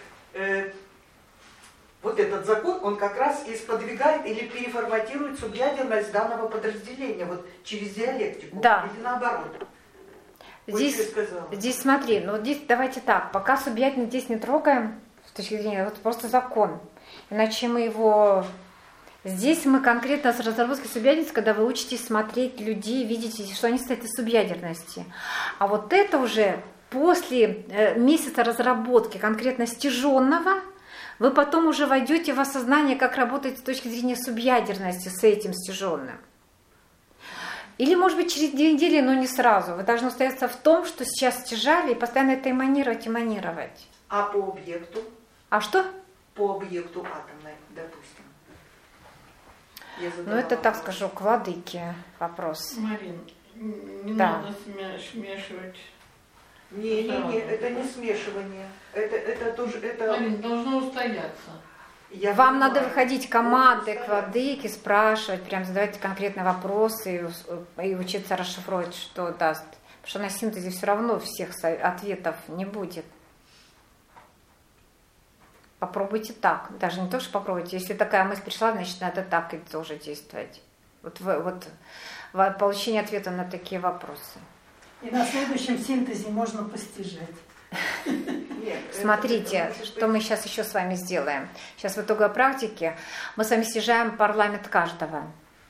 Вот этот закон, он как раз и сподвигает или переформатирует субъядерность данного подразделения, вот через диалектику, да. Или наоборот. Здесь смотри, ну здесь давайте так, пока субъядерность здесь не трогаем, с точки зрения, вот просто закон. Иначе мы его... Здесь мы конкретно с разработкой субъядерности, когда вы учитесь смотреть людей, видите, что они стоят из субъядерности. А вот это уже после месяца разработки конкретно стяженного, вы потом уже войдете в осознание, как работать с точки зрения субъядерности с этим стяженным. Или, может быть, через 2 недели, но не сразу. Вы должны устояться в том, что сейчас стяжали, и постоянно это эманировать, эманировать. А по объекту? А что? По объекту атомной, допустим. Я Ну, задала это, так вопрос. скажу, к владыке вопрос. Марин, не Да. надо смешивать. Не, Пожалуйста. это не смешивание. Это тоже, это... Марин, должно устояться. Я Вам понимаю. надо выходить командой к владыке, спрашивать, прям задавать конкретные вопросы и учиться расшифровать, что даст. Потому что на синтезе все равно всех ответов не будет. Попробуйте так. Даже не то, что попробуйте. Если такая мысль пришла, значит, надо так и тоже действовать. Вот получение ответа на такие вопросы. И на следующем синтезе можно постижать. Нет, Смотрите, это может что быть- мы сейчас еще с вами сделаем. Сейчас в итоговой практике мы с вами стяжаем парламент каждого.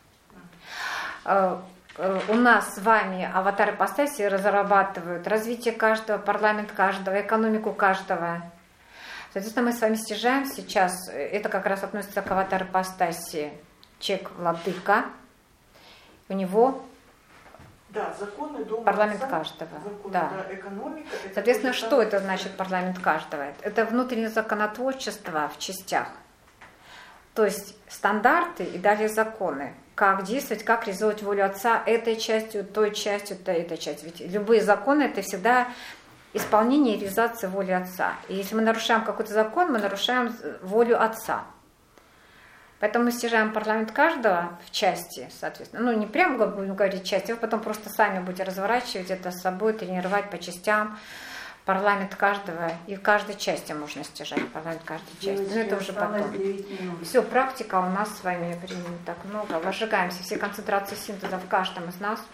У нас с вами аватары ипостаси разрабатывают развитие каждого, парламент каждого, экономику каждого. Соответственно, мы с вами стяжаем сейчас, это как раз относится к аватару ипостаси, человек-владыка, у него Да, законы дома. парламент отца, каждого. законы, Да. экономика. это Соответственно, тоже что там- это значит парламент каждого? Это внутреннее законотворчество в частях. То есть стандарты и далее законы. Как действовать, как реализовать волю отца этой частью, той частью, этой частью. Ведь любые законы это всегда исполнение и реализация воли отца. И если мы нарушаем какой-то закон, мы нарушаем волю отца. Поэтому мы стяжаем парламент каждого в части, соответственно. Ну, не прямо будем говорить части, вы потом просто сами будете разворачивать это с собой, тренировать по частям. Парламент каждого, и в каждой части можно стяжать парламент каждой части. Но это уже Осталось потом. 9 минут. Все, практика у нас с вами времени так много. Возжигаемся, все концентрации синтеза в каждом из нас.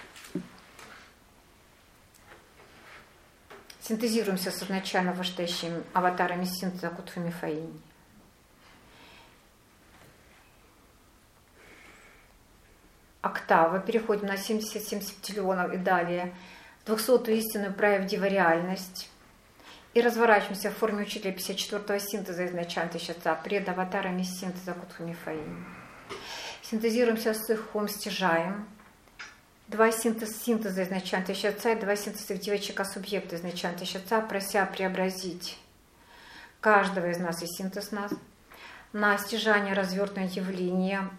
Синтезируемся с изначально вышестоящими аватарами синтеза Кутхуми Фаини. Октавы. Переходим на 77 септиллионов и далее. 200-ю истинную правдиво-реальность. И разворачиваемся в форме учителя 54-го синтеза изначально тысяча пред аватарами синтеза Кутхуми Фаини. Синтезируемся с ихом, стяжаем. 2 синтеза изначально тысяча и 2 синтеза девочек субъекта изначально тысяча, прося преобразить каждого из нас и синтез нас на стяжание развертное явление.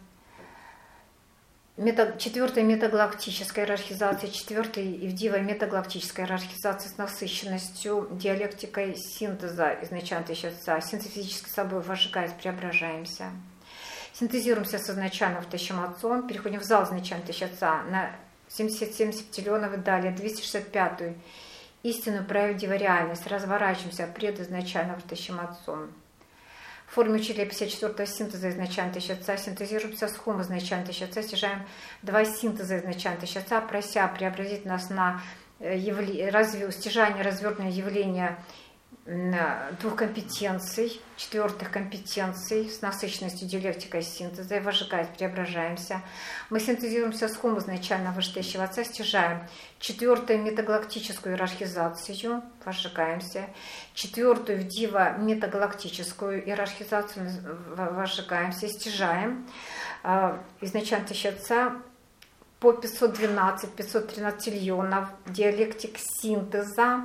4-я метагалактическая иерархизация, 4-я Ивдивая метагалактическая иерархизация с насыщенностью, диалектикой синтеза изначально тысяча, синтезически собой возжигаясь, преображаемся. Синтезируемся с изначально втащим отцом, переходим в зал изначально тысяча на 77 септиллионов и далее, 265-ю истинную правдивую реальность, разворачиваемся пред изначально втащим отцом. В форме учителя 54-го синтеза изначально тысяча, синтезируемся с хум изначально тысяча, стяжаем 2 синтеза изначально тысяча, прося преобразить нас на стяжание развертное явление 2 компетенций, 4-х компетенций с насыщенностью диалектикой синтеза, и возжигаясь, преображаемся. Мы синтезируемся с хум изначально вышестоящего отца, стяжаем 4-ю метагалактическую иерархизацию, возжигаемся, 4-ю Вдива метагалактическую иерархизацию, возжигаемся, стяжаем изначально тысяча отца по 512-513 триллионов диалектик синтеза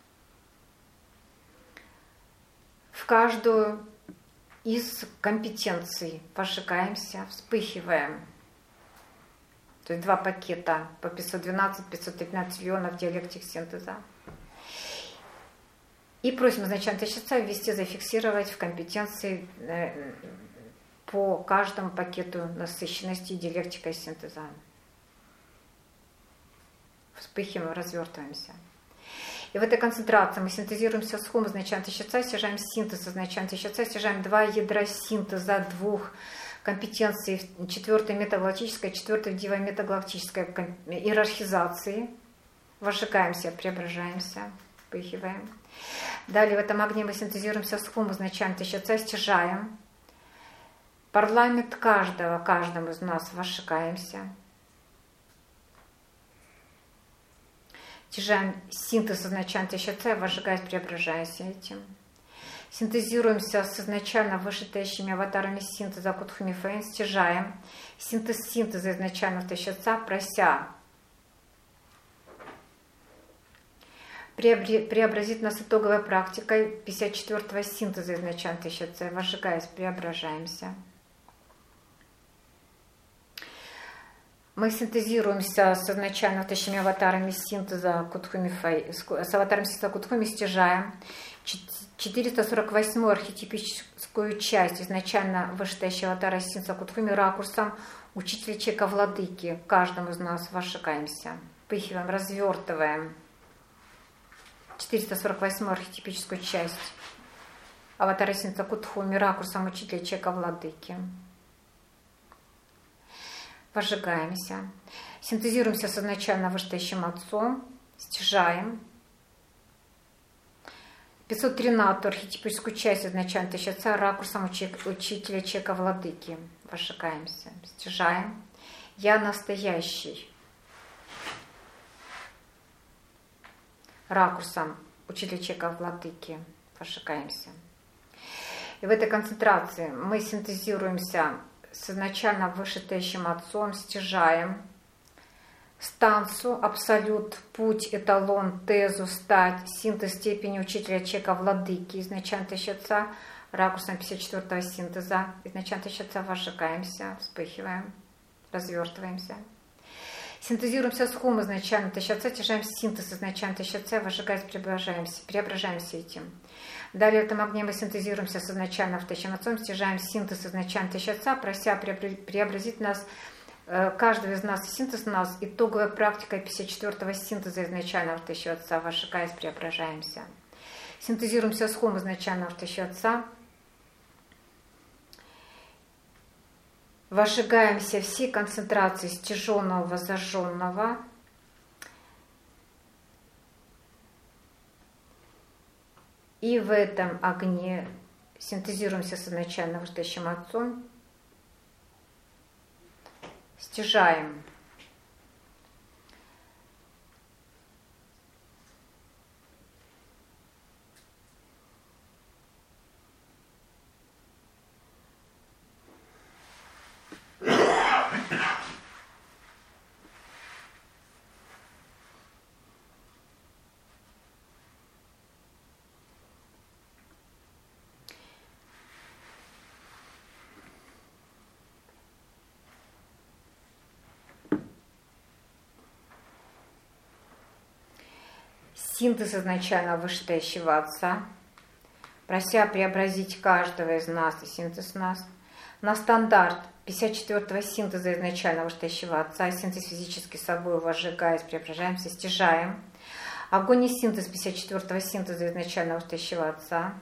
в каждую из компетенций возжигаемся, вспыхиваем. То есть 2 пакета по 512-513 триллионов диалектик синтеза. И просим изначально тысяча ввести, зафиксировать в компетенции по каждому пакету насыщенности диалектикой синтеза. Вспыхиваем, развертываемся. И в этой концентрации мы синтезируемся с хум изначально тысяча, стяжаем синтез изначально тысяча, стяжаем 2 ядра синтеза 2 компетенций 4-й метагалактической, 4-й Вдива метагалактической иерархизации. Возжигаемся, преображаемся, вспыхиваем. Далее в этом огне мы синтезируемся с хум изначально тысяча, стяжаем парламент каждому из нас, возжигаемся. Стяжаем синтез изначально тысяча, возжигаясь, преображаясь этим. Синтезируемся с изначально вышестоящими аватарами синтеза Кутхуми Фаини, стяжаем синтез синтеза изначально тысяча, прося преобразит нас итоговой практикой 54-го синтеза изначально тысяча, возжигаясь, преображаемся. Мы синтезируемся с изначально тысячами аватарами синтеза Кутхуми, с аватаром синтеза Кутхуми стяжаем 448-ю архетипическую часть изначально вышестоящего аватара синтеза Кутхуми ракурсом учителя Чека Владыки. Каждому из нас возжигаемся, впыхиваем, развертываем 448-ю архетипическую часть аватара синтеза Кутхуми ракурсом учителя Чека Владыки. Возжигаемся, синтезируемся с изначально вышестоящим отцом, стяжаем 513-ю архетипическую часть изначально тысяча отца ракурсом учителя Чека Владыки. Возжигаемся, стяжаем. Я настоящий. Ракурсом учителя Чека Владыки. Возжигаемся. И в этой концентрации мы синтезируемся с изначально вышестоящим отцом, стяжаем станцию, абсолют, путь, эталон, тезу, стать, синтез степени учителя Чека Владыки, изначально тысяча отца, ракурсом 54-го синтеза, изначально тысяча отца, возжигаемся, вспыхиваем, развертываемся. Синтезируемся с хум, изначально тысяча отца, стяжаем синтез, изначально тысяча отца, возжигаясь, преображаемся этим. Далее в этом огне мы синтезируемся с изначально втащим отцом, стяжаем синтез изначально тысяча отца, прося преобразить нас, каждого из нас, синтез нас, итоговая практика 54-го синтеза изначально втащим отца, возжигаясь, преображаемся. Синтезируемся с хум изначально втащим отца, возжигаемся всей концентрации стяженного, возожженного, и в этом огне синтезируемся с изначально вышестоящим отцом, стяжаем синтез изначально вышестоящего отца, прося преобразить каждого из нас и синтез нас на стандарт 54-го синтеза изначально вышестоящего отца, синтез физически собой, возжигаясь, преображаемся, стяжаем. Огонь и синтез 54-го синтеза изначально вышестоящего отца.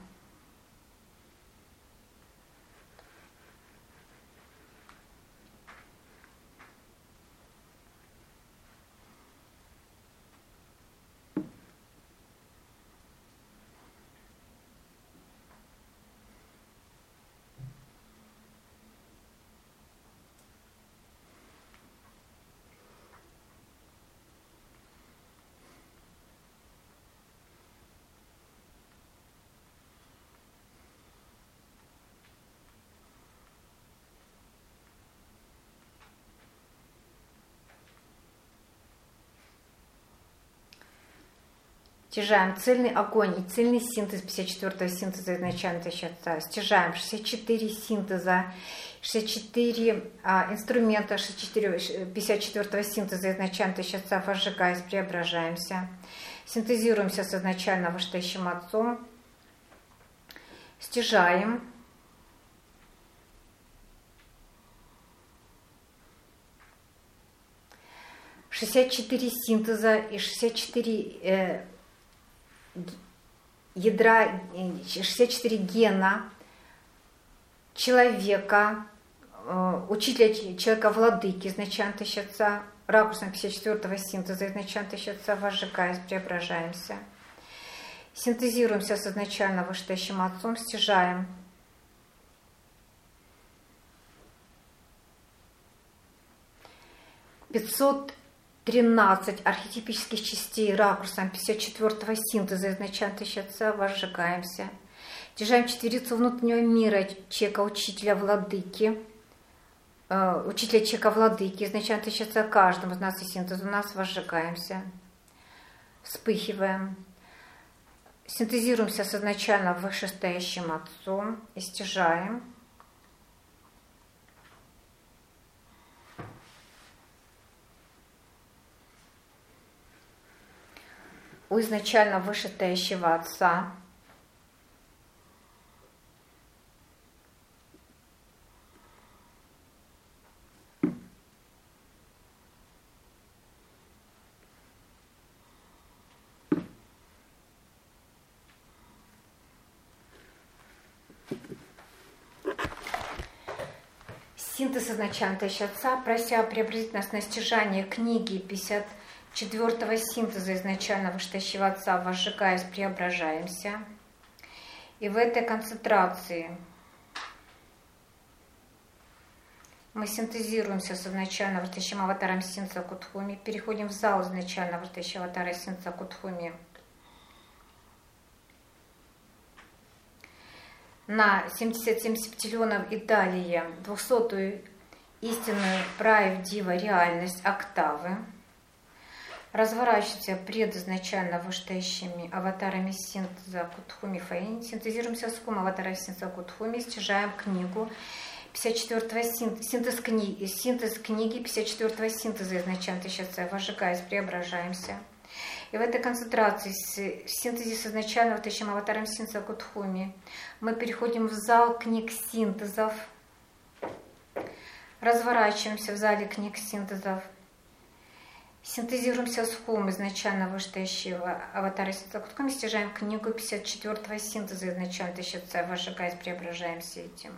Стяжаем цельный огонь и цельный синтез 54-го синтеза изначально тысяча отца. Стяжаем 64 синтеза, 64 инструмента 54-го синтеза изначально тысяча отца, возжигаясь, преображаемся. Синтезируемся с изначально вышестоящим отцом. Стяжаем. — 64 синтеза и 64 ядра, 64 гена человека, учителя Человека Владыки изначально тысяча отца, ракурсом 54-го синтеза изначально тысяча отца, возжигаясь, преображаемся. Синтезируемся с изначально вышестоящим отцом, стяжаем. — 513 архетипических частей ракурсом 54-го синтеза изначально тысяча отца, возжигаемся. Стяжаем четверицу внутреннего мира Чека Учителя Владыки, учителя Чека Владыки изначально тысяча отца, каждому из нас и синтезу нас, возжигаемся. Вспыхиваем. Синтезируемся с изначально вышестоящим Отцом и стяжаем. У изначально вышестоящего Отца синтез изначально Отца, прося преобразить нас на стяжание книги 54-го синтеза изначально вышестоящего Отца, возжигаясь, преображаемся. И в этой концентрации мы синтезируемся с изначально вышестоящим аватаром Синца Кутхуми, переходим в зал изначально вышестоящего аватара Синца Кутхуми на 77 септиллионов и далее 200-ю истинную правдивую реальность октавы, разворачиваемся пред изначально вышестоящими аватарами синтеза Кутхуми Фаини, синтезируемся с хум аватара синтеза Кутхуми, стяжаем книгу 54-го синтез книги 54-го синтеза изначально Отца, возжигаясь, преображаемся. И в этой концентрации, в синтезе с изначально вытащим аватаром синтеза Кутхуми, мы переходим в зал книг синтезов, разворачиваемся в зале книг синтезов, синтезируемся с хум изначально вышестоящего аватара синтеза Кутхуми, стяжаем книгу 54-го синтеза изначально Отца, возжигаясь, преображаемся этим.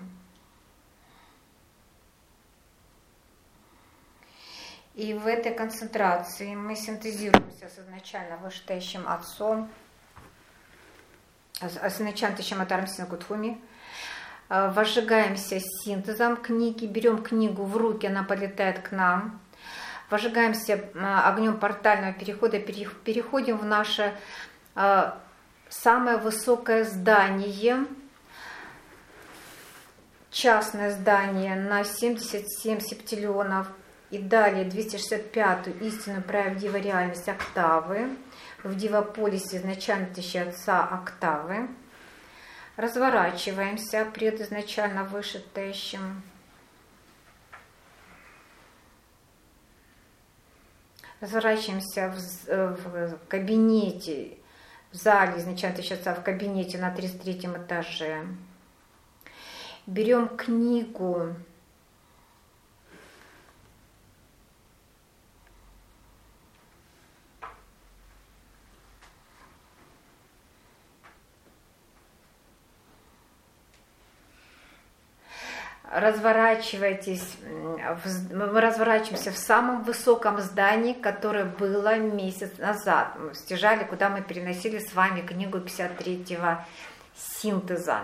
И в этой концентрации мы синтезируемся с изначально вышестоящим Отцом, с изначально вышестоящим аватаром Синтеза Кутхуми, возжигаемся синтезом книги, берем книгу в руки, она полетает к нам, возжигаемся огнем портального перехода, переходим в наше самое высокое здание, частное здание на 77 септиллионов, и далее 265-ю истинную правдивую реальность октавы, в Диваполисе изначально Отца октавы. Разворачиваемся пред изначально вышестоящим. Разворачиваемся в кабинете, в зале изначально Отца, в кабинете на 33-м этаже. Берем книгу разворачивайтесь, мы разворачиваемся в самом высоком здании, которое было месяц назад. Мы стяжали, куда мы переносили с вами книгу 53-го синтеза.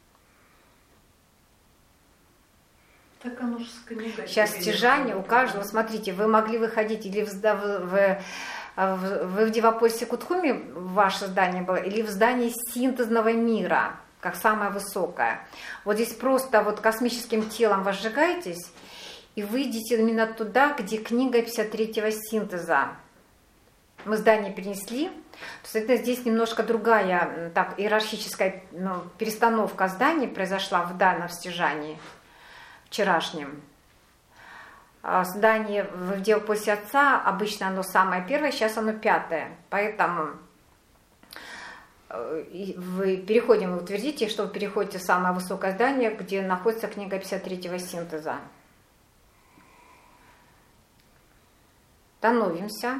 Так оно же с книгой. Сейчас стяжание у каждого, смотрите, вы могли выходить или вы в Диваполисе Кутхуми ваше здание было, или в здании синтезного мира, как самое высокое. Вот здесь просто вот космическим телом возжигаетесь и выйдете именно туда, где книга 53-го синтеза. Мы здание перенесли. Соответственно, здесь немножко другая так, иерархическая перестановка зданий произошла в данном стяжании вчерашнем. Здание в Диваполисе Отца обычно оно самое первое, сейчас оно 5-е. Поэтому вы переходим, вы утвердите, что вы переходите в самое высокое здание, где находится книга 53-го синтеза. Становимся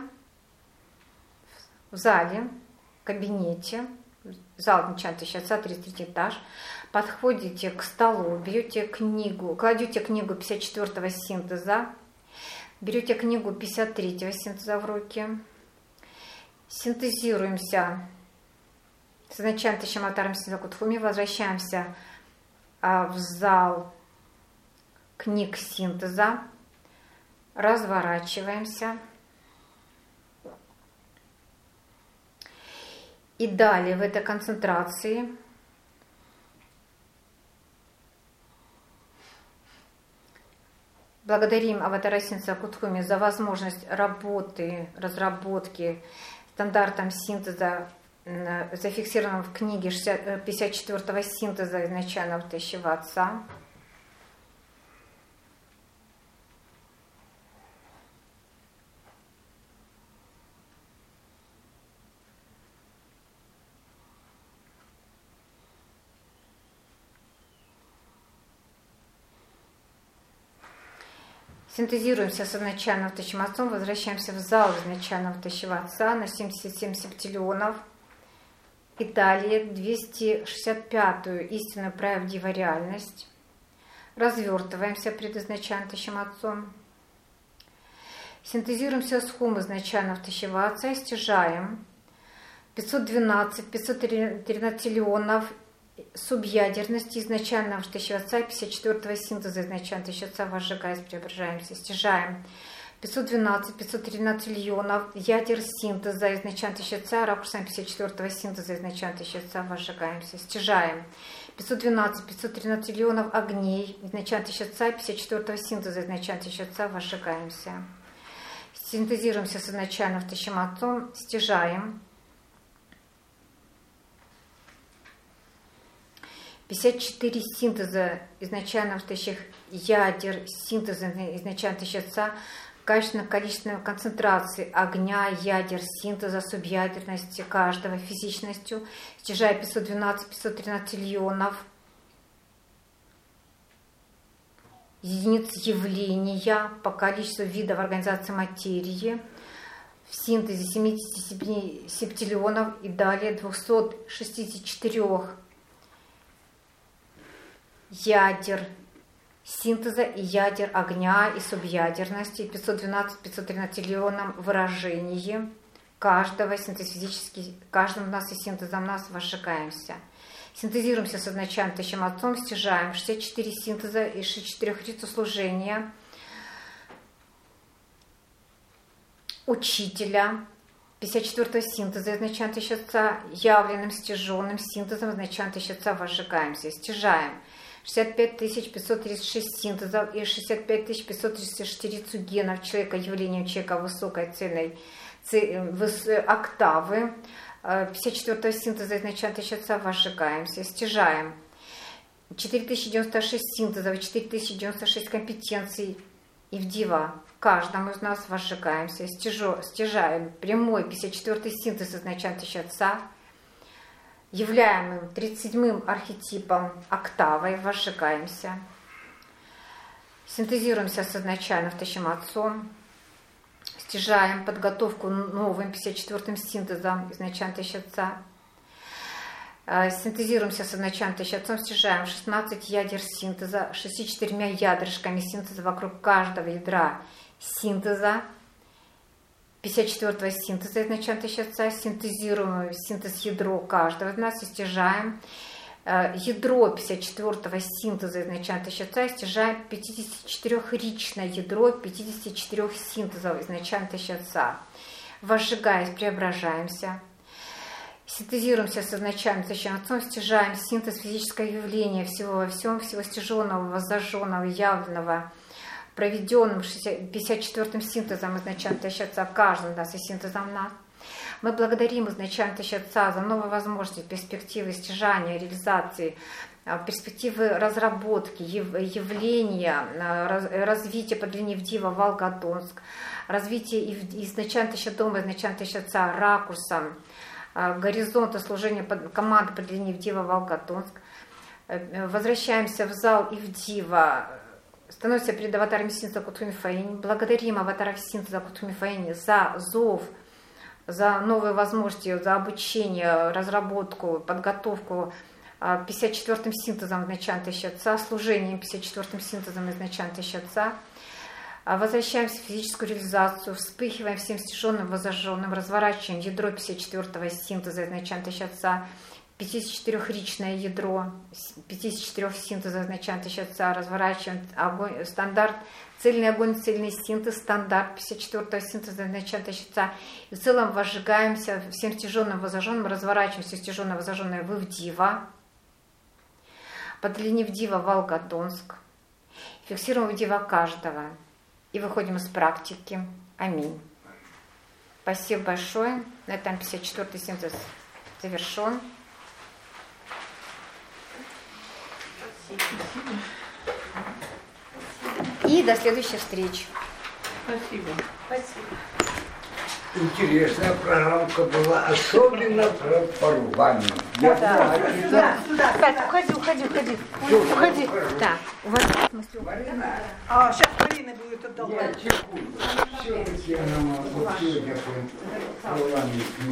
в зале, в кабинете, зал начинает Отца, 33 этаж, подходите к столу, берете книгу, кладете книгу 54-го синтеза, берете книгу 53-го синтеза в руки, синтезируемся с изначально аватаром Синтеза Кутхуми, возвращаемся в зал книг синтеза, разворачиваемся. И далее в этой концентрации благодарим аватара Синтеза Кутхуми за возможность работы, разработки стандартом синтеза зафиксировано в книге 54-го синтеза изначального втащего отца. Синтезируемся с изначальным втащим отцом, возвращаемся в зал изначального втащего отца на 77 септиллионов. И далее 265-ю истинную правдивую реальность. Развертываемся пред изначальным втащим отцом. Синтезируемся с хум изначального втащего отца и стяжаем 512 тринатиллионов субъядерности изначального втащего отца, 54-го синтеза изначального втащего отца, возжигаясь, преображаемся, стяжаем 512 триллионов ядер синтеза изначального втащего отца, ракурсом 54-го синтеза изначального втащего отца, возжигаемся, стяжаем 512 триллионов огней изначального втащего отца, 54-го синтеза изначального втащего отца, возжигаемся. Синтезируемся с изначальным втащим отцом, стяжаем 54 синтеза изначально втащих ядер, синтеза изначально втащих отца, качественно-количественной концентрации огня, ядер, синтеза, субъядерности каждого, физичностью, стяжая 512-513 триллионов единиц явления по количеству видов организации материи, в синтезе 77 септиллионов и далее 264 ядер синтеза и ядер огня и субъядерности, 512-513 триллионам выражений каждого синтез-физически, каждым нас и синтезом нас возжигаемся. Синтезируемся с изначальным втащим отцом, стяжаем 64 синтеза и 64 рицу служения учителя, 54-го синтеза изначального втащего отца, явленным стяженным синтезом изначального втащего отца возжигаемся, стяжаем 65 536 синтезов и 65 534 цугенов человека, явлением человека высокой цельной октавы, 54-го синтеза изначального втащего отца возжигаемся, стяжаем 4096 синтезов и 4096 компетенций и в дива каждому из нас возжигаемся, стяжаем прямой 54-й синтез изначального втащего отца, являемым 37-м архетипом октавой, возжигаемся, синтезируемся с изначальным втащим отцом, стяжаем подготовку новым 54-м синтезом изначального втащего отца, синтезируемся с изначальным втащим отцом, стяжаем 16 ядер синтеза, 64 ядрышками синтеза вокруг каждого ядра синтеза, 54-го синтеза изначального втащего отца, синтезируем синтез ядро каждого из нас и стяжаем ядро 54-го синтеза изначального втащего отца, и стяжаем 54-ричное ядро 54 синтезов изначального втащего отца. Возжигаясь, преображаемся. Синтезируемся с изначальным втащим отцом, стяжаем синтез физического явления всего во всем, всего стяженного, воззаженного, явленного, проведенным 54-м синтезом изначального втащего отца, каждым нас и синтезом нас. Мы благодарим изначального втащего отца за новые возможности, перспективы стяжания, реализации, перспективы разработки, явления, развития по длине Вдива Волгодонск, развитие изначального втащего дома, изначального втащего отца ракурсом, горизонта служения команды по длине Вдива Волгодонск. Возвращаемся в зал Ивдива, становимся перед аватаром синтеза Кутуми Фаини, благодарим аватаров синтеза Кутуми Фаини за зов, за новые возможности, за обучение, разработку, подготовку 54-м синтезом изначального втащего отца, служением 54-м синтезом изначального втащего отца. Возвращаемся в физическую реализацию, вспыхиваем всем стяженным, воззаженным, разворачиваем ядро 54-го синтеза изначального втащего отца, 54-ричное ядро 54 синтеза изначального втащего отца, разворачиваем огонь, стандарт, цельный огонь, цельный синтез, стандарт 54-го синтеза изначального втащего отца. И в целом возжигаемся всем стяженным, воззаженным, разворачиваем все стяженное, воззаженное в Ивдива, по длине Вдива Волгодонск, фиксируем Вдива каждого и выходим из практики. Аминь. Спасибо большое. На этом 54-й синтез завершен. И до следующих встреч. Спасибо. Интересная программка была, особенно про парламент. Кать, уходи. Уходи. Да, у вас в смысле. А сейчас Марина будет отдавать. Я теку. Все-таки она вот сегодня парламент.